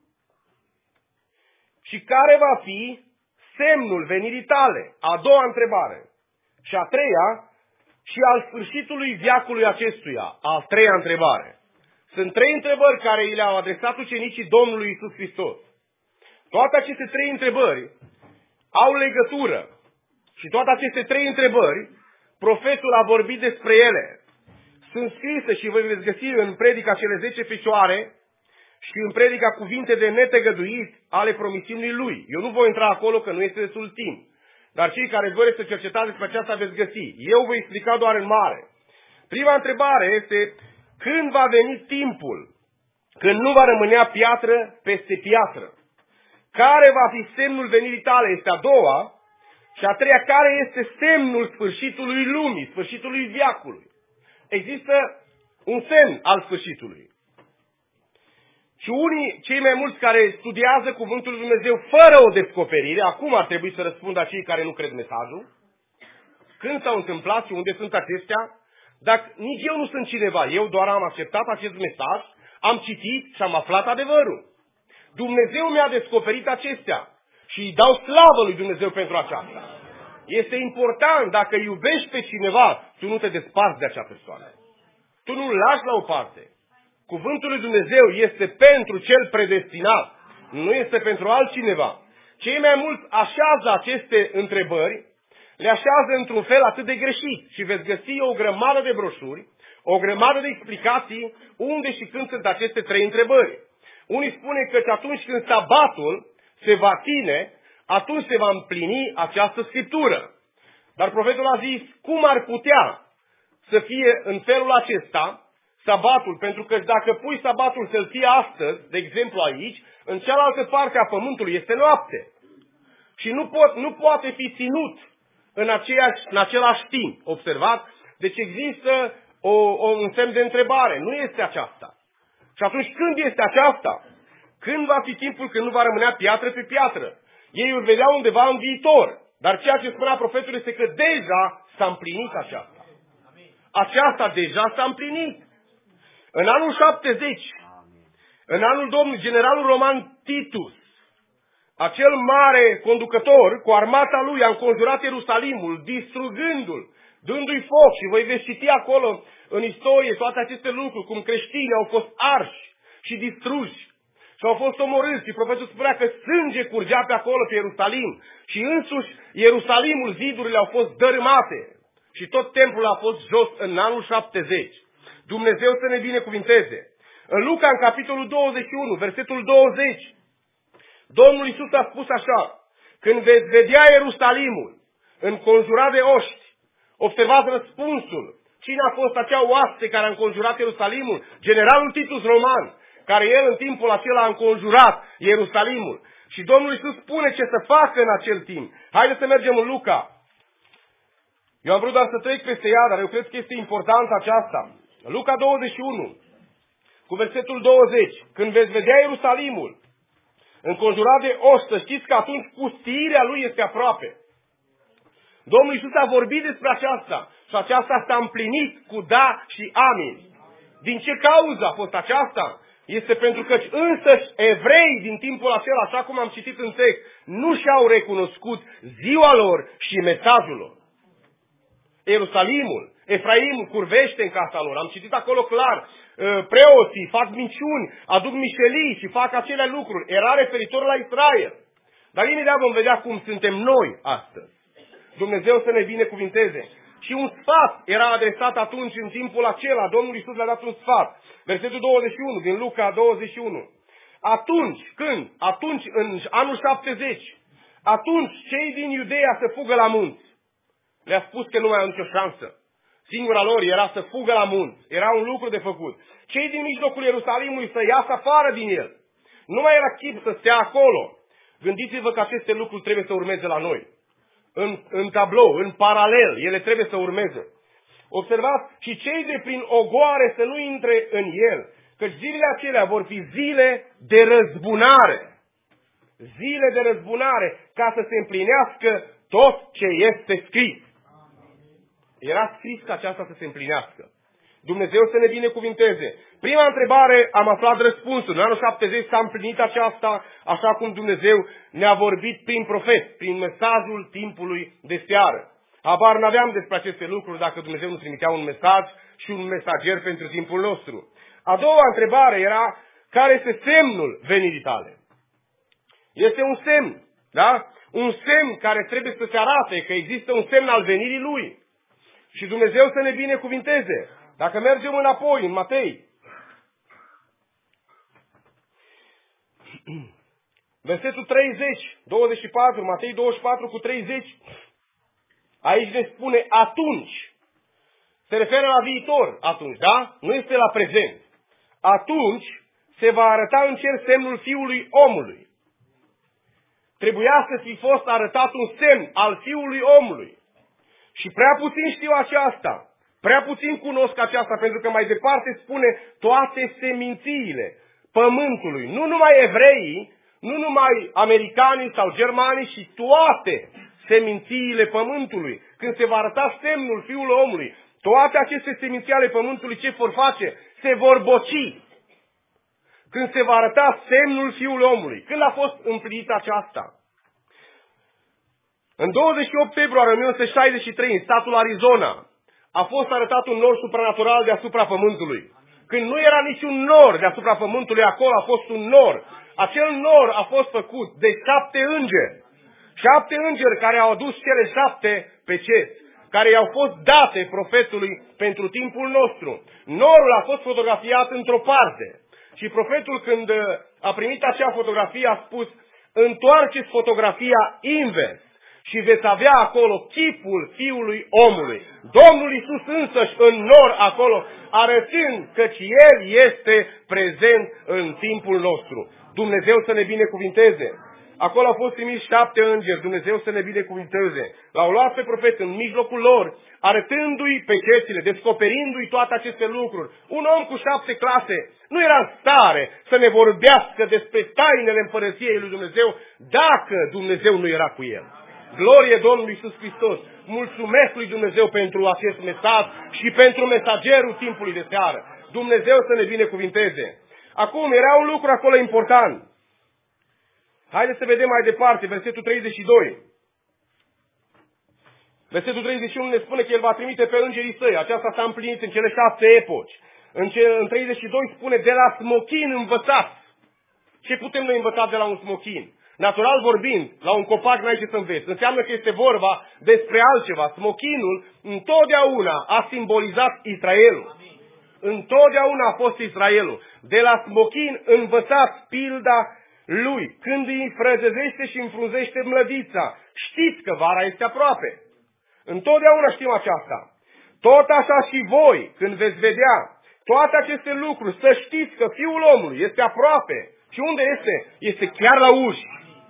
Și care va fi semnul venirii tale? A doua întrebare. Și a treia, și al sfârșitului veacului acestuia. A treia întrebare. Sunt trei întrebări care i le-au adresat ucenicii Domnului Iisus Hristos. Toate aceste trei întrebări au legătură. Și toate aceste trei întrebări, profetul a vorbit despre ele. Sunt scrise și vă veți găsi în predica cele zece fecioare și în predica cuvinte de netăgăduit ale promisiunii lui. Eu nu voi intra acolo că nu este destul timp. Dar cei care vor să cercetați despre aceasta veți găsi. Eu voi explica doar în mare. Prima întrebare este, când va veni timpul când nu va rămânea piatră peste piatră? Care va fi semnul venirii tale? Este a doua. Și a treia, care este semnul sfârșitului lumii, sfârșitului veacului? Există un semn al sfârșitului. Și unii, cei mai mulți care studiază Cuvântul lui Dumnezeu fără o descoperire, acum ar trebui să răspundă cei care nu cred mesajul, când s-au întâmplat și unde sunt acestea, dacă nici eu nu sunt cineva, eu doar am acceptat acest mesaj, am citit și am aflat adevărul. Dumnezeu mi-a descoperit acestea și îi dau slavă lui Dumnezeu pentru aceasta. Este important, dacă iubești pe cineva, tu nu te desparți de acea persoană. Tu nu-l lași la o parte. Cuvântul lui Dumnezeu este pentru cel predestinat, nu este pentru altcineva. Cei mai mulți așează aceste întrebări, le așează într-un fel atât de greșit și veți găsi o grămadă de broșuri, o grămadă de explicații unde și când sunt aceste trei întrebări. Unii spune că atunci când sabatul se va ține, atunci se va împlini această scriptură. Dar profetul a zis, cum ar putea să fie în felul acesta sabatul? Pentru că dacă pui sabatul să-l fie astăzi, de exemplu aici, în cealaltă parte a pământului este noapte. Și nu, pot, nu poate fi ținut în, aceeași, în același timp. Observați? Deci există o, o, un semn de întrebare. Nu este aceasta. Și atunci când este aceasta? Când va fi timpul când nu va rămânea piatră pe piatră? Ei îl vedeau undeva în viitor. Dar ceea ce spunea profetul este că deja s-a împlinit aceasta. Aceasta deja s-a împlinit. În anul șaptezeci, în anul Domnului, generalul roman Titus, acel mare conducător, cu armata lui a înconjurat Ierusalimul, distrugându-l, dându-i foc, și voi veți citi acolo în istorie toate aceste lucruri, cum creștinii au fost arși și distruși și au fost omorâți. Și profetul spunea că sânge curgea pe acolo, pe Ierusalim, și însuși Ierusalimul, zidurile au fost dărâmate și tot templul a fost jos în anul șaptezeci. Dumnezeu să ne binecuvinteze. În Luca, în capitolul douăzeci și unu, versetul douăzeci, Domnul Iisus a spus așa: când veți vedea Ierusalimul înconjurat de oști, observați răspunsul. Cine a fost acea oaste care a înconjurat Ierusalimul? Generalul Titus Roman, care el în timpul acela a înconjurat Ierusalimul. Și Domnul Iisus spune ce să facă în acel timp. Haideți să mergem în Luca. Eu am vrut doar să trec peste ea, dar eu cred că este important aceasta. Luca douăzeci și unu, cu versetul douăzeci. Când veți vedea Ierusalimul înconjurat de oști, să știți că atunci pustiirea lui este aproape. Domnul Iisus a vorbit despre aceasta și aceasta s-a împlinit cu da și amin. Din ce cauză a fost aceasta? Este pentru că însăși evrei din timpul acela, așa cum am citit în text, nu și-au recunoscut ziua lor și mesajul lor. Ierusalimul, Efraimul curvește în casa lor. Am citit acolo clar, preoții fac minciuni, aduc mișelii și fac acele lucruri. Era referitor la Israel. Dar imediat vom vedea cum suntem noi astăzi. Dumnezeu să ne binecuvinteze. Și un sfat era adresat atunci, în timpul acela. Domnul Iisus le-a dat un sfat. Versetul douăzeci și unu din Luca douăzeci și unu. Atunci, când? Atunci, în anul șaptezeci, atunci cei din Iudeea să fugă la munți. Le-a spus că nu mai au nicio șansă. Singura lor era să fugă la munți. Era un lucru de făcut. Cei din mijlocul Ierusalimului să iasă afară din el. Nu mai era chip să stea acolo. Gândiți-vă că aceste lucruri trebuie să urmeze la noi. În, în tablou, în paralel, ele trebuie să urmeze. Observați, și cei de prin ogoare să nu intre în el, căci zilele acelea vor fi zile de răzbunare. Zile de răzbunare, ca să se împlinească tot ce este scris. Era scris ca aceasta să se împlinească. Dumnezeu să ne binecuvinteze. Prima întrebare am aflat răspunsul. În anul șaptezeci s-a împlinit aceasta, așa cum Dumnezeu ne-a vorbit prin profet, prin mesajul timpului de seară. Habar n-aveam despre aceste lucruri dacă Dumnezeu nu trimitea un mesaj și un mesager pentru timpul nostru. A doua întrebare era: care este semnul venirii tale? Este un semn, da? Un semn care trebuie să se arate că există un semn al venirii Lui. Și Dumnezeu să ne binecuvinteze. Dacă mergem înapoi, în Matei, versetul treizeci, douăzeci și patru, Matei douăzeci și patru cu treizeci, aici ne spune atunci. Se referă la viitor atunci, da? Nu este la prezent. Atunci se va arăta în cer semnul Fiului Omului. Trebuia să fi fost arătat un semn al Fiului Omului. Și prea puțin știu aceasta. Prea puțin cunosc aceasta, pentru că mai departe spune toate semințiile pământului. Nu numai evreii, nu numai americanii sau germanii, ci toate semințiile pământului. Când se va arăta semnul Fiului omului, toate aceste seminții ale pământului ce vor face? Se vor boci. Când se va arăta semnul Fiului omului. Când a fost împlinită aceasta? În douăzeci și opt februarie o mie nouă sute șaizeci și trei, în statul Arizona, a fost arătat un nor supranatural deasupra pământului. Când nu era niciun nor deasupra pământului, acolo a fost un nor. Acel nor a fost făcut de șapte îngeri. Șapte îngeri care au adus cele șapte peceți, care i-au fost date profetului pentru timpul nostru. Norul a fost fotografiat într-o parte. Și profetul, când a primit acea fotografie, a spus: întoarceți fotografia invers și veți avea acolo chipul Fiului omului. Domnul Iisus însăși în nor acolo, arătând căci El este prezent în timpul nostru. Dumnezeu să ne binecuvinteze. Acolo au fost trimiși șapte îngeri, Dumnezeu să ne binecuvinteze. L-au luat pe profet în mijlocul lor, arătându-i pecețile, descoperindu-i toate aceste lucruri. Un om cu șapte clase nu era în stare să ne vorbească despre tainele împărăției lui Dumnezeu dacă Dumnezeu nu era cu el. Glorie Domnului Iisus Hristos! Mulțumesc lui Dumnezeu pentru acest mesaj și pentru mesagerul timpului de seară. Dumnezeu să ne binecuvinteze. Acum, era un lucru acolo important. Haideți să vedem mai departe, versetul treizeci și doi. Versetul treizeci și unu ne spune că El va trimite pe îngerii săi. Aceasta s-a împlinit în cele șapte epoci. În, ce, în treizeci și doi spune: de la smochin învățați. Ce putem noi învăța de la un smochin? Natural vorbind, la un copac n-ai ce să înveți. Înseamnă că este vorba despre altceva. Smochinul întotdeauna a simbolizat Israelul. Întotdeauna a fost Israelul. De la smochin învățați pilda lui, când îi frăzezește și înfrunzește mlădița. Știți că vara este aproape. Întotdeauna știm aceasta. Tot așa și voi, când veți vedea toate aceste lucruri, să știți că Fiul omului este aproape. Și unde este? Este chiar la uși.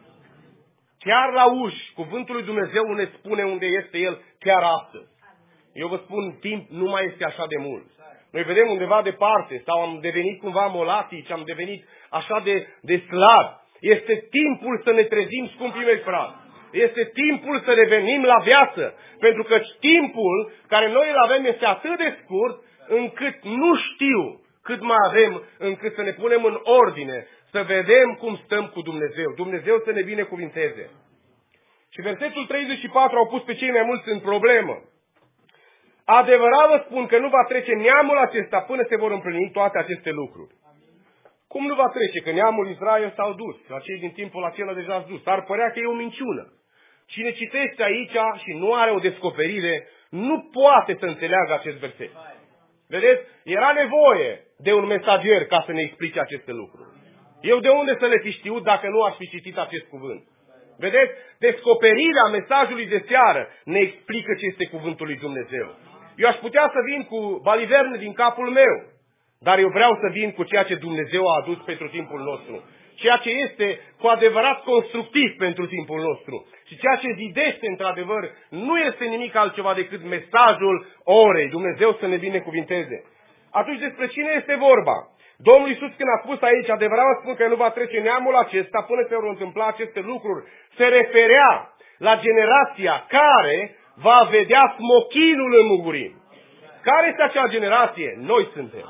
Chiar la uși. Cuvântul lui Dumnezeu ne spune unde este El chiar astăzi. Eu vă spun, timp nu mai este așa de mult. Noi vedem undeva departe, sau am devenit cumva molatici, am devenit așa de, de slab. Este timpul să ne trezim, scumpii mei frați. Este timpul să revenim la viață. Pentru că timpul care noi îl avem este atât de scurt, încât nu știu cât mai avem, încât să ne punem în ordine, să vedem cum stăm cu Dumnezeu. Dumnezeu să ne binecuvinteze. Și versetul treizeci și patru au pus pe cei mai mulți în problemă. Adevărat vă spun că nu va trece neamul acesta până se vor împlini toate aceste lucruri. Cum nu va trece? Că neamul Israel s-au dus. La cei din timpul acela deja s-au dus. Ar părea că e o minciună. Cine citește aici și nu are o descoperire, nu poate să înțeleagă acest verset. Vedeți? Era nevoie de un mesager ca să ne explice aceste lucruri. Eu de unde să le fi știut dacă nu aș fi citit acest cuvânt? Vedeți? Descoperirea mesajului de seară ne explică ce este cuvântul lui Dumnezeu. Eu aș putea să vin cu baliverne din capul meu, dar eu vreau să vin cu ceea ce Dumnezeu a adus pentru timpul nostru. Ceea ce este cu adevărat constructiv pentru timpul nostru. Și ceea ce zidește într-adevăr nu este nimic altceva decât mesajul orei. Dumnezeu să ne binecuvinteze. Atunci despre cine este vorba? Domnul Iisus când a spus aici, adevărat vă spun că nu va trece neamul acesta până se vor întâmpla aceste lucruri, se referea la generația care va vedea smochinul în mugurim. Care este acea generație? Noi suntem.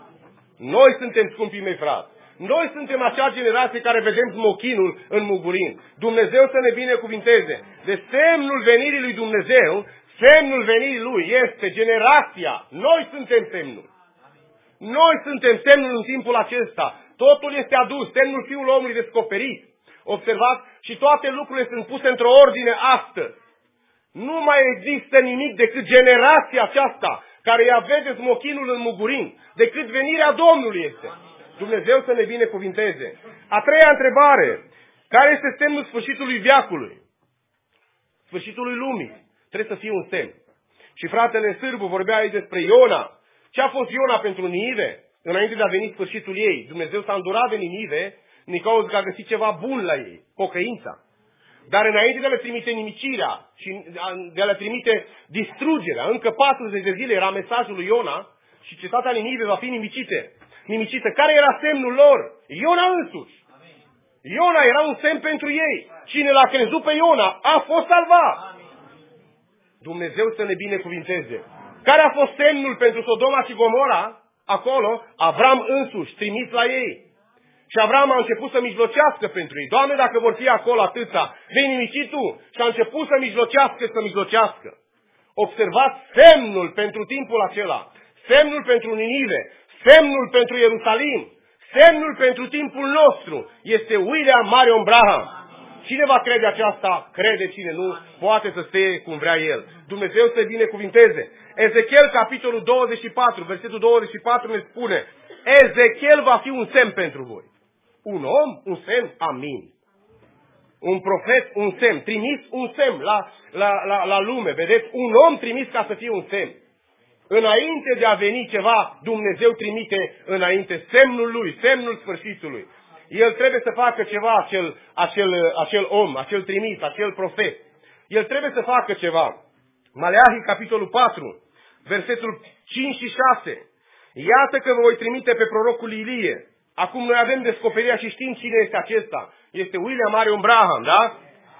Noi suntem, scumpii mei frați. Noi suntem acea generație care vedem smochinul în mugurim. Dumnezeu să ne binecuvinteze. De semnul venirii lui Dumnezeu, semnul venirii lui este generația. Noi suntem semnul. Noi suntem semnul în timpul acesta. Totul este adus, semnul Fiului omului descoperit. Observați? Și toate lucrurile sunt puse într-o ordine astăzi. Nu mai există nimic decât generația aceasta care ea vede smochinul în mugurim, decât venirea Domnului este. Dumnezeu să ne binecuvinteze. A treia întrebare. Care este semnul sfârșitului veacului? Sfârșitului lumii. Trebuie să fie un semn. Și fratele Sârbu vorbea aici despre Iona. Ce a fost Iona pentru Ninive? Înainte de a veni sfârșitul ei. Dumnezeu s-a îndurat de Ninive din cauza că a găsit ceva bun la ei. Pocăința. Dar înainte de a le trimite nimicirea și de a le trimite distrugerea, încă patruzeci de zile era mesajul lui Iona și cetatea Ninive va fi nimicite. nimicită. Care era semnul lor? Iona însuși. Iona era un semn pentru ei. Cine l-a crezut pe Iona a fost salvat. Dumnezeu să ne binecuvinteze. Care a fost semnul pentru Sodoma și Gomora? Acolo, Avram însuși, trimis la ei. Și Avram a început să mijlocească pentru ei. Doamne, dacă vor fi acolo atâția, vei nimici Tu. Și a început să mijlocească, să mijlocească. Observați semnul pentru timpul acela. Semnul pentru Ninive. Semnul pentru Ierusalim. Semnul pentru timpul nostru. Este William Marion Branham. Cine va crede aceasta, crede, cine nu, poate să stea cum vrea el. Dumnezeu să binecuvinteze. Ezechiel, capitolul douăzeci și patru, versetul douăzeci și patru ne spune: Ezechiel va fi un semn pentru voi. Un om, un semn, amin. Un profet, un semn. Trimis un semn la, la, la, la lume. Vedeți? Un om trimis ca să fie un semn. Înainte de a veni ceva, Dumnezeu trimite înainte semnul lui, semnul sfârșitului. El trebuie să facă ceva, acel, acel, acel om, acel trimis, acel profet. El trebuie să facă ceva. Maleahi, capitolul patru, versetul cinci și șase. Iată că vă voi trimite pe prorocul Ilie. Acum noi avem descoperirea și știm cine este acesta. Este William Marion Branham, da?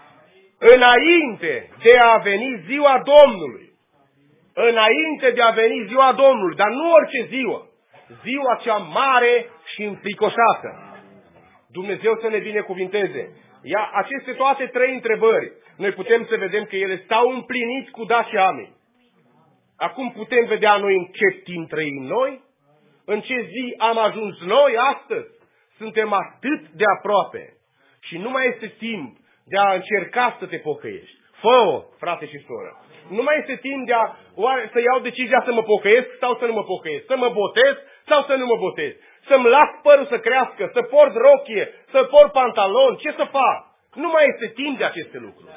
Înainte de a veni ziua Domnului. Înainte de a veni ziua Domnului, dar nu orice ziua. Ziua cea mare și înfricoșată. Dumnezeu să ne binecuvinteze. Ia aceste toate trei întrebări, noi putem să vedem că ele stau împliniți cu da și amin. Acum putem vedea noi în ce timp trăim noi, în ce zi am ajuns noi astăzi. Suntem atât de aproape și nu mai este timp de a încerca să te pocăiești. Fă-o, frate și soră. Nu mai este timp de a, oare, să iau decizia să mă pocăiesc sau să nu mă pocăiesc, să mă botez sau să nu mă botez, să-mi las părul să crească, să port rochie, să port pantalon, ce să fac? Nu mai este timp de aceste lucruri.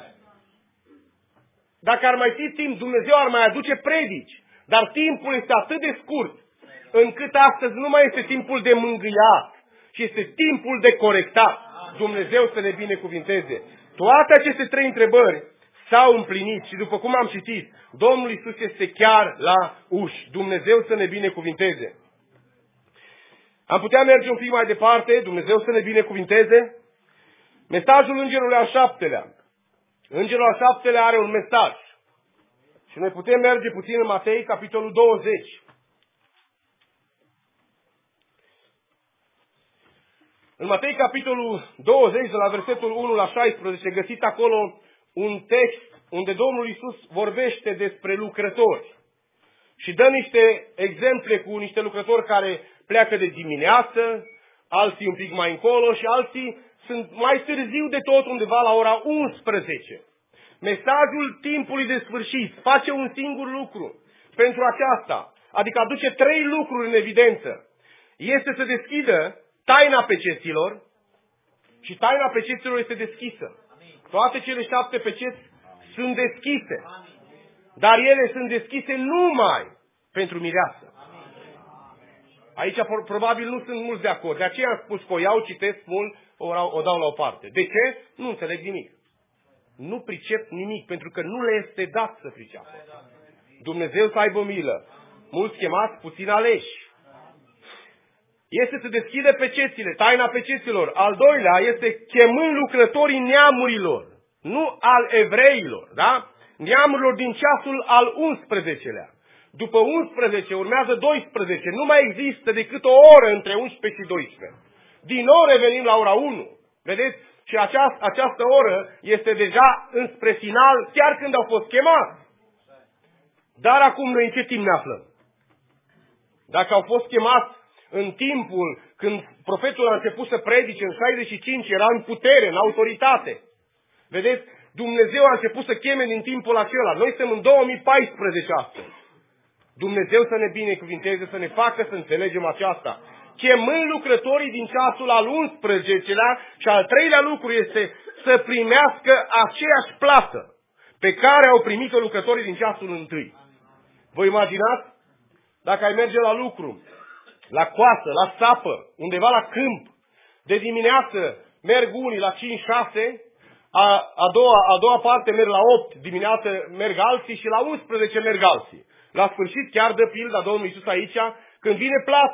Dacă ar mai fi timp, Dumnezeu ar mai aduce predici, dar timpul este atât de scurt, încât astăzi nu mai este timpul de mângâiat, ci este timpul de corectat. Dumnezeu să ne binecuvinteze. Toate aceste trei întrebări s-au împlinit și după cum am citit, Domnul Iisus este chiar la uși. Dumnezeu să ne binecuvinteze. Am putea merge un pic mai departe, Dumnezeu să ne binecuvinteze. Mesajul îngerului al șaptelea. Îngerul al șaptelea are un mesaj. Și noi putem merge puțin în Matei, capitolul douăzeci. În Matei, capitolul douăzeci, de la versetul unu la șaisprezece, găsiți acolo un text unde Domnul Iisus vorbește despre lucrători. Și dă niște exemple cu niște lucrători care pleacă de dimineață, alții un pic mai încolo și alții sunt mai târziu de tot, undeva la ora unsprezece. Mesajul timpului de sfârșit face un singur lucru pentru aceasta, adică aduce trei lucruri în evidență. Este să deschidă taina peceților și taina peceților este deschisă. Toate cele șapte peceți sunt deschise, dar ele sunt deschise numai pentru mireasă. Aici probabil nu sunt mulți de acord. De aceea am spus că o iau, citesc mult, o, o dau la o parte. De ce? Nu înțeleg nimic. Nu pricep nimic, pentru că nu le este dat să priceapă. Dumnezeu să aibă milă. Mulți chemați, puțin aleși. Este să deschide pecețile, taina peceților. Al doilea este chemând lucrătorii neamurilor, nu al evreilor, da? Neamurilor din ceasul al unsprezecelea. După unsprezece urmează doisprezece. Nu mai există decât o oră între unsprezece și doisprezece. Din nou revenim la ora unu. Vedeți? Și această, această oră este deja înspre final, chiar când au fost chemați. Dar acum noi în ce timp ne aflăm? Dacă au fost chemați în timpul când profetul a început să predice în șaizeci și cinci, era în putere, în autoritate. Vedeți? Dumnezeu a început să cheme din timpul acela. Noi suntem în două mii paisprezece astăzi. Dumnezeu să ne binecuvinteze, să ne facă să înțelegem aceasta. Chemând lucrătorii din ceasul al unsprezecelea și al treilea lucru este să primească aceeași plată pe care au primit-o lucrătorii din ceasul întâi. Vă imaginați? Dacă ai merge la lucru, la coasă, la sapă, undeva la câmp, de dimineață merg unii la cinci șase, a, a, doua, a doua parte merg la opt, dimineață merg alții și la unsprezece merg alții. La sfârșit chiar dă pilda Domnul Iisus aici, când vine plata,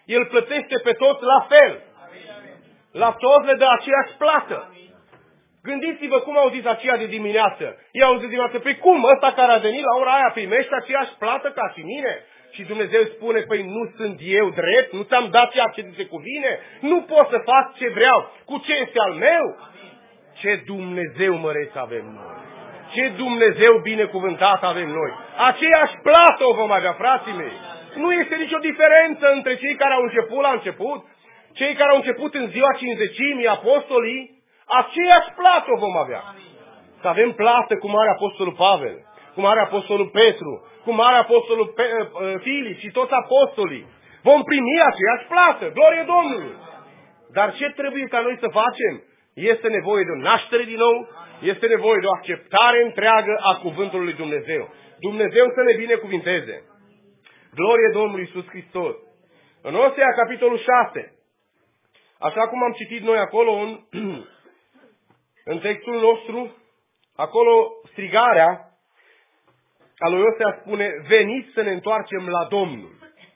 El plătește pe toți la fel. La toți le dă aceeași plată. Gândiți-vă cum au zis aceia de dimineață. Ei au zis dimineață, păi cum, ăsta care a venit la ora aia primește aceeași plată ca și mine? Și Dumnezeu spune, păi nu sunt eu drept? Nu ți-am dat ceea ce ți se cuvine? Nu pot să fac ce vreau cu ce este al meu? Ce Dumnezeu măreț avem noi! Ce Dumnezeu binecuvântat avem noi! Aceeași plată o vom avea, frații mei! Nu este nicio diferență între cei care au început la început, cei care au început în ziua cincizecimii, apostolii, aceeași plată o vom avea. Să avem plată cum are apostolul Pavel, cum are apostolul Petru, cum are apostolul Pe, uh, Filip și toți apostolii. Vom primi aceeași plată, glorie Domnului. Dar ce trebuie ca noi să facem? Este nevoie de o naștere din nou, este nevoie de o acceptare întreagă a cuvântului lui Dumnezeu. Dumnezeu să ne binecuvinteze. Glorie Domnului Iisus Hristos. În Osea, capitolul șase, așa cum am citit noi acolo în, în textul nostru, acolo strigarea a lui Osea spune, veniți să ne întoarcem la Domnul.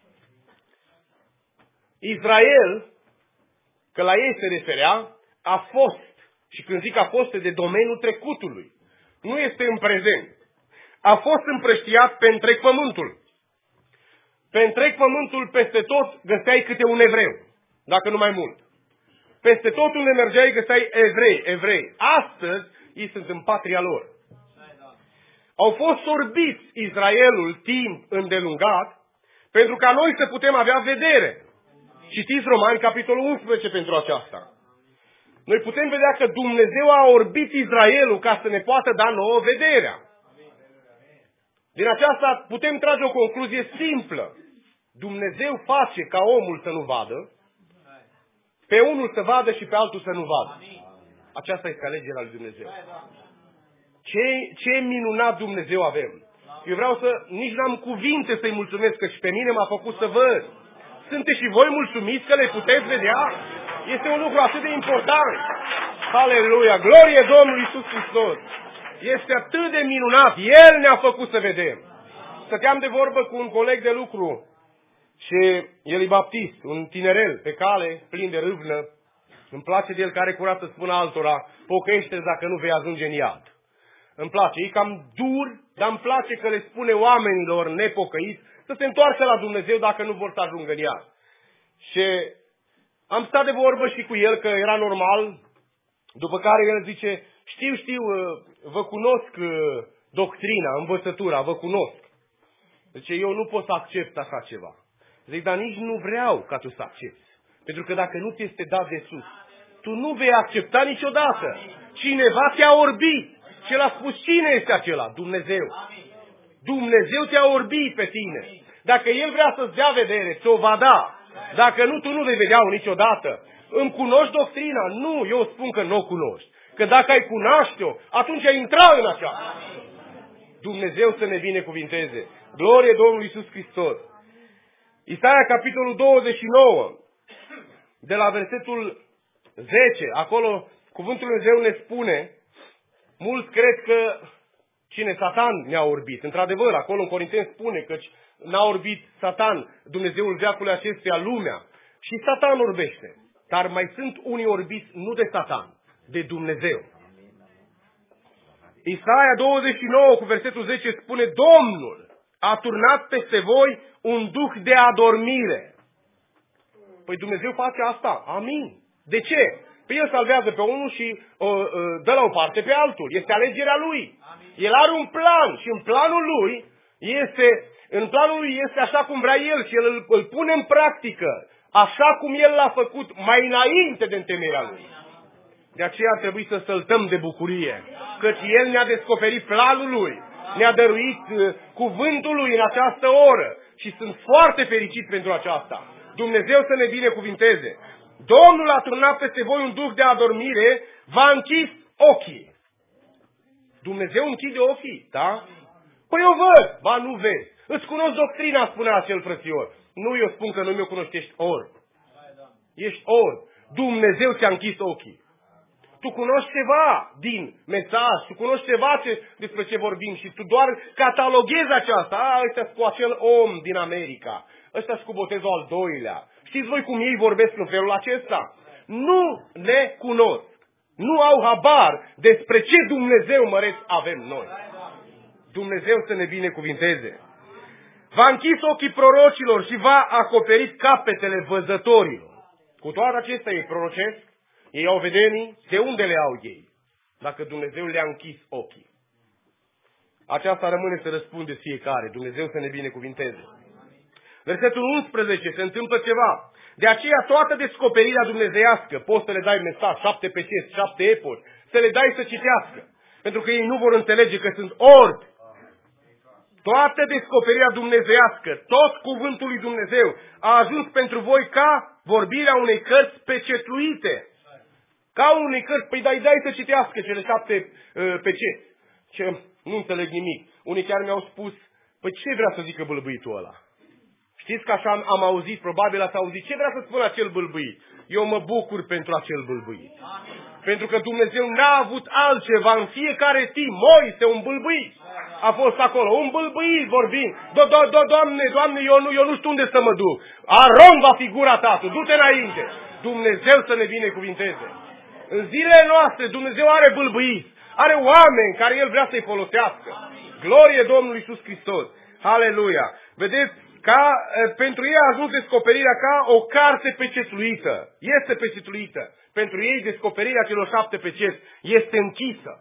Israel, că la ei se referea, a fost, și când zic a fost, e de domeniul trecutului. Nu este în prezent. A fost împrăștiat pe întreg pământul. Pe întreg pământul, peste tot, găseai câte un evreu, dacă nu mai mult. Peste tot unde mergeai, găseai evrei, evrei. Astăzi, ei sunt în patria lor. Au fost sorbiți Israelul timp îndelungat, pentru ca noi să putem avea vedere. Citiți Romani, capitolul unsprezece pentru aceasta. Noi putem vedea că Dumnezeu a orbit Israelul ca să ne poată da nouă vederea. Din aceasta putem trage o concluzie simplă. Dumnezeu face ca omul să nu vadă, pe unul să vadă și pe altul să nu vadă. Aceasta este alegerea lui Dumnezeu. Ce, ce minunat Dumnezeu avem. Eu vreau să, nici n-am cuvinte să-i mulțumesc, că și pe mine m-a făcut să văd. Sunteți și voi mulțumiți că le puteți vedea? Este un lucru atât de important. Aleluia! Glorie Domnului Iisus Hristos! Este atât de minunat. El ne-a făcut să vedem. Stăteam de vorbă cu un coleg de lucru și el e baptist, un tinerel pe cale, plin de râvnă. Îmi place de el care are curat să spună altora, pocăiește-ți dacă nu vei ajunge în iad. Îmi place. E cam dur, dar îmi place că le spune oamenilor nepocăiți să se întoarcă la Dumnezeu dacă nu vor să ajungă în iad. Și am stat de vorbă și cu el că era normal, după care el zice, știu, știu, vă cunosc doctrina, învățătura, vă cunosc. Zice, eu nu pot să accept așa ceva. Zic, dar nici nu vreau ca tu să accepti. Pentru că dacă nu ți este dat de sus, tu nu vei accepta niciodată. Cineva te-a orbit. Și el a spus, cine este acela? Dumnezeu. Dumnezeu te-a orbit pe tine. Dacă El vrea să-ți dea vedere, ți-o va da. Dacă nu, tu nu vei vedea-o niciodată. Îmi cunoști doctrina? Nu, eu spun că nu o cunoști. Că dacă ai cunoaște-o, atunci ai intra în aceasta. Dumnezeu să ne binecuvinteze. Glorie Domnului Iisus Hristos. Isaia, capitolul douăzeci și nouă, de la versetul zece, acolo cuvântul Lui Dumnezeu ne spune, mulți cred că cine? Satan ne-a orbit. Într-adevăr, acolo în Corinteni spune că n-a orbit Satan, Dumnezeul veacului acestuia, lumea. Și Satan orbește. Dar mai sunt unii orbiți nu de Satan, de Dumnezeu. Isaia douăzeci și nouă cu versetul zece spune, Domnul a turnat peste voi un duh de adormire. Păi Dumnezeu face asta. Amin. De ce? Păi El salvează pe unul și uh, uh, dă la o parte pe altul. Este alegerea Lui. El are un plan și în planul Lui este, în planul Lui este așa cum vrea El și El îl, îl pune în practică așa cum El l-a făcut mai înainte de întemeierea Lui. De aceea ar trebui să săltăm de bucurie, căci El ne-a descoperit planul Lui, ne-a dăruit uh, cuvântul Lui în această oră și sunt foarte fericit pentru aceasta. Dumnezeu să ne binecuvinteze. Domnul a turnat peste voi un duh de adormire, v-a închis ochii. Dumnezeu închide ochii, da? Păi eu văd, ba nu vezi. Îți cunosc doctrina, spunea acel frățior. Nu, eu spun că nu mi-o cunoști, ești orb. Ești orb. Dumnezeu ți-a închis ochii. Tu cunoști ceva din mesaj, tu cunoști ceva ce, despre ce vorbim și tu doar cataloghezi aceasta. A, ăștia cu acel om din America, ăștia cu botezul al doilea. Știi Știți voi cum ei vorbesc în felul acesta? Nu ne cunosc. Nu au habar despre ce Dumnezeu măreț avem noi. Dumnezeu să ne binecuvinteze. V-a închis ochii prorocilor și v-a acoperit capetele văzătorilor. Cu toate acestea ei prorocesc, ei au vedenii, de unde le au ei? Dacă Dumnezeu le-a închis ochii. Aceasta rămâne să răspunde fiecare. Dumnezeu să ne binecuvinteze. Versetul unsprezece, se întâmplă ceva. De aceea toată descoperirea dumnezeiască, poți să le dai mesaj, șapte peceți, șapte epoci, să le dai să citească. Pentru că ei nu vor înțelege că sunt orbi. Toată descoperirea dumnezeiască, tot cuvântul lui Dumnezeu a ajuns pentru voi ca vorbirea unei cărți pecetluite. Ca unei cărți, păi dai, dai să citească cele șapte uh, peceți. Ce, nu înțeleg nimic. Unii chiar mi-au spus, păi ce vrea să zică bâlbâitul ăla? Știți că așa am, am auzit, probabil ați auzit, ce vrea să spună acel bâlbâit? Eu mă bucur pentru acel bâlbâit. Pentru că Dumnezeu n-a avut altceva în fiecare timp. Moise, un bâlbâit a fost acolo. Un bâlbâit vorbind. Do, do, do, Doamne, Doamne, eu nu, eu nu știu unde să mă duc. Aron va fi gura ta, tu du-te înainte. Dumnezeu să ne binecuvinteze. În zilele noastre Dumnezeu are bâlbâiți. Are oameni care El vrea să-i folosească. Glorie Domnului Iisus Hristos. Haleluia. Vedeți? Ca, pentru ei a ajuns descoperirea ca o carte pecetluită. Este pecetluită. Pentru ei descoperirea celor șapte peceți este închisă.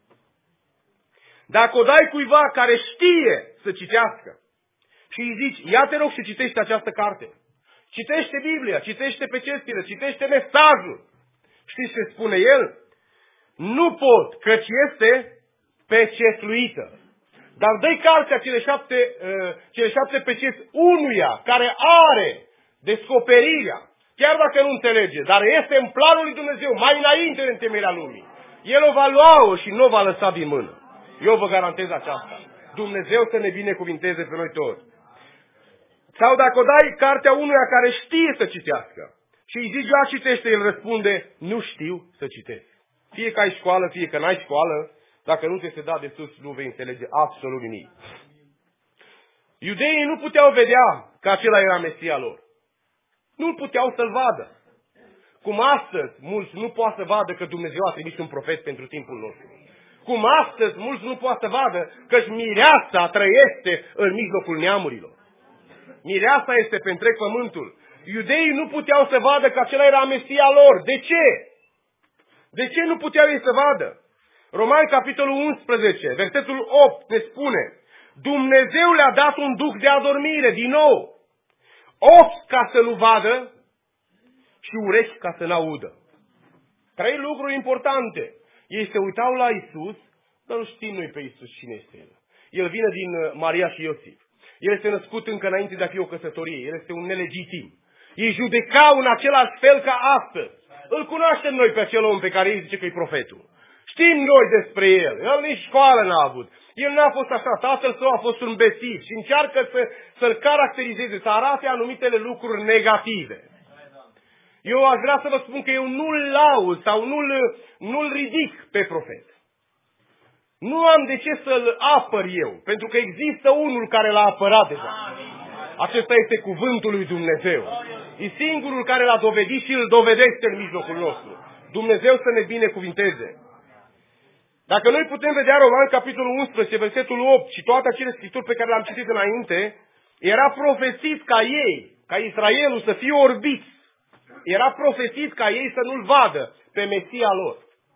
Dacă o dai cuiva care știe să citească și îi zici, ia te rog și citește această carte. Citește Biblia, citește pecețile, citește mesajul. Știți ce spune el? Nu pot, căci este pecetluită. Dar dă-i cartea cele șapte, uh, cele șapte peceți unuia care are descoperirea, chiar dacă nu înțelege, dar este în planul lui Dumnezeu, mai înainte de întemeierea lumii. El o va lua-o și nu o va lăsa din mână. Eu vă garantez aceasta. Dumnezeu să ne binecuvinteze pe noi toți. Sau dacă o dai cartea unuia care știe să citească și îi zici, ia citește, el răspunde, nu știu să citesc. Fie că ai școală, fie că n-ai școală, dacă nu ți se da de sus, nu vei înțelege absolut nimic. Iudeii nu puteau vedea că acela era Mesia lor. Nu puteau să-l vadă. Cum astăzi mulți nu poate să vadă că Dumnezeu a trimis un profet pentru timpul nostru. Cum astăzi mulți nu poate să vadă că-și mireasa trăiește în mijlocul neamurilor. Mireasa este pe întreg pământul. Iudeii nu puteau să vadă că acela era Mesia lor. De ce? De ce nu puteau ei să vadă? Romani, capitolul unsprezece, versetul opt, ne spune, Dumnezeu le-a dat un duh de adormire, din nou, ochi ca să nu vadă și urechi ca să n-audă. Trei lucruri importante. Ei se uitau la Isus, dar nu știm noi pe Isus cine este El. El vine din Maria și Iosif. El este născut încă înainte de a fi o căsătorie. El este un nelegitim. Ei judecau în același fel ca astăzi. Îl cunoaștem noi pe acel om pe care ei zice că e profetul. Știm noi despre el. El nici școală n-a avut. El n-a fost așa. Tatăl său a fost un bețiv și încearcă să, să-l caracterizeze, să arate anumitele lucruri negative. Eu aș vrea să vă spun că eu nu-l laud sau nu-l, nu-l ridic pe profet. Nu am de ce să-l apăr eu, pentru că există unul care l-a apărat deja. Acesta este cuvântul lui Dumnezeu. E singurul care l-a dovedit și îl dovedește în mijlocul nostru. Dumnezeu să ne binecuvinteze. Dacă noi putem vedea Roman, capitolul unsprezece, versetul opt și toate acele scrisuri pe care le-am citit înainte, era profețit ca ei, ca Israelul să fie orbiți. Era profețit ca ei să nu-l vadă pe Mesia lor.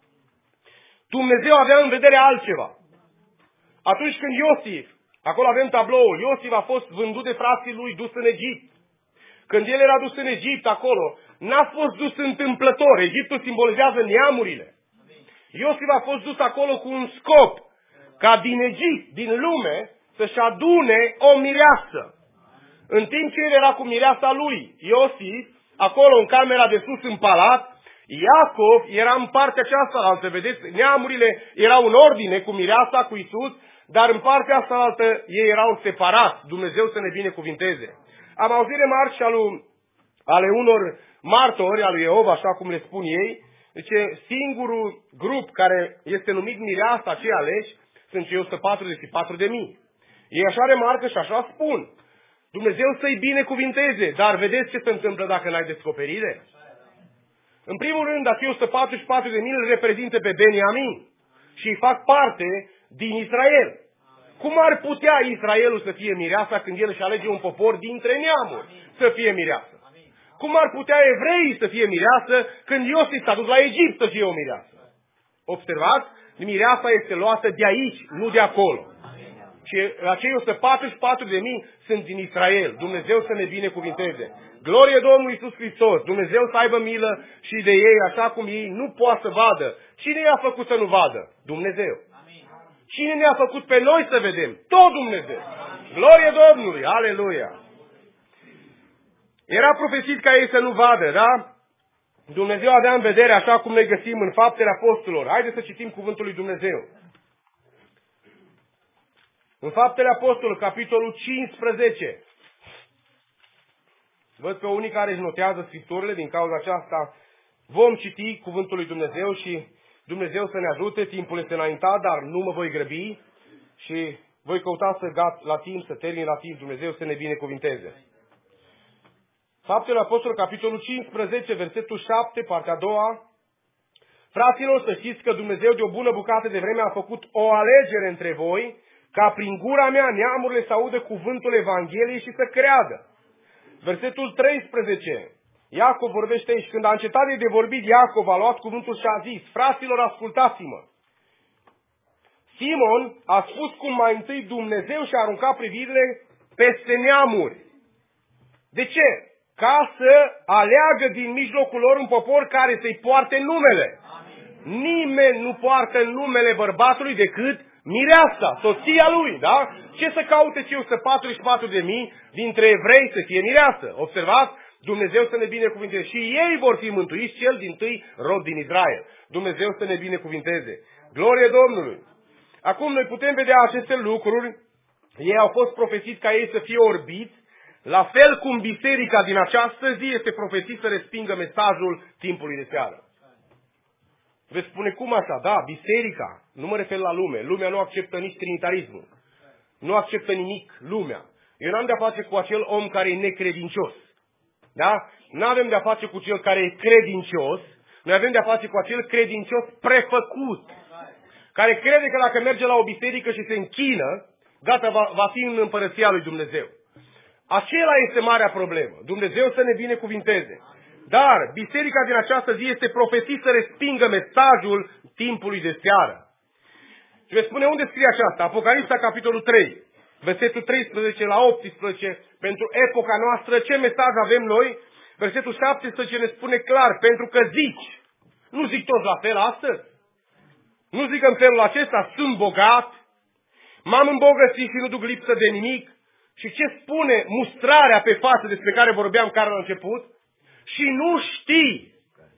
Dumnezeu avea în vedere altceva. Atunci când Iosif, acolo avem tabloul, Iosif a fost vândut de frații lui, dus în Egipt. Când el era dus în Egipt acolo, n-a fost dus întâmplător. Egiptul simbolizează neamurile. Iosif a fost dus acolo cu un scop, ca din Egipt, din lume, să-și adune o mireasă. În timp ce el era cu mireasa lui, Iosif, acolo în camera de sus în palat, Iacov era în partea cealaltă, vedeți, neamurile erau în ordine cu mireasa, cu Isus, dar în partea cealaltă ei erau separați. Dumnezeu să ne binecuvinteze. Am auzit remarci ale unor martori, al lui Jehova, așa cum le spun ei, zice, singurul grup care este numit mireasa, cei aleși, sunt cei o sută patruzeci și patru de mii. Ei așa remarcă și așa spun. Dumnezeu să-i binecuvinteze, dar vedeți ce se întâmplă dacă n-ai descoperire? În primul rând, dacă o sută patruzeci și patru de mii îl reprezintă pe Beniamin și îi fac parte din Israel. Cum ar putea Israelul să fie mireasa când el își alege un popor dintre neamuri să fie mireasă? Cum ar putea evreii să fie mireasă când Iosif s-a dus la Egipt să fie o mireasă? Observați? Mireasa este luată de aici, nu de acolo. Și acei o sută patruzeci și patru de mii sunt din Israel. Dumnezeu să ne binecuvinteze. Glorie Domnului Iisus Hristos. Dumnezeu să aibă milă și de ei așa cum ei nu poate să vadă. Cine i-a făcut să nu vadă? Dumnezeu. Cine ne-a făcut pe noi să vedem? Tot Dumnezeu. Glorie Domnului. Aleluia. Era profesit ca ei să nu vadă, da? Dumnezeu avea în vedere, așa cum ne găsim în Faptele Apostolilor. Haideți să citim cuvântul lui Dumnezeu. În Faptele Apostolilor, capitolul cincisprezece. Văd pe unii care își notează scripturile, din cauza aceasta vom citi cuvântul lui Dumnezeu și Dumnezeu să ne ajute. Timpul este înaintat, dar nu mă voi grăbi și voi căuta să gat la timp, să termin la timp. Dumnezeu să ne binecuvinteze. Faptele Apostolilor, capitolul cincisprezece, versetul șapte, partea a doua. Fraților, să știți că Dumnezeu de o bună bucată de vreme a făcut o alegere între voi, ca prin gura mea neamurile să audă cuvântul Evangheliei și să creadă. Versetul treisprezece. Iacov vorbește aici. Când a încetat de vorbit, Iacov a luat cuvântul și a zis: fraților, ascultați-mă. Simon a spus cum mai întâi Dumnezeu și-a aruncat privirile peste neamuri. De ce? Ca să aleagă din mijlocul lor un popor care să-i poarte numele. Amin. Nimeni nu poartă numele bărbatului decât mireasa, soția lui, da? Ce să caute cei o sută patruzeci și patru de mii dintre evrei să fie mireasă? Observați? Dumnezeu să ne binecuvinteze. Și ei vor fi mântuiți, cel dintâi rod din Israel. Dumnezeu să ne binecuvinteze. Glorie Domnului! Acum noi putem vedea aceste lucruri. Ei au fost profețiți ca ei să fie orbiți, la fel cum biserica din această zi este profețit să respingă mesajul timpului de seară. Veți spune, cum așa? Da, biserica, nu mă refer la lume. Lumea nu acceptă nici trinitarismul. Nu acceptă nimic lumea. Eu n-am de-a face cu acel om care e necredincios. Da? Nu avem de-a face cu cel care e credincios. Noi avem de-a face cu acel credincios prefăcut. Care crede că dacă merge la o biserică și se închină, gata, va, va fi în împărăția lui Dumnezeu. Acela este marea problemă. Dumnezeu să ne binecuvinteze. Dar biserica din această zi este profetit să respingă mesajul timpului de seară. Și veți spune unde scrie aceasta? Apocalipsa, capitolul trei, versetul treisprezece la optsprezece, pentru epoca noastră, ce mesaj avem noi? Versetul șaptesprezece ne spune clar, pentru că zici, nu zic toți la fel astăzi? Nu zic în felul acesta, sunt bogat, m-am îmbogățit și nu duc lipsă de nimic. Și ce spune mustrarea pe față despre care vorbeam chiar la început? Și nu știi.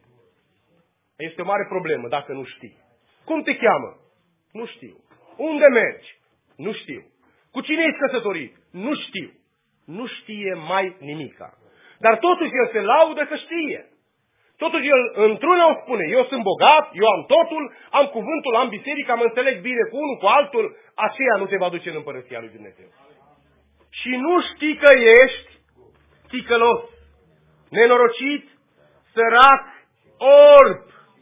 Este o mare problemă dacă nu știi. Cum te cheamă? Nu știu. Unde mergi? Nu știu. Cu cine ești căsătorit? Nu știu. Nu știe mai nimica. Dar totuși el se laudă că știe. Totuși el într-una spune, eu sunt bogat, eu am totul, am cuvântul, am biserica, mă înțeleg bine cu unul, cu altul, aceea nu te va duce în împărăția lui Dumnezeu. Și nu știi că ești ticălos, nenorocit, sărac, orb,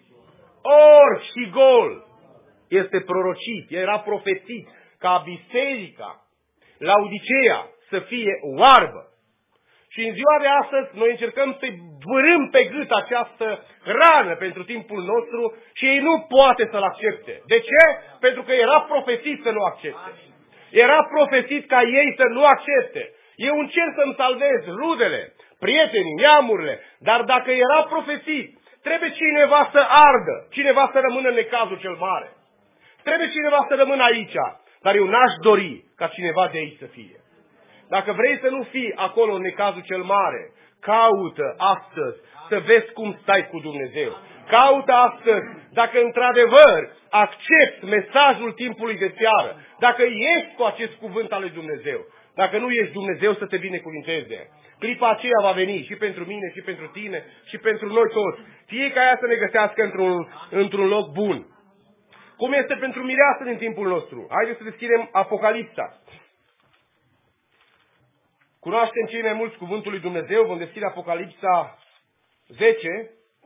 orb și gol. Este prorocit, era profețit ca biserica, Laodiceea, să fie oarbă. Și în ziua de astăzi noi încercăm să-i vârâm pe gât această rană pentru timpul nostru și ei nu poate să-l accepte. De ce? Pentru că era profețit să nu accepte. Era profețit ca ei să nu accepte. Eu încerc să-mi salvez rudele, prietenii, neamurile, dar dacă era profețit, trebuie cineva să ardă, cineva să rămână în necazul cel mare. Trebuie cineva să rămână aici, dar eu n-aș dori ca cineva de aici să fie. Dacă vrei să nu fii acolo în necazul cel mare, caută astăzi să vezi cum stai cu Dumnezeu. Caută astăzi dacă într-adevăr accepti mesajul timpului de seară, dacă ești cu acest cuvânt al lui Dumnezeu. Dacă nu ești, Dumnezeu să te binecuvinteze. Clipa aceea va veni și pentru mine, și pentru tine, și pentru noi toți. Fie ca ea să ne găsească într-un, într-un loc bun. Cum este pentru mireasă din timpul nostru? Haideți să deschidem Apocalipsa. Cunoaștem cei mai mulți cuvântul lui Dumnezeu, vom deschide Apocalipsa zece,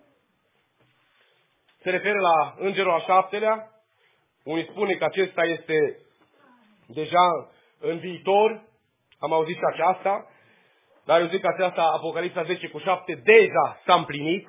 se referă la îngerul al șaptelea, unii spune că acesta este deja în viitor, am auzit și aceasta, dar eu zic că aceasta, Apocalipsa zece cu șapte, deja s-a împlinit.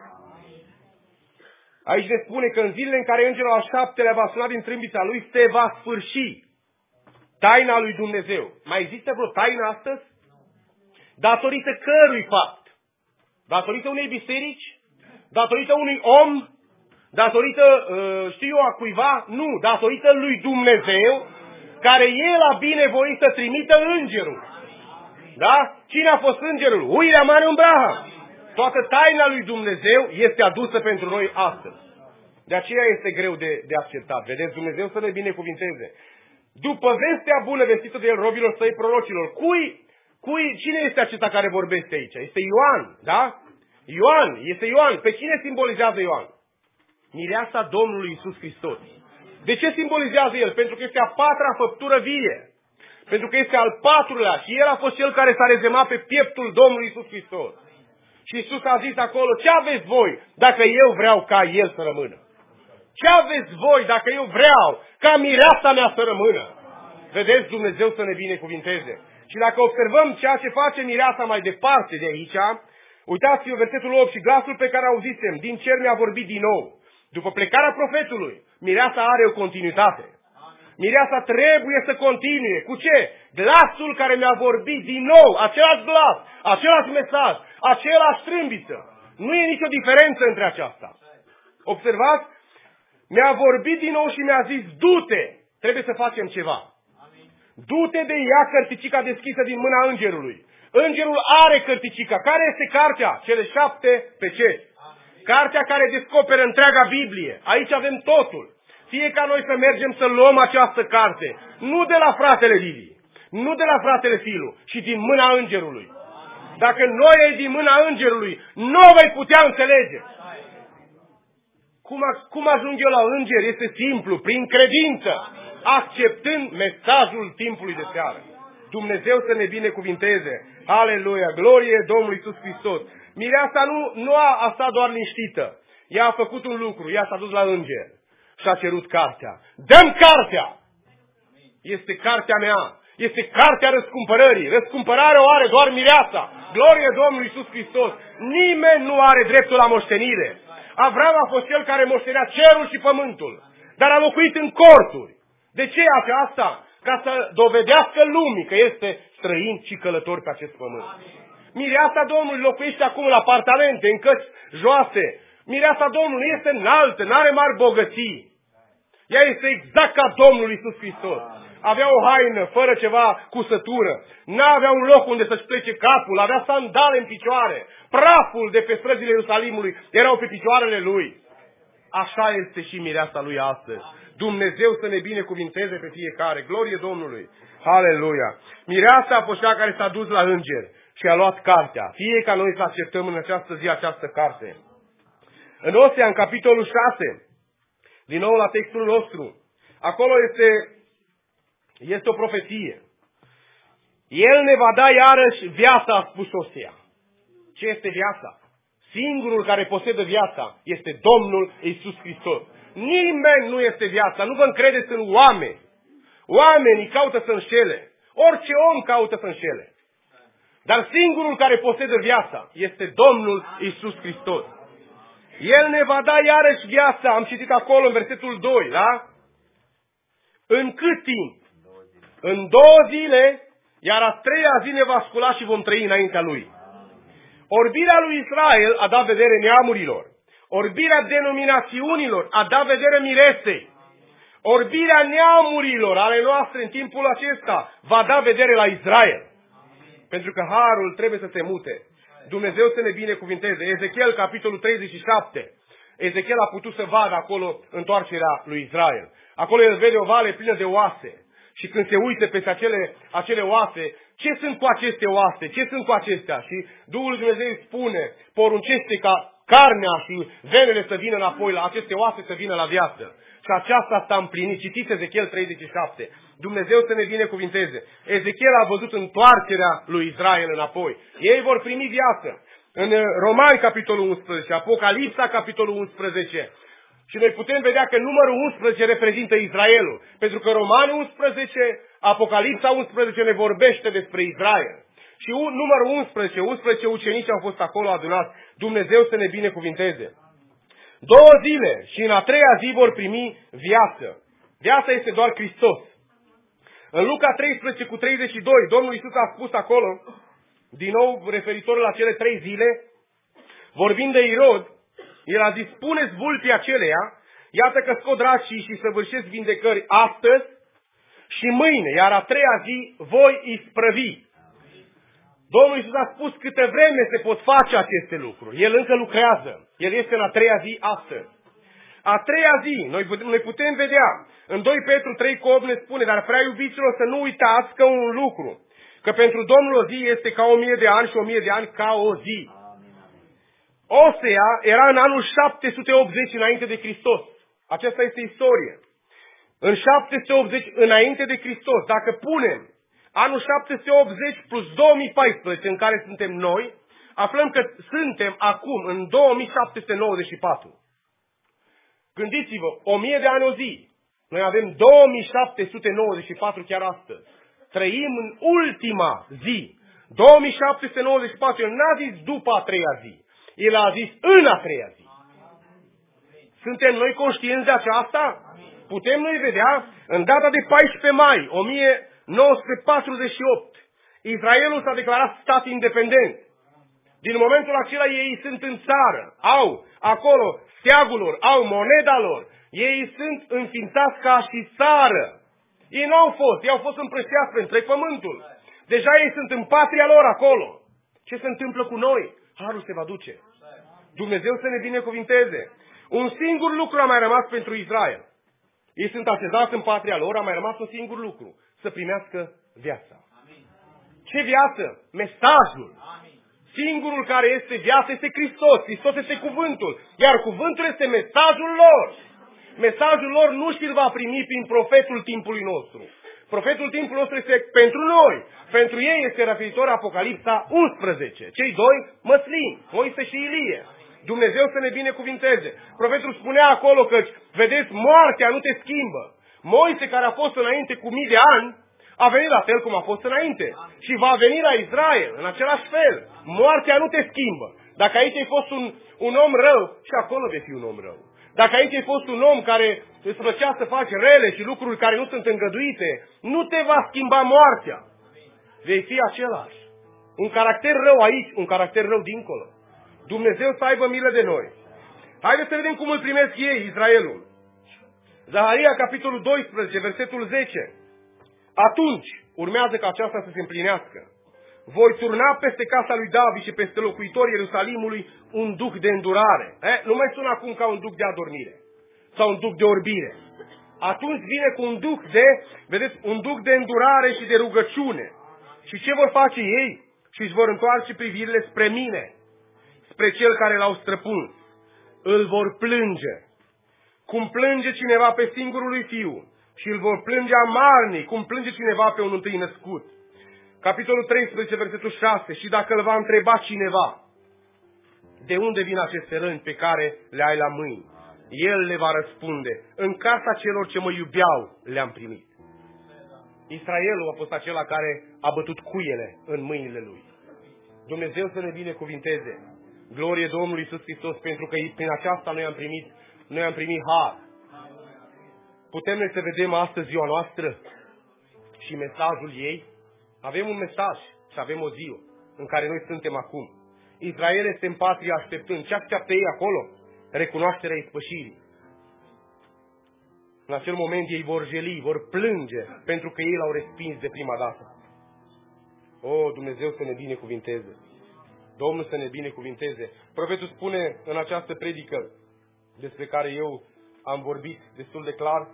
Aici ne spune că în zilele în care îngerul al șaptelea va suna din trâmbița lui, se va sfârși taina lui Dumnezeu. Mai există vreo taină astăzi? Datorită cărui fapt? Datorită unei biserici? Datorită unui om? Datorită, știu eu, a cuiva? Nu, datorită lui Dumnezeu, care El a binevoit să trimită îngerul. Da? Cine a fost îngerul? William Marion Branham. Toată taina lui Dumnezeu este adusă pentru noi astăzi. De aceea este greu de, de acceptat. Vedeți, Dumnezeu să ne binecuvinteze. După vestea bună vestită de El robilor săi prorocilor, cui, cui, cine este acesta care vorbește aici? Este Ioan, da? Ioan, este Ioan. Pe cine simbolizează Ioan? Mireasa Domnului Iisus Hristos. De ce simbolizează El? Pentru că este a patra făptură vie. Pentru că este al patrulea și El a fost Cel care s-a rezemat pe pieptul Domnului Iisus Hristos. Și Iisus a zis acolo, ce aveți voi dacă eu vreau ca El să rămână? Ce aveți voi dacă eu vreau ca mireasa mea să rămână? Vedeți, Dumnezeu să ne binecuvinteze. Și dacă observăm ceea ce face mireasa mai departe de aici, uitați-vă versetul opt, și glasul pe care auzisem din cer mi-a vorbit din nou. După plecarea profetului, mireasa are o continuitate. Mireasa trebuie să continue. Cu ce? Glasul care mi-a vorbit din nou, același glas, același mesaj, același trâmbiță. Nu e nicio diferență între aceasta. Observați? Mi-a vorbit din nou și mi-a zis, du-te, trebuie să facem ceva. Du-te de ea cărticica deschisă din mâna îngerului. Îngerul are cărticica. Care este cartea? Cele șapte peceti. Cartea care descoperă întreaga Biblie. Aici avem totul. Fie ca noi să mergem să luăm această carte. Nu de la fratele Livi, nu de la fratele Filu, ci din mâna îngerului. Dacă noi e din mâna îngerului, nu o vei putea înțelege. Cum, cum ajung eu la înger? Este simplu, prin credință, acceptând mesajul timpului de seară. Dumnezeu să ne binecuvinteze. Aleluia! Glorie Domnului Iisus Hristos! Mireasa nu, nu a, a stat doar liniștită. Ea a făcut un lucru. Ea s-a dus la înger și a cerut cartea. Dă-mi cartea! Este cartea mea. Este cartea răscumpărării. Răscumpărarea o are doar mireasa. Glorie Domnului Iisus Hristos! Nimeni nu are dreptul la moștenire. Avram a fost cel care moștenea cerul și pământul. Dar a locuit în corturi. De ce aceasta? Ca să dovedească lumii că este străin și călător pe acest pământ. Mireasa Domnului locuiește acum în apartamente, în căsi joase. Mireasa Domnului este înaltă, nu are mari bogății. Ea este exact ca Domnul Iisus Hristos. Avea o haină fără ceva cusătură. N-avea un loc unde să-și plece capul. Avea sandale în picioare. Praful de pe străzile Ierusalimului erau pe picioarele lui. Așa este și mireasa lui astăzi. Dumnezeu să ne binecuvinteze pe fiecare. Glorie Domnului. Aleluia. Mireasa a fost cea care s-a dus la înger și a luat cartea. Fie ca noi să acceptăm în această zi această carte. În Osea, în capitolul șase, din nou la textul nostru, acolo este, este o profeție. El ne va da iarăși viața, a spus Osea. Ce este viața? Singurul care posedă viața este Domnul Iisus Hristos. Nimeni nu este viața. Nu vă încredeți în oameni. Oamenii caută să înșele. Orice om caută să înșele. Dar singurul care posedă viața este Domnul Iisus Hristos. El ne va da iarăși viața. Am citit acolo în versetul doi, da? În cât timp? În două zile, iar a treia zi ne va scula și vom trăi înaintea Lui. Orbirea lui Israel a dat vedere neamurilor. Orbirea denominațiunilor a dat vedere miresei. Orbirea neamurilor ale noastre în timpul acesta va da vedere la Israel. Pentru că harul trebuie să se mute. Dumnezeu să ne binecuvinteze. Ezechiel, capitolul treizeci și șapte. Ezechiel a putut să vadă acolo întoarcerea lui Israel. Acolo el vede o vale plină de oase. Și când se uită peste acele, acele oase, ce sunt cu aceste oase? Ce sunt cu acestea? Și Duhul lui Dumnezeu spune, poruncește ca carnea și venele să vină înapoi, la aceste oase să vină la viață. Și aceasta s-a împlinit. Citiți Ezechiel treizeci și șapte. Dumnezeu să ne binecuvinteze. Ezechiel a văzut întoarcerea lui Israel înapoi. Ei vor primi viață. În Romani, capitolul unsprezece, Apocalipsa, capitolul unsprezece. Și noi putem vedea că numărul unsprezece reprezintă Israelul. Pentru că Romani unsprezece, Apocalipsa unsprezece ne vorbește despre Israel. Și numărul unsprezece, unsprezece ucenici au fost acolo adunați. Dumnezeu să ne binecuvinteze. Două zile și în a treia zi vor primi viață. Viața este doar Hristos. În Luca treisprezece cu treizeci și doi, Domnul Iisus a spus acolo, din nou referitor la cele trei zile, vorbind de Irod, el a zis, spuneți vulpii aceleia, iată că scot dracii și săvârșesc vindecări astăzi și mâine, iar a treia zi voi isprăvi. Domnul Iisus a spus câte vreme se pot face aceste lucruri. El încă lucrează. El este în a treia zi astăzi. A treia zi, noi, noi putem vedea, în doi Petru trei cu opt ne spune, dar prea iubiților să nu uitați că un lucru, că pentru Domnul o zi este ca o mie de ani și o mie de ani ca o zi. Osea era în anul șapte sute optzeci înainte de Hristos. Aceasta este istorie. În șapte sute optzeci înainte de Hristos, dacă punem anul șapte sute optzeci plus două mii paisprezece în care suntem noi, aflăm că suntem acum în două mii șapte sute nouăzeci și patru. Gândiți-vă, o mie de ani o zi. Noi avem două mii șapte sute nouăzeci și patru chiar astăzi. Trăim în ultima zi. două mii șapte sute nouăzeci și patru. El n-a zis după a treia zi. El a zis în a treia zi. Suntem noi conștienți de aceasta? Putem noi vedea în data de paisprezece mai o mie nouă sute patruzeci și opt. Israelul s-a declarat stat independent. Din momentul acela ei sunt în țară. Au acolo steagul lor, au moneda lor. Ei sunt înființați ca și țară. Ei nu au fost, ei au fost împrăștiați pe întreg pământul. Deja ei sunt în patria lor acolo. Ce se întâmplă cu noi? Harul se va duce. Dumnezeu să ne binecuvinteze. Un singur lucru a mai rămas pentru Israel. Ei sunt așezați în patria lor, a mai rămas un singur lucru. Să primească viața. Ce viață? Mesajul. Singurul care este viață este Hristos. Hristos este cuvântul. Iar cuvântul este mesajul lor. Mesajul lor nu și-l va primi prin profetul timpului nostru. Profetul timpului nostru este pentru noi. Pentru ei este referitor Apocalipsa unsprezece. Cei doi măslini, Moise și Ilie. Dumnezeu să ne binecuvinteze. Profetul spunea acolo că, vedeți, moartea nu te schimbă. Moise, care a fost înainte cu mii de ani, a venit la fel cum a fost înainte. Și va veni la Israel în același fel. Moartea nu te schimbă. Dacă aici ai fost un, un om rău, și acolo vei fi un om rău. Dacă aici ai fost un om care îți plăcea să faci rele și lucruri care nu sunt îngăduite, nu te va schimba moartea. Vei fi același. Un caracter rău aici, un caracter rău dincolo. Dumnezeu să aibă milă de noi. Haideți să vedem cum îl primesc ei, Israelul. Zaharia, capitolul doisprezece, versetul zece. Atunci urmează ca aceasta să se împlinească. Voi turna peste casa lui David și peste locuitorii Ierusalimului un duh de îndurare. Eh? Nu mai sună acum ca un duh de adormire sau un duh de orbire. Atunci vine cu un duh de, vedeți, un duh de îndurare și de rugăciune. Și ce vor face ei? Și își vor întoarce privirile spre mine, spre cel care l-au străpuns. Îl vor plânge. Cum plânge cineva pe singurul lui fiu și îl vor plânge amarnic, cum plânge cineva pe un întâi născut. Capitolul treisprezece, versetul șase. Și dacă îl va întreba cineva, de unde vin aceste răni pe care le ai la mâini? El le va răspunde, în casa celor ce mă iubeau le-am primit. Israelul a fost acela care a bătut cuiele în mâinile lui. Dumnezeu să ne binecuvinteze. Glorie Domnului Iisus Hristos, pentru că prin aceasta noi am primit, noi am primit har. Putem noi să vedem astăzi ziua noastră și mesajul ei? Avem un mesaj și avem o zi în care noi suntem acum. Israel este în patrie așteptând. Ce așteaptă ei acolo? Recunoașterea ispășirii. În acel moment ei vor jeli, vor plânge, pentru că ei l-au respins de prima dată. O, Dumnezeu să ne binecuvinteze. Domnul să ne binecuvinteze. Profetul spune în această predică, despre care eu am vorbit destul de clar,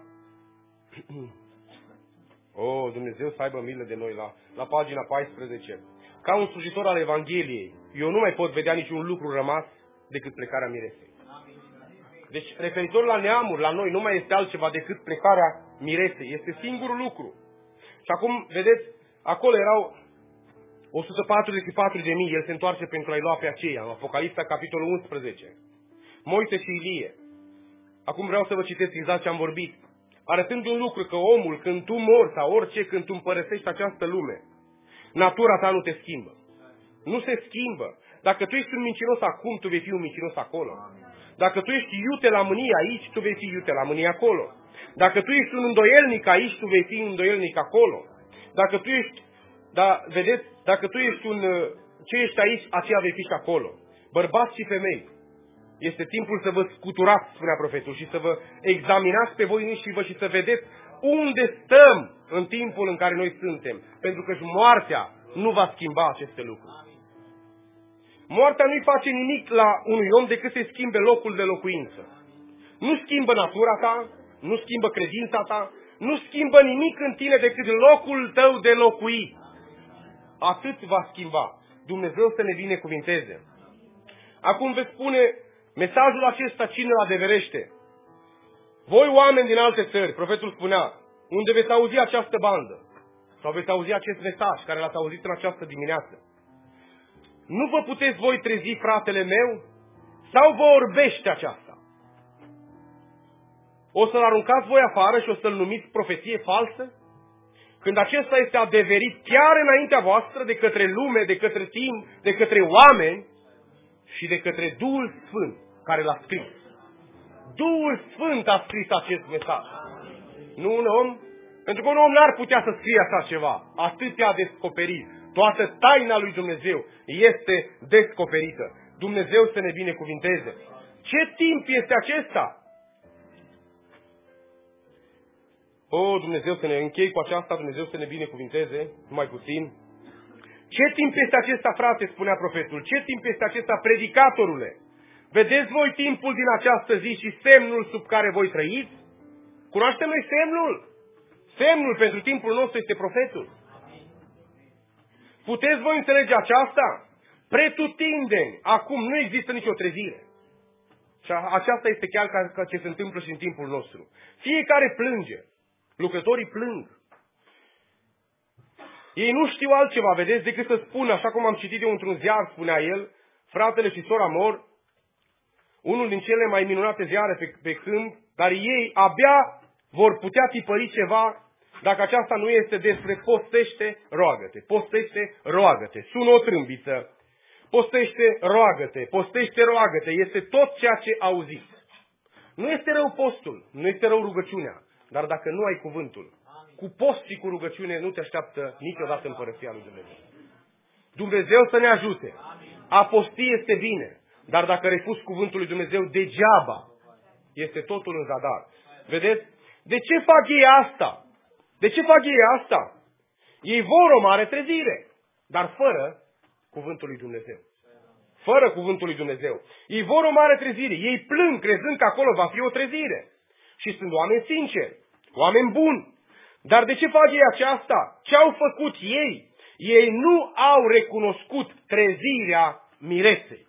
o, Dumnezeu să aibă milă de noi, la, la pagina paisprezece. Ca un slujitor al Evangheliei, eu nu mai pot vedea niciun lucru rămas decât plecarea miresei. Deci, referitor la neamuri, la noi, nu mai este altceva decât plecarea miresei. Este singurul lucru. Și acum, vedeți, acolo erau o sută patruzeci și patru de mii, el se întoarce pentru a-i lua pe aceia, în Apocalipsa, capitolul unsprezece. Moise și Ilie. Acum vreau să vă citesc exact ce am vorbit. Arătând un lucru, că omul, când tu mori sau orice, când tu împărăsești această lume, natura ta nu te schimbă. Nu se schimbă. Dacă tu ești un mincinos acum, tu vei fi un mincinos acolo. Dacă tu ești iute la mânie aici, tu vei fi iute la mânie acolo. Dacă tu ești un îndoielnic aici, tu vei fi un îndoielnic acolo. Dacă tu ești, da, vedeți, dacă tu ești un, ce ești aici, aceea vei fi și acolo. Bărbați și femei, este timpul să vă scuturați, spunea profetul, și să vă examinați pe voi înși vă și să vedeți unde stăm în timpul în care noi suntem. Pentru că și moartea nu va schimba aceste lucruri. Moartea nu-i face nimic la unui om decât să-i schimbe locul de locuință. Nu schimbă natura ta, nu schimbă credința ta, nu schimbă nimic în tine decât locul tău de locuit. Atât va schimba. Dumnezeu să ne binecuvinteze. Acum veți spune, mesajul acesta cine îl adeverește? Voi oameni din alte țări, profetul spunea, unde veți auzi această bandă, sau veți auzi acest mesaj care l-ați auzit în această dimineață. Nu vă puteți voi trezi, fratele meu, sau vă orbește aceasta? O să-l aruncați voi afară și o să-l numiți profeție falsă? Când acesta este adeverit chiar înaintea voastră de către lume, de către timp, de către oameni și de către Duhul Sfânt care l-a scris. Duhul Sfânt a scris acest mesaj. Nu un om? Pentru că un om n-ar putea să scrie așa ceva. Atâtea descoperit. Toată taina lui Dumnezeu este descoperită. Dumnezeu să ne binecuvinteze. Ce timp este acesta? O, Dumnezeu să ne închei cu aceasta, Dumnezeu să ne binecuvinteze, mai puțin. Ce timp este acesta, frate, spunea profetul? Ce timp este acesta, predicatorule? Vedeți voi timpul din această zi și semnul sub care voi trăiți? Cunoaștem noi semnul? Semnul pentru timpul nostru este profetul. Puteți voi înțelege aceasta? Pretutindeni, acum nu există nicio trezire. Și aceasta este chiar ca ce se întâmplă și în timpul nostru. Fiecare plânge. Lucrătorii plâng. Ei nu știu altceva, vedeți, decât să spună, așa cum am citit eu într-un ziar, spunea el, fratele și sora mor, unul din cele mai minunate ziare pe, pe câmp, dar ei abia vor putea tipări ceva dacă aceasta nu este despre postește, roagă-te, postește, roagă-te, sună o trâmbiță, postește, roagă-te, postește, roagă-te, este tot ceea ce auziți. Nu este rău postul, nu este rău rugăciunea, dar dacă nu ai cuvântul, cu post și cu rugăciune nu te așteaptă niciodată împărăția lui Dumnezeu. Dumnezeu să ne ajute. A posti este bine, dar dacă refuzi cuvântul lui Dumnezeu, degeaba este totul în zadar. Vedeți? De ce fac ei asta? De ce fac ei asta? Ei vor o mare trezire, dar fără cuvântul lui Dumnezeu. Fără cuvântul lui Dumnezeu. Ei vor o mare trezire. Ei plâng crezând că acolo va fi o trezire. Și sunt oameni sinceri, oameni buni. Dar de ce fac ei aceasta? Ce au făcut ei? Ei nu au recunoscut trezirea miresei.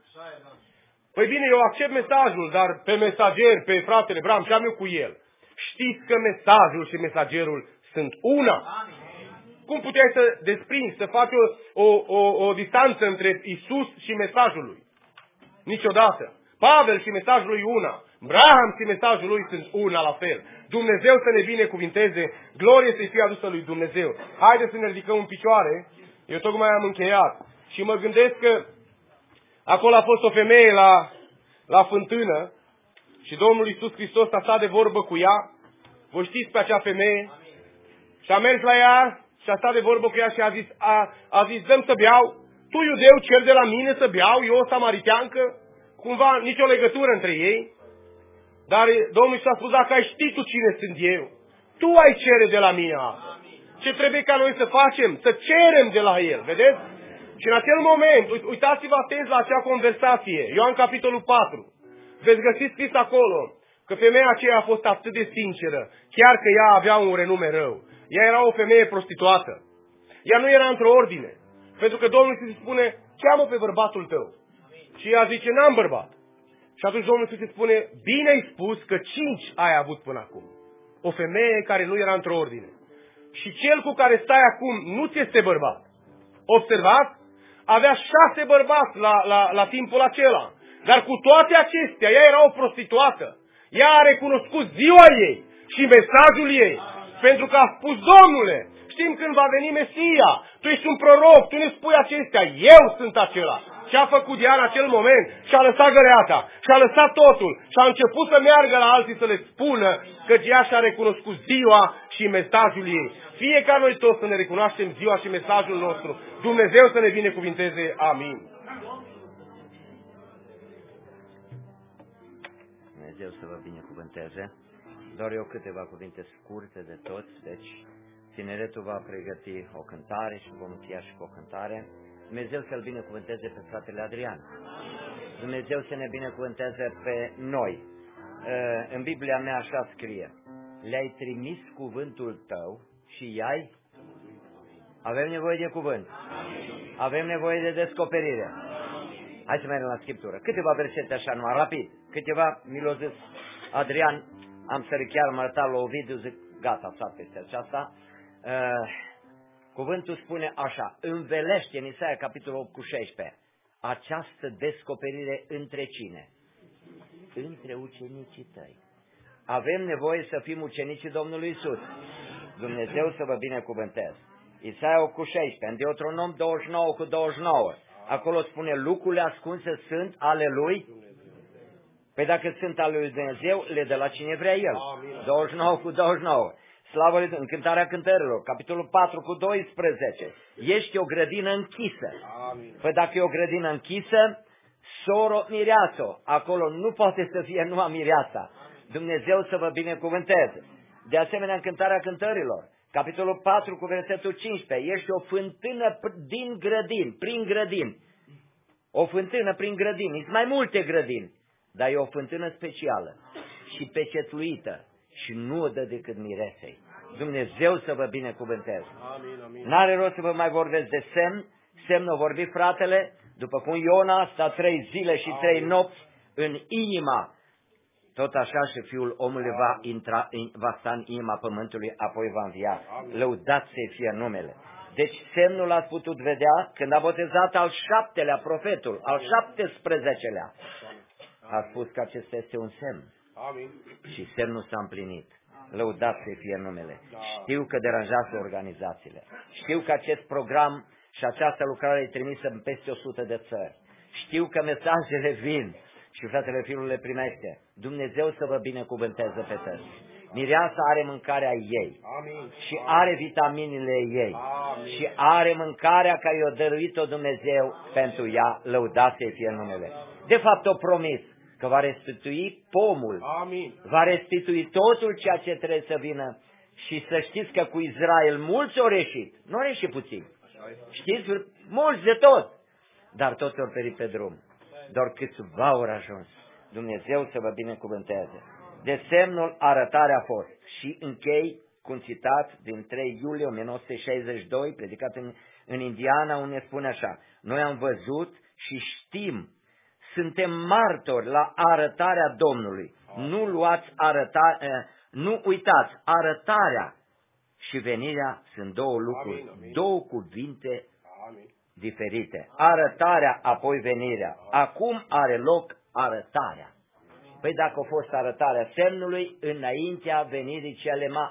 Păi bine, eu accept mesajul, dar pe mesager, pe fratele Bram, ce am eu cu el? Știți că mesajul și mesagerul sunt una. Cum puteai să desprinzi, să faci o, o, o, o distanță între Isus și mesajul lui? Niciodată. Pavel și mesajul lui una. Braham și mesajul lui sunt una la fel. Dumnezeu să ne binecuvinteze, glorie să-i fie adusă lui Dumnezeu. Haideți să ne ridicăm în picioare. Eu tocmai am încheiat. Și mă gândesc că acolo a fost o femeie la, la fântână și Domnul Iisus Hristos a stat de vorbă cu ea. Vă știți pe acea femeie? Și a mers la ea și a stat de vorbă cu ea și a zis, a, a zis, dăm să beau. Tu, iudeu, cer de la mine să beau, eu o samariteancă. Cumva nicio legătură între ei. Dar Domnul Iisus a spus, dacă ai ști tu cine sunt eu, tu ai cere de la mine asta. Ce trebuie ca noi să facem? Să cerem de la El, vedeți? Și în acel moment, uitați-vă atenți la acea conversație, Ioan capitolul patru. Veți găsi scris acolo că femeia aceea a fost atât de sinceră, chiar că ea avea un renume rău. Ea era o femeie prostituată. Ea nu era într-o ordine. Pentru că Domnul Iisus spune, cheamă pe bărbatul tău. Și ea zice, n-am bărbat. Și atunci Domnul Iisus îi spune, bine ai spus că cinci ai avut până acum. O femeie care nu era într-o ordine. Și cel cu care stai acum nu ți este bărbat. Observați? Avea șase bărbați la, la, la timpul acela. Dar cu toate acestea, ea era o prostituată. Ea a recunoscut ziua ei și mesajul ei. Pentru că a spus, Domnule, știm când va veni Mesia. Tu ești un proroc, tu ne spui acestea. Eu sunt acela. Ce a făcut ea în acel moment? Și-a lăsat găreata, și-a lăsat totul, și a început să meargă la alții să le spună că ea și-a recunoscut ziua și mesajul ei. Fiecare noi toți să ne recunoaștem ziua și mesajul nostru. Dumnezeu să ne binecuvinteze. Amin. Dumnezeu să vă binecuvânteze. Doar eu câteva cuvinte scurte de toți. Deci, tineretul va pregăti o cântare și vom încheia și cu o cântare. Dumnezeu să-l binecuvânteze pe fratele Adrian. Dumnezeu să ne binecuvânteze pe noi. În Biblia mea așa scrie: le-ai trimis cuvântul tău și i-ai. Avem nevoie de cuvânt. Avem nevoie de descoperire. Hai să mergem la Scriptură. Câteva versete așa, numai rapid. Câteva, mi-l-a zis Adrian, am sărit chiar mă arăta la Ovidiu, zic, gata, s-a peste aceasta. Uh, cuvântul spune așa, învelește în Isaia capitolul opt cu șaisprezece, această descoperire între cine? Între ucenicii tăi. Avem nevoie să fim ucenicii Domnului Iisus. Dumnezeu să vă binecuvânteze. Isaia opt cu șaisprezece, în Deuteronom douăzeci și nouă cu douăzeci și nouă, acolo spune, lucrurile ascunse sunt ale lui. Păi dacă sunt ale lui Dumnezeu, le dă la cine vrea El. douăzeci și nouă cu douăzeci și nouă. Slavă lui Dumnezeu, în Cântarea Cântărilor, capitolul patru cu doisprezece. Ești o grădină închisă. Păi dacă e o grădină închisă, soro mireasă, acolo nu poate să fie numai mireasa. Dumnezeu să vă binecuvânteze. De asemenea, în Cântarea Cântărilor, capitolul patru cu versetul cincisprezece, ești o fântână din grădini, prin grădini. O fântână prin grădini, sunt mai multe grădini, dar e o fântână specială și pecetluită și nu o dă decât miresei. Dumnezeu să vă binecuvânteze. N-are rost să vă mai vorbesc de semn, semnul vorbi fratele, după cum Iona sta trei zile și trei nopți în inima, tot așa și Fiul omului va, intra, va sta în inima pământului, apoi va învia. Lăudați să fie numele. Deci semnul ați putut vedea când a botezat al șaptelea profetul, al șaptesprezecelea. A spus că acesta este un semn. Amin. Și semnul s-a împlinit. Lăudați să fie numele. Știu că deranjează organizațiile. Știu că acest program și această lucrare e trimisă în peste o sută de țări. Știu că mesajele vin și fratele Fiul le primește. Dumnezeu să vă binecuvânteze pe toți. Mireasa are mâncarea ei. Amin. Și are vitaminele ei. Amin. Și are mâncarea care i-a dăruit-o Dumnezeu pentru ea. Lăudați să fie numele. De fapt, o promis că va restitui pomul. Amin. Va restitui totul ceea ce trebuie să vină. Și să știți că cu Israel mulți au reșit. Nu au reșit puțin. Știți? Mulți de tot. Dar toți au perit pe drum. Doar câțiva au ajuns. Dumnezeu să vă binecuvânteze. De semnul arătare a fost. Și închei cu un citat din trei iulie o mie nouă sute șaizeci și doi, predicat în, în Indiana, unde spune așa: noi am văzut și știm, suntem martori la arătarea Domnului. Nu luați arătare, nu uitați, arătarea și venirea sunt două lucruri, Amin, amin. două cuvinte Amin. diferite. Arătarea, apoi venirea. Acum are loc arătarea. Păi dacă a fost arătarea semnului, înaintea venirii cele ma,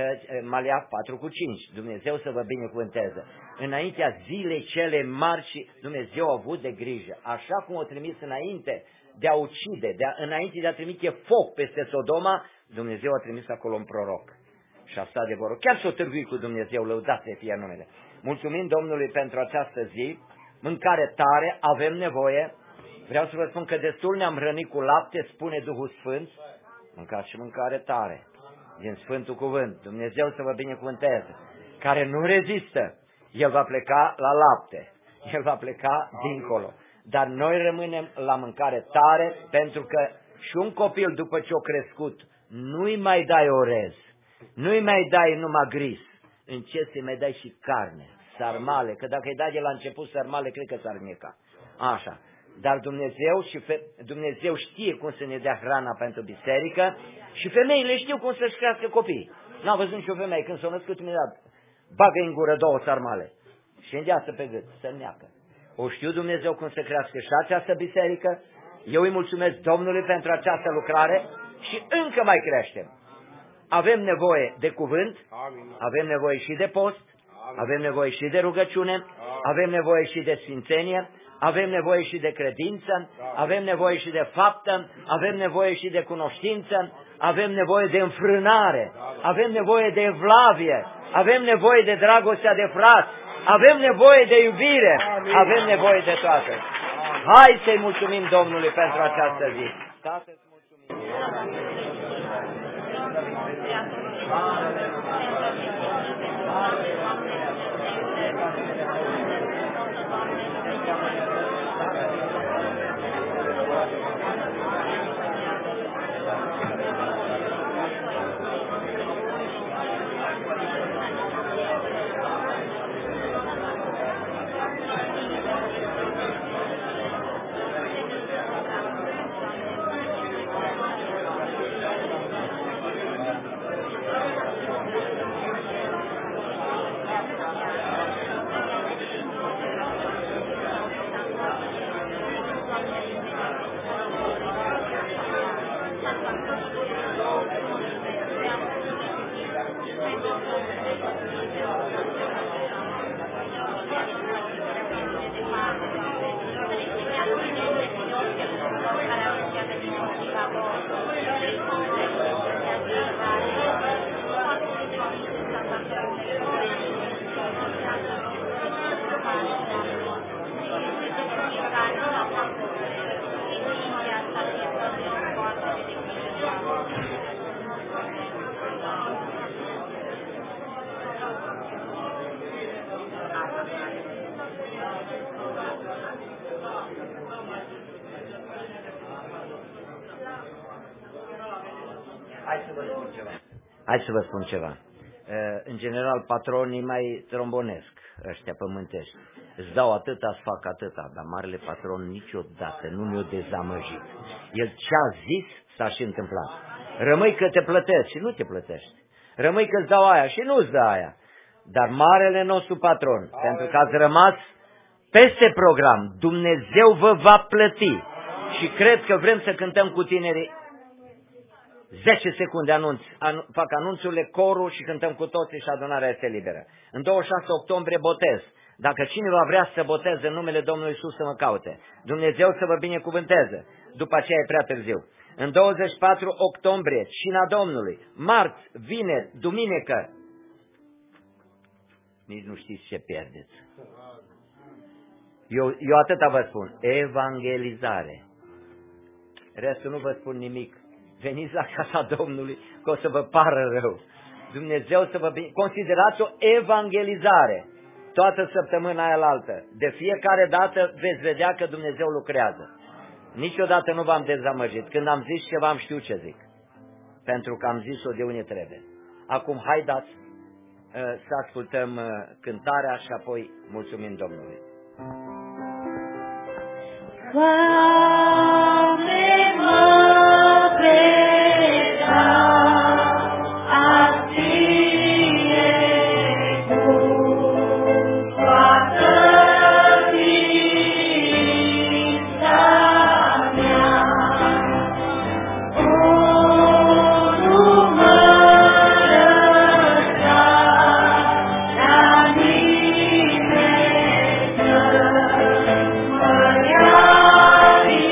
Malia patru cu cinci. Dumnezeu să vă binecuvânteze. Înaintea zilei cele mari și Dumnezeu a avut de grijă. Așa cum o trimis înainte de a ucide, de a, înainte de a trimite foc peste Sodoma, Dumnezeu a trimis acolo un proroc. Și a stat de vorbă. Chiar s-o târgui cu Dumnezeu, lăudați să fie numele. Mulțumim Domnului pentru această zi. Mâncare tare, avem nevoie. Vreau să vă spun că destul ne-am hrănit cu lapte, spune Duhul Sfânt. Mâncați și mâncare tare. Din Sfântul Cuvânt. Dumnezeu să vă binecuvânteze. Care nu rezistă. El va pleca la lapte. El va pleca dincolo. Dar noi rămânem la mâncare tare, pentru că și un copil după ce o crescut, nu-i mai dai orez. Nu-i mai dai numai gris. Încet să-i mai dai și carne, sarmale. Că dacă îi dai de la început sarmale, cred că s-ar neca. Așa. dar Dumnezeu, și fe... Dumnezeu știe cum să ne dea hrana pentru biserică și femeile știu cum să-și crească copiii. N-am văzut nicio femeie când s-a născut, imediat bagă în gură două sarmale și îndeasă pe gât, să neacă. O știu Dumnezeu cum să crească și această biserică. Eu îi mulțumesc Domnului pentru această lucrare și încă mai creștem. Avem nevoie de cuvânt, avem nevoie și de post, avem nevoie și de rugăciune, avem nevoie și de sfințenie, avem nevoie și de credință, avem nevoie și de faptă, avem nevoie și de cunoștință, avem nevoie de înfrânare, avem nevoie de evlavie, avem nevoie de dragostea de frați, avem nevoie de iubire, avem nevoie de toate. Hai să-i mulțumim Domnului pentru această zi. Tată-ți mulțumim. Hai să vă spun ceva. În general, patronii mai trombonesc, ăștia pământești. Îți dau atâta, îți fac atâta, dar marele patron niciodată nu ne-o dezamăgit. El ce-a zis s-a și întâmplat. Rămâi că te plătesc și nu te plătești. Rămâi că îți dau aia și nu îți dă aia. Dar marele nostru patron, Aole. pentru că ați rămas peste program, Dumnezeu vă va plăti. Și cred că vrem să cântăm cu tinerii. zece secunde anunț, anu, fac anunțurile, corul și cântăm cu toții și adunarea este liberă. În douăzeci și șase octombrie botez. Dacă cineva vrea să boteze în numele Domnului Iisus, să mă caute. Dumnezeu să vă binecuvânteze. După aceea e prea târziu. În douăzeci și patru octombrie, cina Domnului. Marți, vineri, duminică. Nici nu știți ce pierdeți. Eu, eu atâta vă spun. Evangelizare. Restul nu vă spun nimic. Veniți la casa Domnului, că o să vă pară rău. Dumnezeu să vă bine... Considerați o evangelizare toată săptămâna aia la altă. De fiecare dată veți vedea că Dumnezeu lucrează. Niciodată nu v-am dezamăgit. Când am zis ceva, am știut ce zic. Pentru că am zis-o de unde trebuie. Acum, haideți uh, să ascultăm uh, cântarea și apoi mulțumim Domnului. Doamne, mă Maria.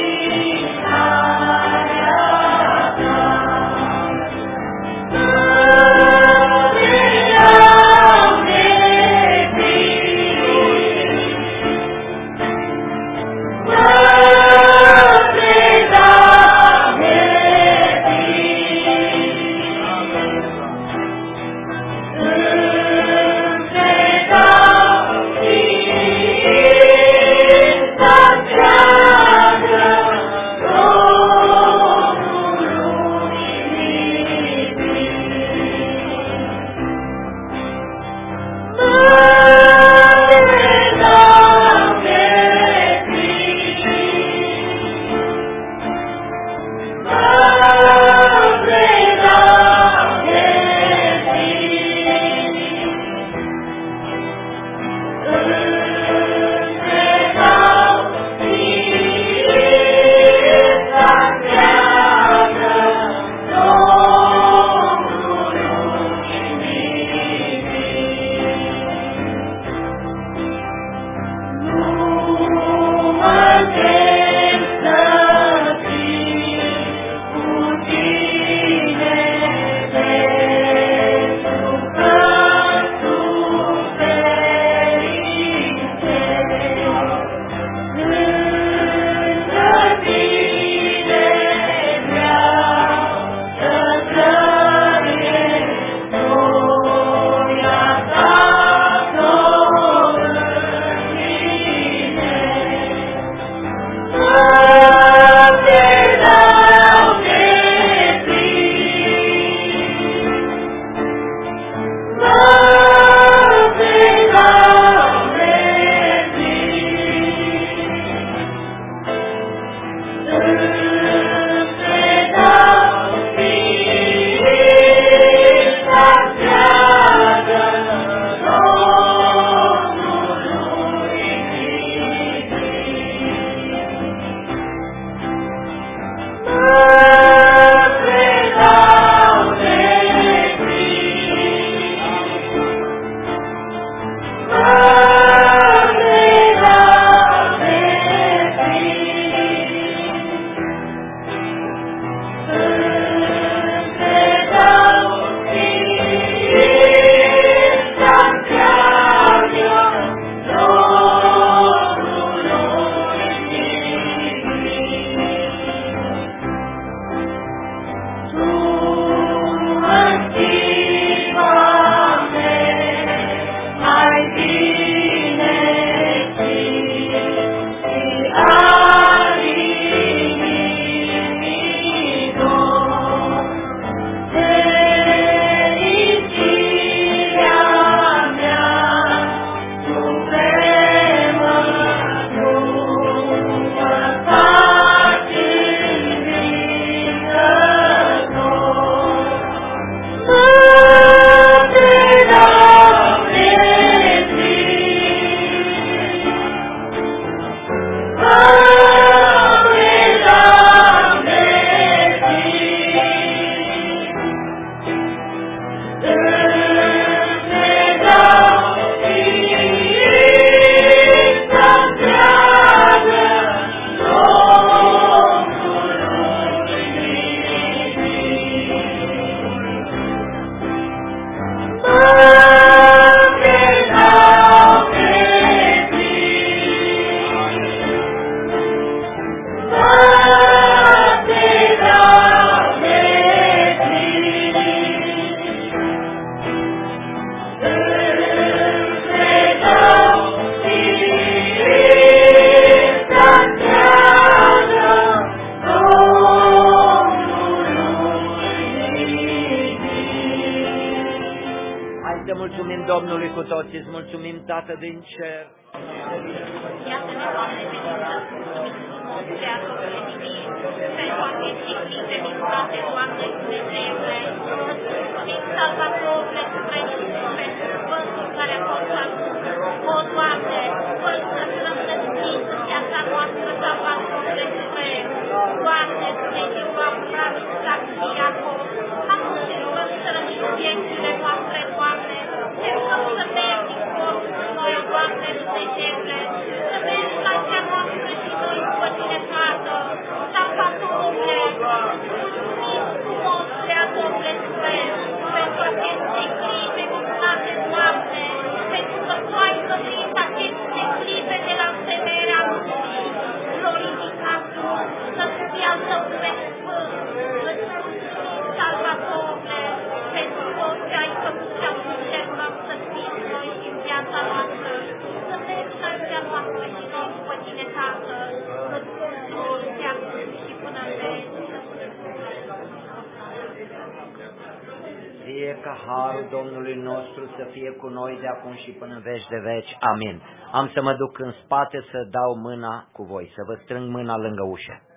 Domnului cu toții, îți mulțumim, Tată din cer. Iată-ne, Doamne, venință, Creatorul divin, pentru aceste clipe minunate, Doamne, Dumnezeule, îți mulțumim, Salvatorule, pentru Sfântul care a fost adus. O, Doamne, fă-l să rămânăstit în viața noastră, Salvatorule, Suprem. Doamne, Dumnezeu, Abraham, Isaac și Iacov, acum te rugăm să rămâni viețile noastre, Doamne, te rugăm să mergi din corpul noi, Doamne, Dumnezeule, să mergi la cea noastră și noi după tine, Tată, Salvatorule, mulțumim frumos, Creatorule Suprem, pentru aceste clipe minunate, Doamne, pentru că Tu ai găsit aceste clipe de la întemeierea lumii, glorificat Tu, să fie al Tău nume sfânt, îți mulțumim, Salvatorule, pentru tot ce ai făcut și am încercat să fim noi și în viața noastră, să mergi la cea noastră și noi după Tine, Tată, îți mulțumim de acum și până în veci. Fie ca harul Domnului nostru să fie cu noi de acum și până în veci de veci. Amin. Am să mă duc în spate să dau mâna cu voi, să vă strâng mâna lângă ușă.